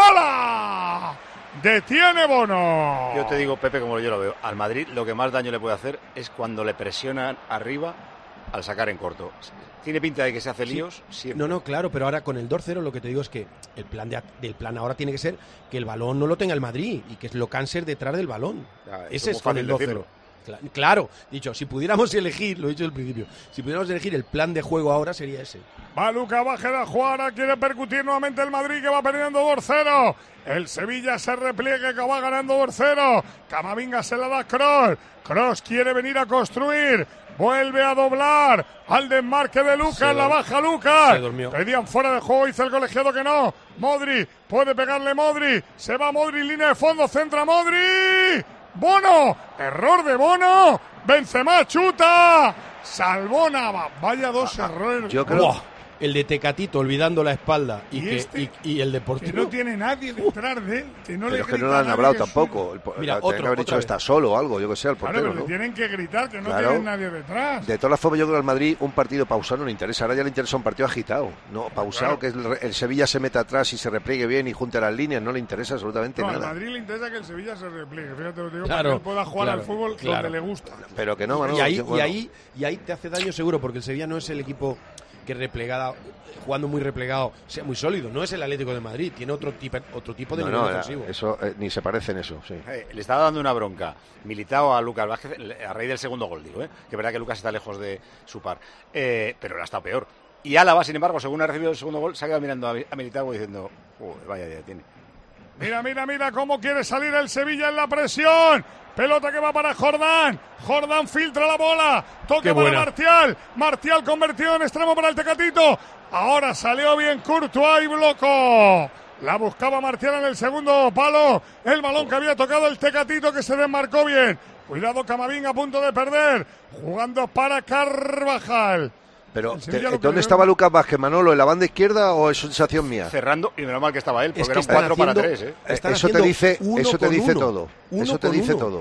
Speaker 5: pala. Detiene Bono.
Speaker 3: Yo te digo, Pepe, como yo lo veo, al Madrid lo que más daño le puede hacer es cuando le presionan arriba al sacar en corto. Tiene pinta de que se hace
Speaker 17: Sí.
Speaker 3: líos siempre.
Speaker 17: No, no, claro, pero ahora con el dos cero lo que te digo es que el plan de, del plan ahora tiene que ser que el balón no lo tenga el Madrid y que lo canse detrás del balón.
Speaker 3: Ya, eso
Speaker 17: Ese
Speaker 3: es
Speaker 17: es
Speaker 3: muy
Speaker 17: con el
Speaker 3: fácil
Speaker 17: dos
Speaker 3: decirlo.
Speaker 17: cero. Cla- Claro, dicho, si pudiéramos elegir, lo he dicho al principio, si pudiéramos elegir el plan de juego ahora sería ese.
Speaker 5: Va Lucas Vázquez a jugar, quiere percutir nuevamente el Madrid que va perdiendo por cero. El Sevilla se repliega que va ganando por cero. Camavinga se la da a Kroos. Kroos quiere venir a construir. Vuelve a doblar al desmarque de Lucas,
Speaker 17: Se
Speaker 5: la
Speaker 17: dur-
Speaker 5: baja Lucas.
Speaker 17: se durmió.
Speaker 5: Pedían fuera de juego, dice el colegiado que no. Modric, puede pegarle Modric. Se va Modric, línea de fondo, centra Modric. Bono, error de Bono. Benzema chuta. Salvó Navas. Vaya dos errores.
Speaker 10: Yo creo...
Speaker 17: Buah, el de Tecatito olvidando la espalda y,
Speaker 5: Y
Speaker 17: que,
Speaker 5: este,
Speaker 17: y, y el
Speaker 5: Que
Speaker 17: Deportivo.
Speaker 5: no tiene nadie detrás de él. Que no
Speaker 10: Pero
Speaker 5: le
Speaker 10: es que
Speaker 5: grita
Speaker 10: no le
Speaker 5: a
Speaker 10: han
Speaker 5: nadie
Speaker 10: hablado
Speaker 5: que es
Speaker 10: tampoco.
Speaker 5: suyo.
Speaker 10: El po-
Speaker 17: Mira,
Speaker 10: la-
Speaker 17: otro,
Speaker 10: tenía que haber
Speaker 17: otra
Speaker 10: dicho
Speaker 17: vez.
Speaker 10: está solo o algo, yo que sé, al
Speaker 5: Claro,
Speaker 10: portero,
Speaker 5: pero
Speaker 10: ¿no?
Speaker 5: le tienen que gritar que no
Speaker 10: Claro.
Speaker 5: tienen nadie detrás.
Speaker 10: De todas formas, yo creo que al Madrid un partido pausado no le interesa. Ahora ya le interesa un partido agitado. No, pausado,
Speaker 5: Claro.
Speaker 10: que el, el Sevilla se meta atrás y se repliegue bien y junte las líneas. No le interesa absolutamente
Speaker 5: No, al
Speaker 10: nada.
Speaker 5: Madrid le interesa que el Sevilla se repliegue. Fíjate lo que digo,
Speaker 17: Claro,
Speaker 5: para que él pueda jugar
Speaker 17: claro,
Speaker 5: al fútbol
Speaker 17: claro.
Speaker 5: donde le gusta.
Speaker 10: Pero que no, Manolo,
Speaker 17: y, ahí,
Speaker 10: que, bueno,
Speaker 17: y, ahí, y ahí te hace daño seguro, porque el Sevilla no es el equipo que replegada, jugando muy replegado, sea muy sólido. No es el Atlético de Madrid, tiene otro tipo, otro tipo de
Speaker 10: no,
Speaker 17: nivel
Speaker 10: no,
Speaker 17: ofensivo.
Speaker 10: eso eh, ni se parece en eso. Sí.
Speaker 3: Eh, le estaba dando una bronca Militao a Lucas Vázquez a raíz del segundo gol, digo, ¿eh? Que es verdad que Lucas está lejos de su par, eh, pero le ha estado peor. Y Álava, sin embargo, según ha recibido el segundo gol, se ha quedado mirando a, a Militao diciendo, "Joder, vaya día tiene".
Speaker 5: Mira, mira, mira cómo quiere salir el Sevilla en la presión. Pelota que va para Jordán. Jordán filtra la bola. Toque
Speaker 17: Qué
Speaker 5: para
Speaker 17: buena.
Speaker 5: Martial. Martial convertido en extremo para el Tecatito. Ahora salió bien Courtois y bloco. La buscaba Martial en el segundo palo. El balón que había tocado el Tecatito que se desmarcó bien. Cuidado Camavinga a punto de perder. Jugando para Carvajal.
Speaker 10: Pero,
Speaker 5: El Sevilla
Speaker 10: te-
Speaker 5: lo que
Speaker 10: ¿dónde
Speaker 5: le-
Speaker 10: estaba Lucas Vázquez, Manolo? ¿En la banda izquierda o es sensación mía?
Speaker 3: Cerrando, y menos mal que estaba él, porque
Speaker 17: Es que
Speaker 3: eran
Speaker 17: están
Speaker 3: cuatro para
Speaker 17: haciendo-
Speaker 3: tres, ¿eh?
Speaker 10: Eh,
Speaker 17: Están
Speaker 10: eso te
Speaker 17: haciendo
Speaker 10: dice,
Speaker 17: uno
Speaker 10: eso te
Speaker 17: con
Speaker 10: dice
Speaker 17: uno.
Speaker 10: todo.
Speaker 17: Uno
Speaker 10: Eso te
Speaker 17: con
Speaker 10: dice
Speaker 17: uno.
Speaker 10: todo.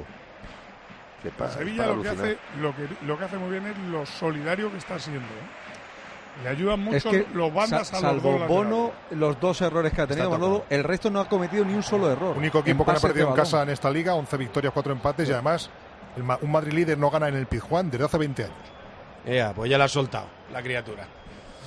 Speaker 10: Que pa-
Speaker 5: El Sevilla
Speaker 10: para
Speaker 5: lo que,
Speaker 10: alucinar.
Speaker 5: hace, lo, que, lo que hace muy bien es lo solidario que está siendo. ¿eh? Le ayudan
Speaker 8: Es
Speaker 5: mucho
Speaker 8: que,
Speaker 5: los bandas
Speaker 8: sa-
Speaker 5: a los
Speaker 8: salvo
Speaker 5: dos
Speaker 8: Bono,
Speaker 5: laterales.
Speaker 8: los dos errores que ha tenido
Speaker 2: Está
Speaker 8: Manolo, el resto no ha cometido ni un solo error.
Speaker 2: Único equipo
Speaker 8: En
Speaker 2: que no ha
Speaker 8: pases de
Speaker 2: perdido en
Speaker 8: balón.
Speaker 2: casa en esta liga, once victorias, cuatro empates y además el Ma- un Madrid líder no gana en el Pizjuán desde hace veinte años.
Speaker 17: Ea, pues ya la ha soltado, la criatura.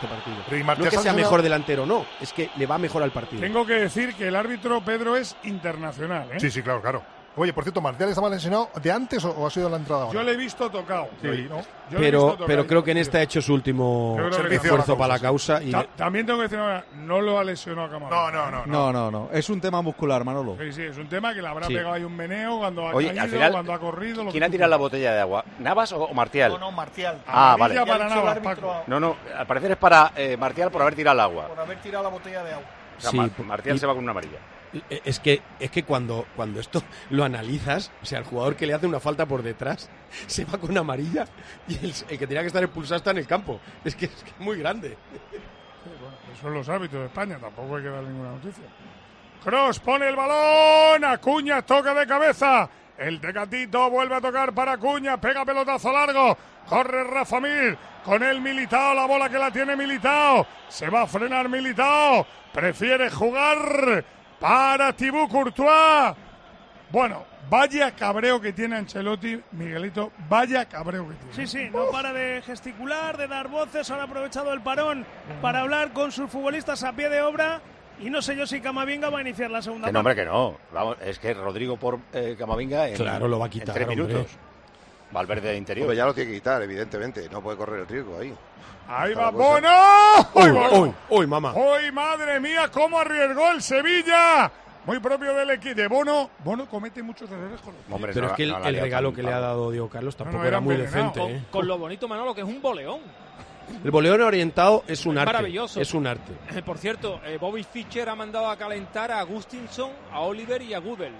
Speaker 17: este partido.
Speaker 2: Pero ¿y
Speaker 17: No
Speaker 2: Martial
Speaker 17: que sea
Speaker 2: sancionado?
Speaker 17: mejor delantero, no. Es que le va mejor al partido.
Speaker 5: Tengo que decir que el árbitro Pedro es internacional, ¿eh?
Speaker 2: Sí, sí, claro, claro. Oye, por cierto, ¿Martial estaba lesionado de antes o, o ha sido la entrada ahora?
Speaker 5: Yo le he visto tocado.
Speaker 2: Sí, ¿no?
Speaker 5: Yo le he visto
Speaker 17: Pero,
Speaker 5: tocado
Speaker 17: pero creo que en
Speaker 5: partido.
Speaker 17: este ha hecho su último
Speaker 5: Yo creo que
Speaker 17: esfuerzo
Speaker 5: sí.
Speaker 17: para la causa. Y
Speaker 5: Ta- También tengo que decir ahora, no lo ha lesionado a Camavinga.
Speaker 2: No, no, no.
Speaker 8: No, no, no. Es un tema muscular, Manolo.
Speaker 5: Sí, sí, es un tema que le habrá
Speaker 8: Sí.
Speaker 5: pegado ahí un meneo cuando ha
Speaker 3: Oye,
Speaker 5: caído,
Speaker 3: al final,
Speaker 5: cuando ha corrido. Lo
Speaker 3: ¿quién
Speaker 5: que
Speaker 3: ha
Speaker 5: tú
Speaker 3: tirado la
Speaker 5: quieras.
Speaker 3: botella de agua? ¿Navas o Martial?
Speaker 9: No, no, Martial.
Speaker 3: Ah,
Speaker 5: Amarilla
Speaker 3: vale.
Speaker 5: para
Speaker 9: Ya ha dicho el
Speaker 5: Navas,
Speaker 9: árbitro
Speaker 5: Paco.
Speaker 3: No, no, al parecer es para eh, Martial por haber tirado el agua.
Speaker 9: por haber tirado la botella de agua.
Speaker 3: O sea,
Speaker 17: Sí,
Speaker 3: Mar- Martial
Speaker 17: y-
Speaker 3: se va con una amarilla.
Speaker 17: Es que, es que cuando, cuando esto lo analizas, o sea, el jugador que le hace una falta por detrás se va con una amarilla y el, el que tenía que estar expulsado está en el campo. Es que es, que es muy grande.
Speaker 5: Bueno, esos son los hábitos de España, tampoco hay que dar ninguna noticia. Cross pone el balón, Acuña toca de cabeza. El Tecatito vuelve a tocar para Acuña, pega pelotazo largo, corre Rafa Mir, con el Militao, la bola que la tiene Militao, se va a frenar Militao, prefiere jugar para Thibaut Courtois. Bueno, vaya cabreo que tiene Ancelotti, Miguelito, vaya cabreo que tiene.
Speaker 12: Sí, sí, no para de gesticular, de dar voces, ahora ha aprovechado el parón para hablar con sus futbolistas a pie de obra. Y no sé yo si Camavinga va a iniciar la segunda
Speaker 3: Que no, hombre, que no. Vamos, es que Rodrigo por eh, Camavinga en,
Speaker 17: Claro, lo va a quitar,
Speaker 3: en tres
Speaker 17: hombre.
Speaker 3: minutos. Valverde de interior.
Speaker 10: Hombre, ya lo tiene que quitar, evidentemente. No puede correr el riesgo ahí.
Speaker 5: Ahí
Speaker 10: Cada
Speaker 5: va
Speaker 10: cosa.
Speaker 5: Bono.
Speaker 17: Uy,
Speaker 5: ¡Uy, Bono!
Speaker 17: uy, uy, mamá.
Speaker 5: ¡Uy, madre mía, cómo arriesgó el Sevilla! Muy propio del equipo de Bono. Bono comete muchos errores con los pies.
Speaker 3: Hombre,
Speaker 17: Pero
Speaker 3: no
Speaker 17: es que
Speaker 3: la-
Speaker 17: el,
Speaker 3: no la
Speaker 17: el
Speaker 3: liado
Speaker 17: regalo
Speaker 3: tan-
Speaker 17: que le ha dado Diego Carlos tampoco
Speaker 5: no,
Speaker 17: era
Speaker 5: era
Speaker 17: muy
Speaker 5: envenenado.
Speaker 17: decente.
Speaker 11: Con,
Speaker 17: ¿eh?
Speaker 11: con lo bonito, Manolo, que es un boleón.
Speaker 17: El boleón orientado es un
Speaker 11: Es
Speaker 17: arte.
Speaker 11: maravilloso.
Speaker 17: Es un arte.
Speaker 11: Eh, Por cierto, eh, Bobby Fischer ha mandado a calentar a Gustinson, a Oliver y a Gudel.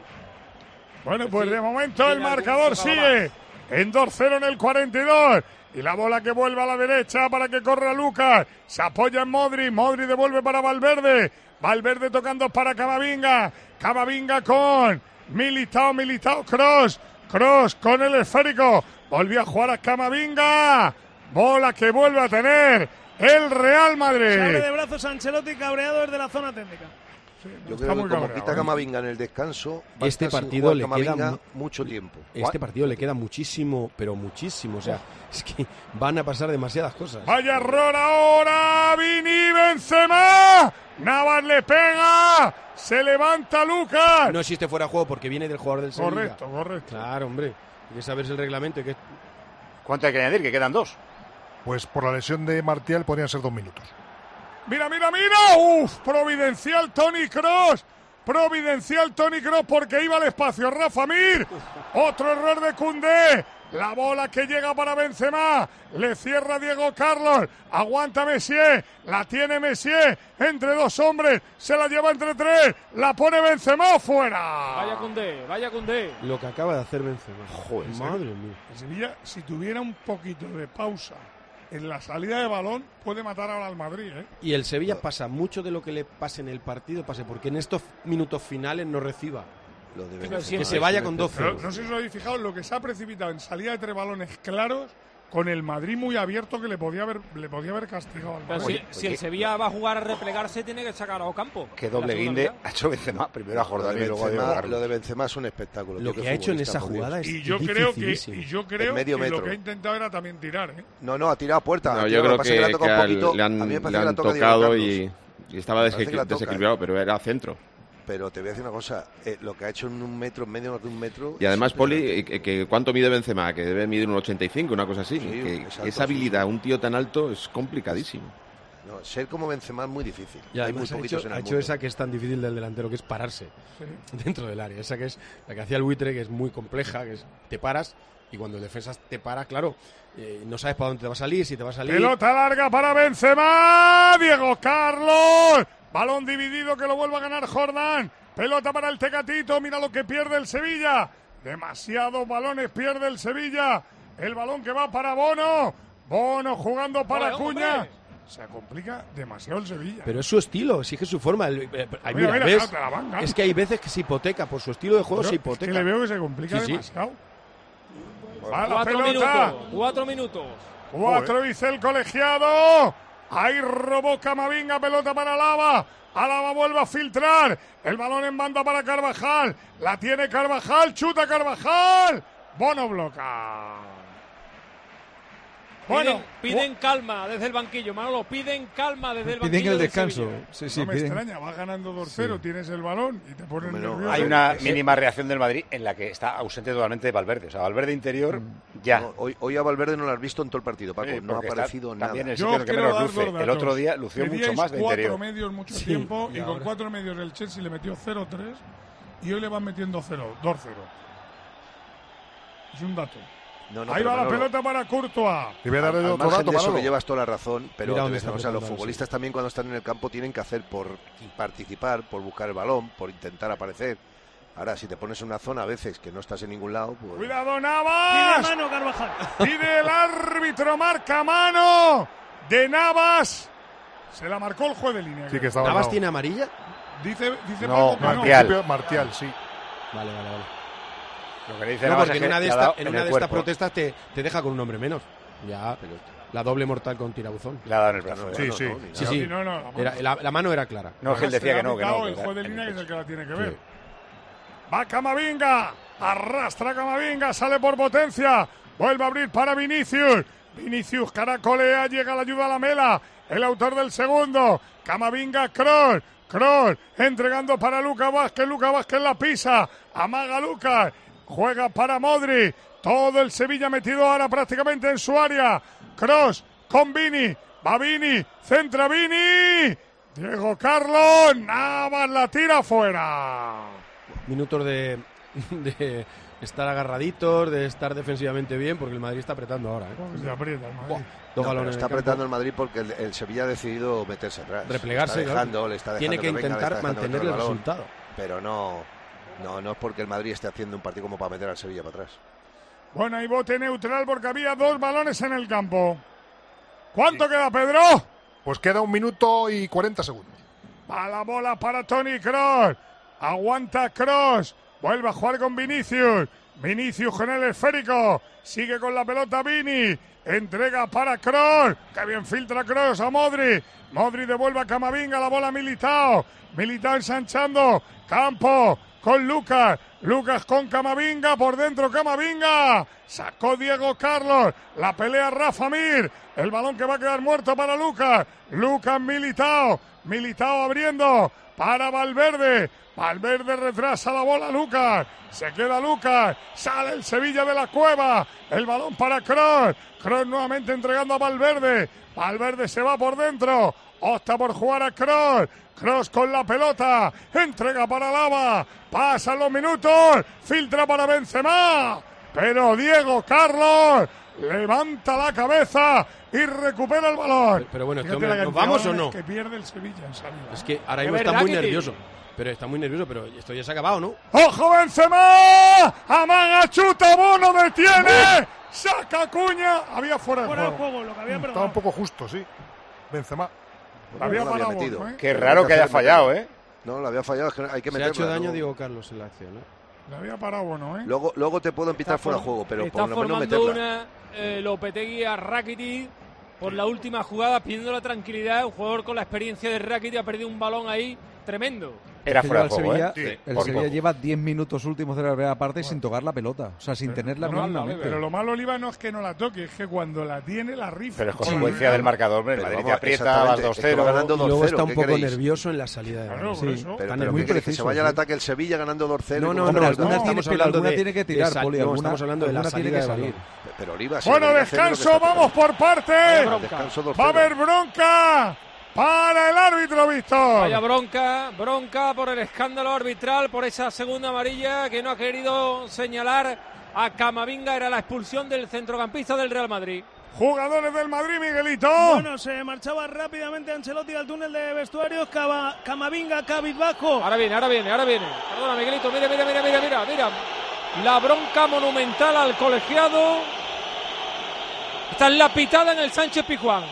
Speaker 5: Bueno,
Speaker 11: Es
Speaker 5: pues
Speaker 11: decir,
Speaker 5: de momento el
Speaker 11: tiene algún
Speaker 5: marcador
Speaker 11: tocado
Speaker 5: sigue en dos cero en el cuarenta y dos. Y la bola que vuelve a la derecha para que corra Lucas. Se apoya en Modri. Modri devuelve para Valverde. Valverde tocando para Camavinga. Camavinga con Militao, Militao, Cross. Cross con el esférico. Volvió a jugar a Camavinga. Bola que vuelve a tener el Real
Speaker 12: Se abre
Speaker 5: Madrid.
Speaker 12: de brazos Ancelotti, cabreado desde la zona técnica.
Speaker 10: Yo
Speaker 5: Está
Speaker 10: creo
Speaker 5: muy
Speaker 10: que como
Speaker 5: cabreado,
Speaker 10: quita
Speaker 5: ¿eh?
Speaker 10: Camavinga en el descanso, va a
Speaker 17: Este
Speaker 10: estar sin
Speaker 17: partido
Speaker 10: jugar
Speaker 17: le
Speaker 10: Camavinga
Speaker 17: queda mu-
Speaker 10: mucho tiempo.
Speaker 17: Este partido le queda muchísimo, pero muchísimo. O sea, es que van a pasar demasiadas cosas.
Speaker 5: Vaya error ahora, Vini Benzema. Navas le pega, se levanta Lucas.
Speaker 17: No existe fuera de juego porque viene del jugador del Sevilla.
Speaker 5: Correcto, correcto.
Speaker 17: Claro, hombre. Hay que saberse el reglamento y que
Speaker 3: ¿Cuánto hay que añadir? Que quedan dos.
Speaker 2: Pues por la lesión de Martial podrían ser dos minutos.
Speaker 5: Mira, mira, mira. Uf, providencial Toni Kroos. Providencial Toni Kroos porque iba al espacio Rafa Mir. Otro error de Koundé. La bola que llega para Benzema. Le cierra Diego Carlos. Aguanta Messier. La tiene Messier. Entre dos hombres. Se la lleva entre tres. La pone Benzema fuera.
Speaker 11: Vaya Koundé, vaya Koundé.
Speaker 17: lo que acaba de hacer Benzema.
Speaker 3: Joder,
Speaker 17: Madre mía.
Speaker 5: El Sevilla, si tuviera un poquito de pausa en la salida de balón, puede matar ahora al Madrid, ¿eh?
Speaker 17: Y el Sevilla pasa mucho de lo que le pase en el partido, pase porque en estos minutos finales no reciba.
Speaker 10: Lo de
Speaker 11: Pero
Speaker 10: Benzema
Speaker 11: si
Speaker 17: Que
Speaker 10: es
Speaker 17: se vaya
Speaker 10: un
Speaker 17: con doce.
Speaker 5: Pero no sé si os habéis fijado en lo que se ha precipitado en salida de tres balones claros, con el Madrid muy abierto que le podía haber, le podía haber castigado al
Speaker 11: Pero
Speaker 5: Madrid.
Speaker 11: si, si el Sevilla va a jugar a replegarse, tiene que sacar a Ocampo.
Speaker 3: Qué
Speaker 11: En la
Speaker 3: doble
Speaker 11: segunda
Speaker 3: guinde
Speaker 11: mitad.
Speaker 3: ha hecho Benzema. Primero a
Speaker 10: Lo
Speaker 3: Jordán
Speaker 10: de,
Speaker 3: y luego a Diego
Speaker 10: Benzema,
Speaker 3: Carlos.
Speaker 10: lo de Benzema es un espectáculo.
Speaker 17: Lo
Speaker 10: tío,
Speaker 17: que
Speaker 10: qué
Speaker 17: ha hecho en
Speaker 10: futbolista,
Speaker 17: esa
Speaker 10: por Dios.
Speaker 17: jugada es
Speaker 5: Y yo creo que
Speaker 17: dificilísimo.
Speaker 5: y yo creo
Speaker 10: En medio
Speaker 5: que lo
Speaker 10: metro.
Speaker 5: que ha intentado era también tirar, ¿eh?
Speaker 10: No, no, ha tirado a puerta.
Speaker 6: No,
Speaker 10: tío,
Speaker 6: yo
Speaker 10: lo
Speaker 6: creo
Speaker 10: pasa
Speaker 6: que,
Speaker 10: es la
Speaker 6: que
Speaker 10: toca un
Speaker 6: al-
Speaker 10: poquito.
Speaker 6: le
Speaker 10: A
Speaker 6: han,
Speaker 10: mí me
Speaker 6: le
Speaker 10: parece que la
Speaker 6: han
Speaker 10: toca Diego
Speaker 6: tocado
Speaker 10: Carlos.
Speaker 6: y, y estaba
Speaker 10: Parece que
Speaker 6: desequil-
Speaker 10: la toca.
Speaker 6: desequilibrado, pero era centro.
Speaker 10: Pero te voy a decir una cosa, eh, lo que ha hecho en un metro, en medio de un metro...
Speaker 6: Y además,
Speaker 10: es
Speaker 6: Poli, que, que ¿cuánto mide Benzema? Que debe medir un ochenta y cinco, una cosa así.
Speaker 10: Sí,
Speaker 6: que
Speaker 10: es alto,
Speaker 6: esa habilidad, un tío tan alto, es complicadísimo.
Speaker 10: No, ser como Benzema es muy difícil.
Speaker 17: Y
Speaker 10: Hay muy
Speaker 17: además ha
Speaker 10: poquitos
Speaker 17: hecho,
Speaker 10: en
Speaker 17: ha
Speaker 10: el
Speaker 17: hecho
Speaker 10: mundo.
Speaker 17: esa que es tan difícil del delantero, que es pararse
Speaker 5: Sí.
Speaker 17: dentro del área. Esa que es la que hacía el buitre, que es muy compleja, que es te paras y cuando el defensa te para, claro, eh, no sabes para dónde te va a salir, si te va a salir.
Speaker 5: Pelota larga para Benzema. Diego Carlos. Balón dividido que lo vuelve a ganar Jordán. Pelota para el Tecatito. Mira lo que pierde el Sevilla. Demasiados balones pierde el Sevilla. El balón que va para Bono. Bono jugando para
Speaker 11: Joder,
Speaker 5: Acuña.
Speaker 11: hombre.
Speaker 5: Se complica demasiado el Sevilla.
Speaker 17: Pero es su estilo, exige su forma. El- eh,
Speaker 5: Mira,
Speaker 17: ay, mira,
Speaker 5: mira,
Speaker 17: ¿ves?
Speaker 5: claro, te la banca.
Speaker 17: Es que hay veces que se hipoteca por su estilo de juego,
Speaker 5: Pero
Speaker 17: se
Speaker 5: es
Speaker 17: hipoteca.
Speaker 5: que le veo que se complica
Speaker 17: Sí, sí.
Speaker 5: demasiado. Va la
Speaker 11: Cuatro
Speaker 5: pelota.
Speaker 11: minutos, cuatro minutos.
Speaker 5: Cuatro dice el colegiado. Ahí robó Camavinga, pelota para Alaba. Alaba vuelve a filtrar. El balón en banda para Carvajal. La tiene Carvajal, chuta Carvajal. Bono bloca. Bueno,
Speaker 11: Piden, piden calma desde el banquillo, Manolo. Piden calma desde el banquillo.
Speaker 8: Piden el
Speaker 11: del
Speaker 8: descanso.
Speaker 11: Sevilla.
Speaker 8: Sí, sí,
Speaker 5: no me
Speaker 8: piden.
Speaker 5: extraña, vas ganando dos cero, tienes el balón y te pones
Speaker 10: Hombre, no,
Speaker 5: nervioso.
Speaker 3: Hay una mínima reacción del Madrid en la que está ausente totalmente de Valverde. O sea, Valverde interior, ya.
Speaker 10: No, hoy, hoy a Valverde no lo has visto en todo el partido, Paco.
Speaker 3: Sí,
Speaker 10: no ha
Speaker 3: porque está
Speaker 10: aparecido nada.
Speaker 3: también el
Speaker 5: Yo
Speaker 3: sitio en el que
Speaker 5: quiero
Speaker 3: menos
Speaker 5: dar
Speaker 3: luce.
Speaker 5: dos
Speaker 3: El
Speaker 5: datos.
Speaker 3: otro día lució
Speaker 5: Pedíais
Speaker 3: mucho más de
Speaker 5: cuatro
Speaker 3: interior.
Speaker 5: medios mucho
Speaker 17: Sí,
Speaker 5: tiempo
Speaker 17: y
Speaker 5: y, con
Speaker 17: ahora-
Speaker 5: cuatro medios el Chelsea le metió cero tres y hoy le van metiendo cero, dos cero. Es un dato.
Speaker 10: No, no,
Speaker 5: Ahí va la
Speaker 10: Manolo,
Speaker 5: pelota para Courtois.
Speaker 2: Y voy a darle
Speaker 10: al
Speaker 2: otro
Speaker 10: margen
Speaker 2: dato,
Speaker 10: de eso
Speaker 2: Manolo.
Speaker 10: que llevas toda la razón, pero
Speaker 17: Mira dónde
Speaker 10: debe-
Speaker 17: está
Speaker 10: o sea, los
Speaker 17: apuntando,
Speaker 10: futbolistas también cuando están en el campo tienen que hacer por participar, por buscar el balón, por intentar aparecer. Ahora, si te pones en una zona a veces que no estás en ningún lado, pues...
Speaker 5: Cuidado,
Speaker 12: Pide
Speaker 5: Navas.
Speaker 12: mano Carvajal.
Speaker 5: Pide el árbitro, marca mano de Navas. Se la marcó el juez de línea.
Speaker 2: Sí, que estaba al
Speaker 17: ¿Navas
Speaker 2: lado.
Speaker 17: tiene amarilla?
Speaker 5: Dice, dice
Speaker 3: No,
Speaker 5: Paco que no.
Speaker 3: Martial.
Speaker 2: En principio, Martial, sí.
Speaker 17: Vale, vale, vale.
Speaker 3: Lo que le dice
Speaker 17: No,
Speaker 3: Navas
Speaker 17: porque
Speaker 3: es
Speaker 17: en
Speaker 3: que
Speaker 17: una de,
Speaker 3: le ha
Speaker 17: esta-
Speaker 3: dado
Speaker 17: en
Speaker 3: en
Speaker 17: una
Speaker 3: el
Speaker 17: de estas
Speaker 3: cuerpo.
Speaker 17: protestas te, te deja con un hombre menos. Ya, la doble mortal con tirabuzón.
Speaker 3: Le ha dado en el brazo.
Speaker 2: Sí,
Speaker 3: ¿eh?
Speaker 2: sí.
Speaker 17: Sí, sí.
Speaker 5: No, no, la mano.
Speaker 17: Era- la, la mano era clara.
Speaker 3: No, Gil decía que no, que no.
Speaker 5: El
Speaker 3: que
Speaker 5: juez de
Speaker 3: era-
Speaker 5: línea que es el que la tiene que ver.
Speaker 17: Sí.
Speaker 5: Va Camavinga, arrastra Camavinga, sale por potencia, vuelve a abrir para Vinicius. Vinicius caracolea, llega la ayuda a la Mela, el autor del segundo. Camavinga, Kroos, Kroos entregando para Lucas Vázquez, Lucas Vázquez la pisa, amaga Lucas, juega para Modri. Todo el Sevilla metido ahora prácticamente en su área. Kroos con Vini, va Vini, centra Vini. Diego Carlos, Navas la tira fuera.
Speaker 17: Minutos de, de estar agarraditos, de estar defensivamente bien, porque el Madrid está apretando ahora. ¿eh?
Speaker 5: Se aprieta el Madrid.
Speaker 17: Dos
Speaker 10: No, pero
Speaker 17: galones
Speaker 10: está
Speaker 17: en el
Speaker 10: apretando
Speaker 17: campo.
Speaker 10: el Madrid porque el, el Sevilla ha decidido meterse atrás.
Speaker 17: Replegarse,
Speaker 10: Le está
Speaker 17: claro.
Speaker 10: dejando, le está
Speaker 17: Tiene
Speaker 10: dejando
Speaker 17: que
Speaker 10: venga, le
Speaker 17: intentar
Speaker 10: está dejando
Speaker 17: mantener
Speaker 10: meter
Speaker 17: el
Speaker 10: balón.
Speaker 17: resultado.
Speaker 10: Pero no, no, no es porque el Madrid esté haciendo un partido como para meter al Sevilla para atrás.
Speaker 5: Bueno, hay bote neutral porque había dos balones en el campo. ¿Cuánto queda, Pedro?
Speaker 2: Pues queda un minuto y cuarenta segundos.
Speaker 5: Va la bola para Toni Kroos. Aguanta Kroos. Vuelve a jugar con Vinicius. Vinicius con el esférico. Sigue con la pelota Vini. Entrega para Kroos. Que bien filtra Kroos a Modri. Modri devuelve a Camavinga la bola a Militao. Militao ensanchando. Campo con Lucas. Lucas con Camavinga. Por dentro Camavinga. Sacó Diego Carlos. La pelea Rafa Mir. El balón que va a quedar muerto para Lucas. Lucas Militao. Militao abriendo para Valverde. Valverde retrasa la bola Lucas. Se queda Lucas. Sale el Sevilla de la cueva. El balón para Kroos. Kroos nuevamente entregando a Valverde. Valverde se va por dentro. Opta por jugar a Kroos. Kroos con la pelota. Entrega para Lava. Pasan los minutos. Filtra para Benzema. Pero Diego Carlos levanta la cabeza y recupera el balón.
Speaker 17: Pero, pero bueno, este
Speaker 5: Fíjate
Speaker 17: hombre,
Speaker 5: la
Speaker 17: ¿nos
Speaker 5: cantidad
Speaker 17: vamos
Speaker 5: de
Speaker 17: o
Speaker 5: balones
Speaker 17: no?
Speaker 5: Que pierde el Sevilla en salida.
Speaker 17: Es que ahora
Speaker 5: Es
Speaker 17: mismo está
Speaker 5: verdad,
Speaker 17: muy
Speaker 5: Kitty.
Speaker 17: nervioso. Pero está muy nervioso, pero esto ya se ha acabado, ¿no?
Speaker 5: ¡Ojo Benzema! Amaga, chuta, Bono detiene. Saca Cuña. Había fuera de
Speaker 12: Fuera de
Speaker 5: juego.
Speaker 12: juego, lo que había
Speaker 2: Estaba
Speaker 12: perdonado.
Speaker 2: un poco justo, sí. Benzema.
Speaker 5: La había
Speaker 10: No lo había
Speaker 5: parado,
Speaker 10: metido.
Speaker 5: ¿eh?
Speaker 3: Qué raro que haya fallado, ¿eh?
Speaker 10: No, lo había fallado, es que hay que
Speaker 17: Se ha
Speaker 10: meterla.
Speaker 17: hecho daño
Speaker 10: luego,
Speaker 17: Diego Carlos en la acción, ¿eh?
Speaker 5: La había parado, bueno, ¿eh?
Speaker 10: luego, luego te puedo pitar fuera de juego, pero
Speaker 11: Está
Speaker 10: por lo menos
Speaker 11: formando
Speaker 10: meterla.
Speaker 11: una eh, Lopetegui a Rakitic por la última jugada, pidiendo la tranquilidad. Un jugador con la experiencia de Rakitic ha perdido un balón ahí tremendo.
Speaker 3: Era
Speaker 8: Que
Speaker 3: fuera de
Speaker 8: lleva el
Speaker 3: juego,
Speaker 8: Sevilla,
Speaker 3: ¿eh? Sí,
Speaker 8: el
Speaker 3: por
Speaker 8: Sevilla
Speaker 3: poco.
Speaker 8: lleva diez minutos últimos de la primera parte sin tocar la pelota. O sea, sin tenerla
Speaker 5: No, no,
Speaker 8: mínimamente.
Speaker 5: pero lo malo, Oliva, no es que no la toque, es que cuando la tiene la rifa.
Speaker 3: Pero es
Speaker 5: Con
Speaker 3: consecuencia
Speaker 5: la-
Speaker 3: del marcador, hombre. El
Speaker 10: Pero
Speaker 3: Madrid te
Speaker 10: vamos,
Speaker 3: aprieta, vas
Speaker 10: exactamente,
Speaker 3: dos
Speaker 10: es que va
Speaker 3: cero.
Speaker 10: ganando
Speaker 17: Y luego
Speaker 10: dos cero,
Speaker 17: está un
Speaker 10: ¿qué
Speaker 17: poco
Speaker 10: queréis?
Speaker 17: nervioso en la salida de
Speaker 5: Claro,
Speaker 17: balón.
Speaker 5: por
Speaker 17: Sí,
Speaker 5: eso.
Speaker 10: Pero,
Speaker 17: está
Speaker 10: pero
Speaker 17: nervioso.
Speaker 8: muy
Speaker 10: ¿qué quieres, que se
Speaker 8: preciso,
Speaker 10: vaya al
Speaker 8: sí.
Speaker 10: ataque el Sevilla ganando dos cero.
Speaker 17: No,
Speaker 10: y
Speaker 17: no,
Speaker 10: como
Speaker 17: no,
Speaker 10: se
Speaker 17: alguna
Speaker 10: va a
Speaker 8: no,
Speaker 17: estamos
Speaker 8: pero
Speaker 17: hablando
Speaker 8: alguna
Speaker 17: de,
Speaker 8: tiene que tirar,
Speaker 17: de sal-
Speaker 8: Poli,
Speaker 17: no,
Speaker 8: alguna-
Speaker 17: estamos hablando de la
Speaker 8: alguna tiene
Speaker 17: salida
Speaker 8: que
Speaker 17: de
Speaker 8: salir.
Speaker 17: balón.
Speaker 10: Pero Oliva, si
Speaker 5: Bueno,
Speaker 10: debería hacer lo que
Speaker 5: descanso,
Speaker 10: está haciendo.
Speaker 5: vamos por parte.
Speaker 10: Descanso dos
Speaker 5: Va a
Speaker 10: cero.
Speaker 5: haber bronca para el árbitro, Víctor.
Speaker 11: Vaya bronca, bronca por el escándalo arbitral, por esa segunda amarilla que no ha querido señalar a Camavinga. Era la expulsión del centrocampista del Real Madrid.
Speaker 5: Jugadores del Madrid, Miguelito.
Speaker 12: Bueno, se marchaba rápidamente Ancelotti al túnel de vestuarios. Cava- Camavinga, cabizbajo.
Speaker 11: Ahora viene, ahora viene, ahora viene. Perdona, Miguelito, mira, mira, mira, mira, mira, mira. La bronca monumental al colegiado. Está en la pitada en el Sánchez Pizjuán.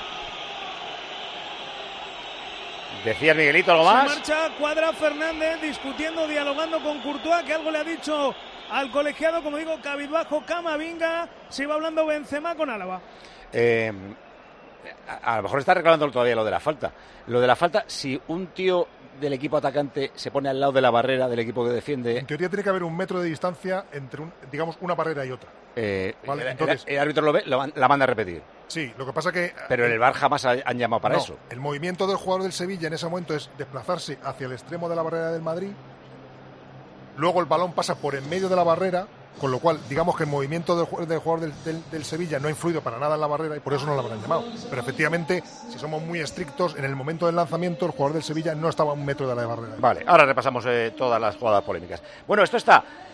Speaker 3: Decía Miguelito algo
Speaker 12: Se
Speaker 3: más.
Speaker 12: marcha Cuadra Fernández discutiendo, dialogando con Courtois, que algo le ha dicho al colegiado. Como digo, cabizbajo Camavinga. Se iba hablando Benzema con Álava.
Speaker 3: Eh, a, a lo mejor está reclamando todavía lo de la falta. Lo de la falta, si un tío del equipo atacante se pone al lado de la barrera del equipo que defiende,
Speaker 2: En teoría tiene que haber un metro de distancia entre, un, digamos, una barrera y otra.
Speaker 3: eh,
Speaker 2: Vale,
Speaker 3: el,
Speaker 2: entonces-
Speaker 3: el árbitro lo ve, lo man- la manda a repetir.
Speaker 2: Sí, lo que pasa que...
Speaker 3: Pero en el V A R jamás ha- han llamado para
Speaker 2: No,
Speaker 3: eso.
Speaker 2: el movimiento del jugador del Sevilla en ese momento es desplazarse hacia el extremo de la barrera del Madrid. Luego el balón pasa por en medio de la barrera, con lo cual, digamos que el movimiento del, ju- del jugador del, del- del Sevilla no ha influido para nada en la barrera y por eso no lo habrán llamado. Pero efectivamente, si somos muy estrictos, en el momento del lanzamiento el jugador del Sevilla no estaba a un metro de la barrera.
Speaker 3: Vale, ahora repasamos eh, todas las jugadas polémicas. Bueno, esto está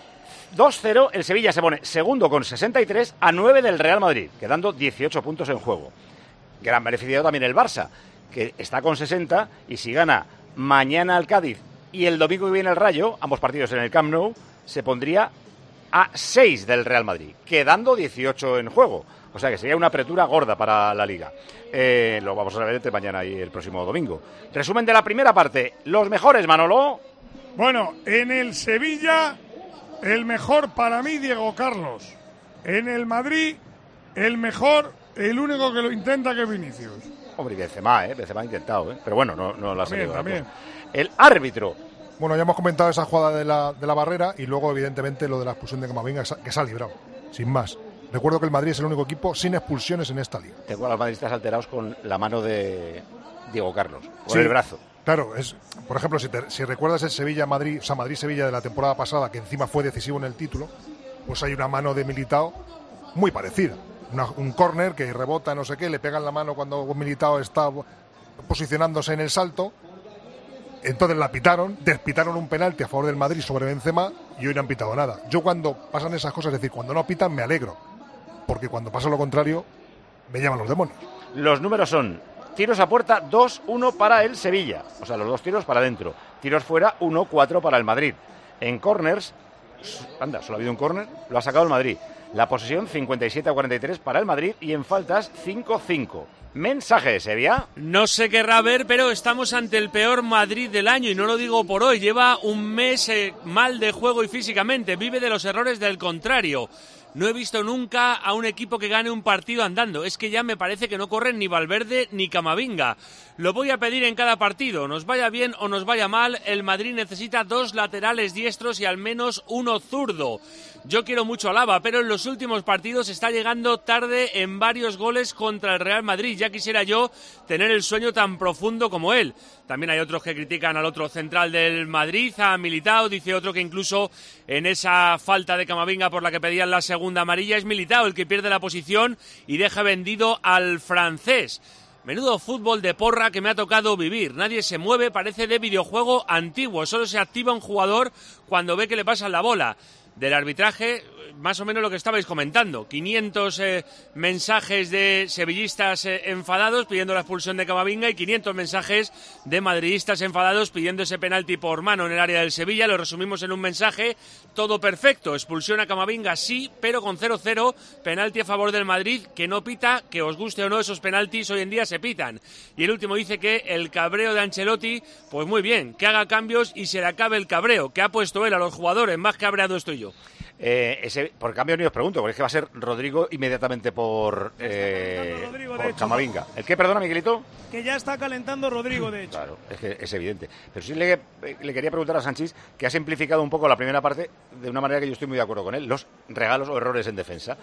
Speaker 3: dos cero, el Sevilla se pone segundo con sesenta y tres a nueve del Real Madrid, quedando dieciocho puntos en juego. Gran beneficiado también el Barça, que está con sesenta, y si gana mañana al Cádiz y el domingo que viene el Rayo, ambos partidos en el Camp Nou, se pondría a seis del Real Madrid, quedando dieciocho en juego. O sea que sería una apertura gorda para la Liga. Eh, lo vamos a ver entre mañana y el próximo domingo. Resumen de la primera parte. Los mejores, Manolo.
Speaker 5: Bueno, en el Sevilla, el mejor para mí, Diego Carlos. En el Madrid, el mejor, el único que lo intenta, que es Vinicius.
Speaker 3: Hombre, Benzema, ¿eh? Benzema ha intentado, ¿eh? Pero bueno, no, no lo ha salido.
Speaker 5: También,
Speaker 3: El árbitro.
Speaker 2: Bueno, ya hemos comentado esa jugada de la, de la barrera y luego, evidentemente, lo de la expulsión de Camavinga, que se ha librado, sin más. Recuerdo que el Madrid es el único equipo sin expulsiones en esta liga.
Speaker 3: Tengo a los madridistas alterados con la mano de Diego Carlos, con
Speaker 2: Sí,
Speaker 3: el brazo.
Speaker 2: Claro, es, por ejemplo, si, te, si recuerdas el Sevilla-Madrid, o sea, Madrid-Sevilla de la temporada pasada, que encima fue decisivo en el título, pues hay una mano de Militao muy parecida. Una, un córner que rebota, no sé qué, le pegan la mano cuando Militao está posicionándose en el salto. Entonces la pitaron, despitaron un penalti a favor del Madrid sobre Benzema y hoy no han pitado nada. Yo cuando pasan esas cosas, es decir, cuando no pitan me alegro, porque cuando pasa lo contrario me llaman los demonios.
Speaker 3: Los números son: tiros a puerta dos uno para el Sevilla, o sea, los dos tiros para adentro. Tiros fuera uno cuatro para el Madrid. En corners, anda, solo ha habido un córner, lo ha sacado el Madrid. La posesión cincuenta y siete a cuarenta y tres para el Madrid y en faltas cinco cinco. Mensaje de Sevilla.
Speaker 9: No se querrá ver, pero estamos ante el peor Madrid del año y no lo digo por hoy. Lleva un mes eh, mal de juego y físicamente. Vive de los errores del contrario. No he visto nunca a un equipo que gane un partido andando. Es que ya me parece que no corren ni Valverde ni Camavinga. Lo voy a pedir en cada partido. Nos vaya bien o nos vaya mal, el Madrid necesita dos laterales diestros y al menos uno zurdo. Yo quiero mucho a Alaba, pero en los últimos partidos está llegando tarde en varios goles contra el Real Madrid. Ya quisiera yo tener el sueño tan profundo como él. También hay otros que critican al otro central del Madrid, a Militao. Dice otro que incluso en esa falta de Camavinga por la que pedían la segunda amarilla es Militao el que pierde la posición y deja vendido al francés. Menudo fútbol de porra que me ha tocado vivir. Nadie se mueve, parece de videojuego antiguo. Solo se activa un jugador cuando ve que le pasan la bola. Del arbitraje, más o menos lo que estabais comentando. quinientos eh, mensajes de sevillistas eh, enfadados pidiendo la expulsión de Camavinga y quinientos mensajes de madridistas enfadados pidiendo ese penalti por mano en el área del Sevilla. Lo resumimos en un mensaje: todo perfecto, expulsión a Camavinga sí, pero con cero cero, penalti a favor del Madrid, que no pita, que os guste o no, esos penaltis hoy en día se pitan. Y el último dice que el cabreo de Ancelotti, pues muy bien, que haga cambios y se le acabe el cabreo, que ha puesto él a los jugadores, más cabreado estoy yo.
Speaker 3: Eh, ese, por cambio ni os pregunto, porque es que va a ser Rodrigo inmediatamente por, eh,
Speaker 12: Rodrigo, de
Speaker 3: por
Speaker 12: hecho.
Speaker 3: Camavinga. ¿El qué, perdona, Miguelito?
Speaker 12: Que ya está calentando Rodrigo, de hecho.
Speaker 3: Claro, es que es evidente. Pero sí le, le quería preguntar a Sanchís, que ha simplificado un poco la primera parte de una manera que yo estoy muy de acuerdo con él, los regalos o errores en defensa.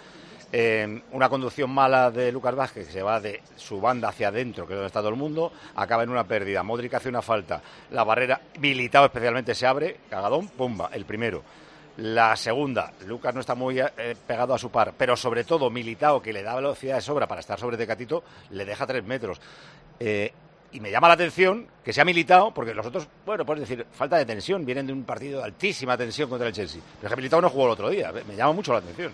Speaker 3: Eh, una conducción mala de Lucas Vázquez, que se va de su banda hacia adentro, que es donde está todo el mundo, acaba en una pérdida. Modric hace una falta, la barrera, Militao especialmente se abre, cagadón, pumba, el primero. La segunda, Lucas no está muy eh, pegado a su par, pero sobre todo Militao, que le da velocidad de sobra para estar sobre Tecatito, le deja tres metros. Eh, y me llama la atención que sea Militao, porque los otros, bueno, puedes decir, falta de tensión, vienen de un partido de altísima tensión contra el Chelsea. Pero es que Militao no jugó el otro día, me llama mucho la atención.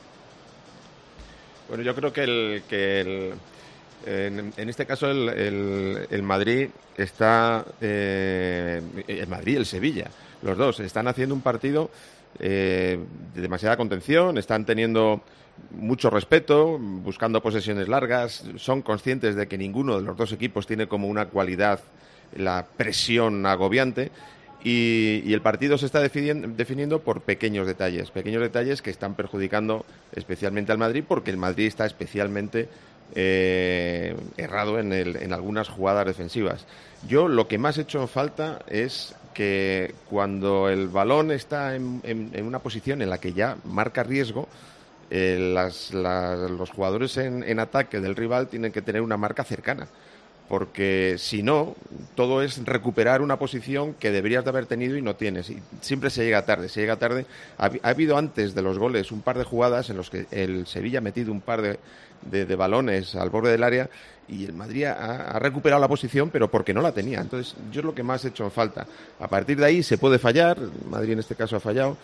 Speaker 6: Bueno, yo creo que el... Que el... En, en este caso el, el, el Madrid está eh, el Madrid y el Sevilla, los dos están haciendo un partido eh, de demasiada contención, están teniendo mucho respeto, buscando posesiones largas, son conscientes de que ninguno de los dos equipos tiene como una cualidad la presión agobiante. Y, y el partido se está definiendo, definiendo por pequeños detalles, pequeños detalles que están perjudicando especialmente al Madrid, porque el Madrid está especialmente eh, errado en, el, en algunas jugadas defensivas. Yo lo que más he hecho falta es que cuando el balón está en, en, en una posición en la que ya marca riesgo, eh, las, las, los jugadores en, en ataque del rival tienen que tener una marca cercana. Porque si no, todo es recuperar una posición que deberías de haber tenido y no tienes. Y siempre se llega tarde, se llega tarde. Ha, ha habido antes de los goles un par de jugadas en los que el Sevilla ha metido un par de, de, de balones al borde del área y el Madrid ha, ha recuperado la posición, pero porque no la tenía. Entonces, yo es lo que más he hecho en falta. A partir de ahí se puede fallar, Madrid en este caso ha fallado,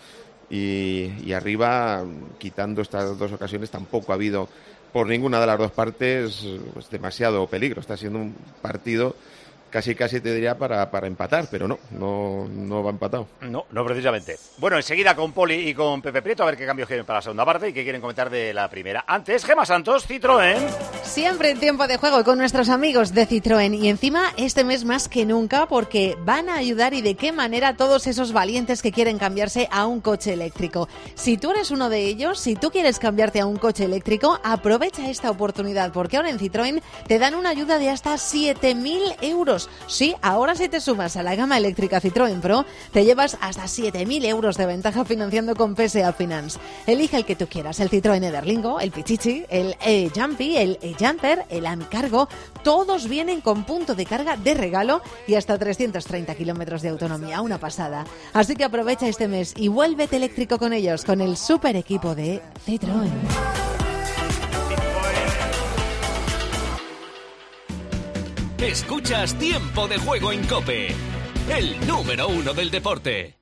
Speaker 6: y, y arriba, quitando estas dos ocasiones, tampoco ha habido por ninguna de las dos partes pues, demasiado peligro. Está siendo un partido casi casi te diría para, para empatar, pero no, no, no va empatado.
Speaker 3: No, no precisamente. Bueno, enseguida con Poli y con Pepe Prieto, a ver qué cambios quieren para la segunda parte y qué quieren comentar de la primera. Antes, Gemma Santos, Citroën.
Speaker 13: Siempre en tiempo de juego con nuestros amigos de Citroën, y encima este mes más que nunca, porque van a ayudar, y de qué manera, a todos esos valientes que quieren cambiarse a un coche eléctrico. Si tú eres uno de ellos, si tú quieres cambiarte a un coche eléctrico, aprovecha esta oportunidad, porque ahora en Citroën te dan una ayuda de hasta siete mil euros. Sí, ahora si te sumas a la gama eléctrica Citroën Pro, te llevas hasta siete mil euros de ventaja financiando con P S A Finance. Elige el que tú quieras, el Citroën Ederlingo, el Pichichi, el E-Jumpy, el E-Jumper, el Amicargo. Todos vienen con punto de carga de regalo y hasta trescientos treinta kilómetros de autonomía, una pasada. Así que aprovecha este mes y vuélvete eléctrico con ellos, con el super equipo de Citroën.
Speaker 14: Escuchas Tiempo de Juego en COPE, el número uno del deporte.